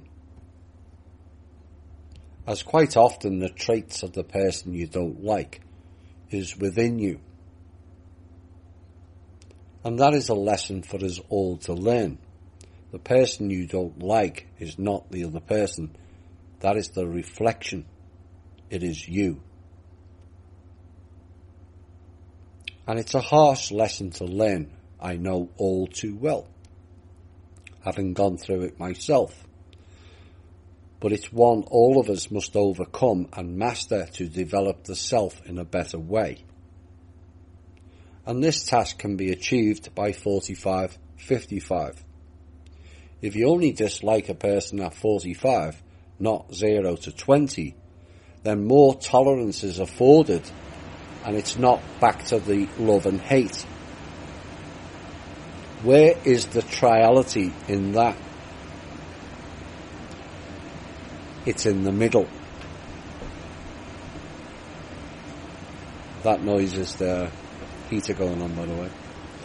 as quite often the traits of the person you don't like is within you. And that is a lesson for us all to learn. The person you don't like is not the other person. That is the reflection. It is you. And it's a harsh lesson to learn, I know all too well, having gone through it myself. But it's one all of us must overcome and master to develop the self in a better way. And this task can be achieved by forty-five fifty-five. If you only dislike a person at forty-five, not zero to twenty, then more tolerance is afforded, and it's not back to the love and hate. Where is the triality in that? It's in the middle. That noise is the heater going on, by the way.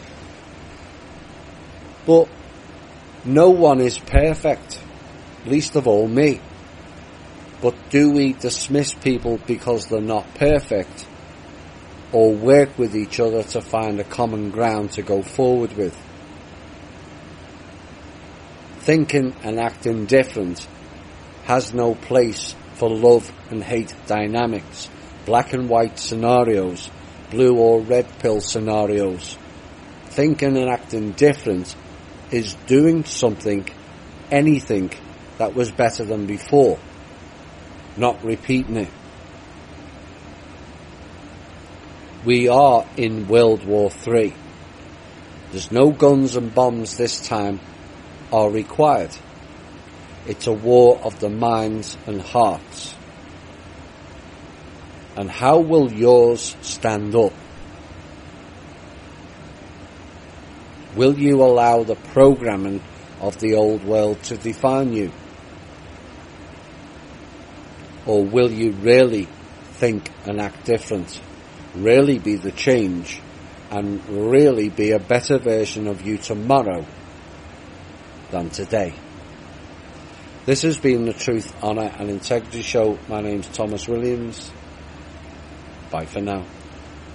But no one is perfect, least of all me. But do we dismiss people because they're not perfect, or work with each other to find a common ground to go forward with? Thinking and acting different has no place for love and hate dynamics, black and white scenarios, blue or red pill scenarios. Thinking and acting different is doing something, anything, that was better than before, not repeating it. We are in World War Three. There's no guns and bombs this time are required. It's a war of the minds and hearts. And how will yours stand up? Will you allow the programming of the old world to define you? Or will you really think and act different? Really be the change and really be a better version of you tomorrow than today? This has been the Truth, Honour and Integrity Show. My name's Thomas Williams. Bye for now.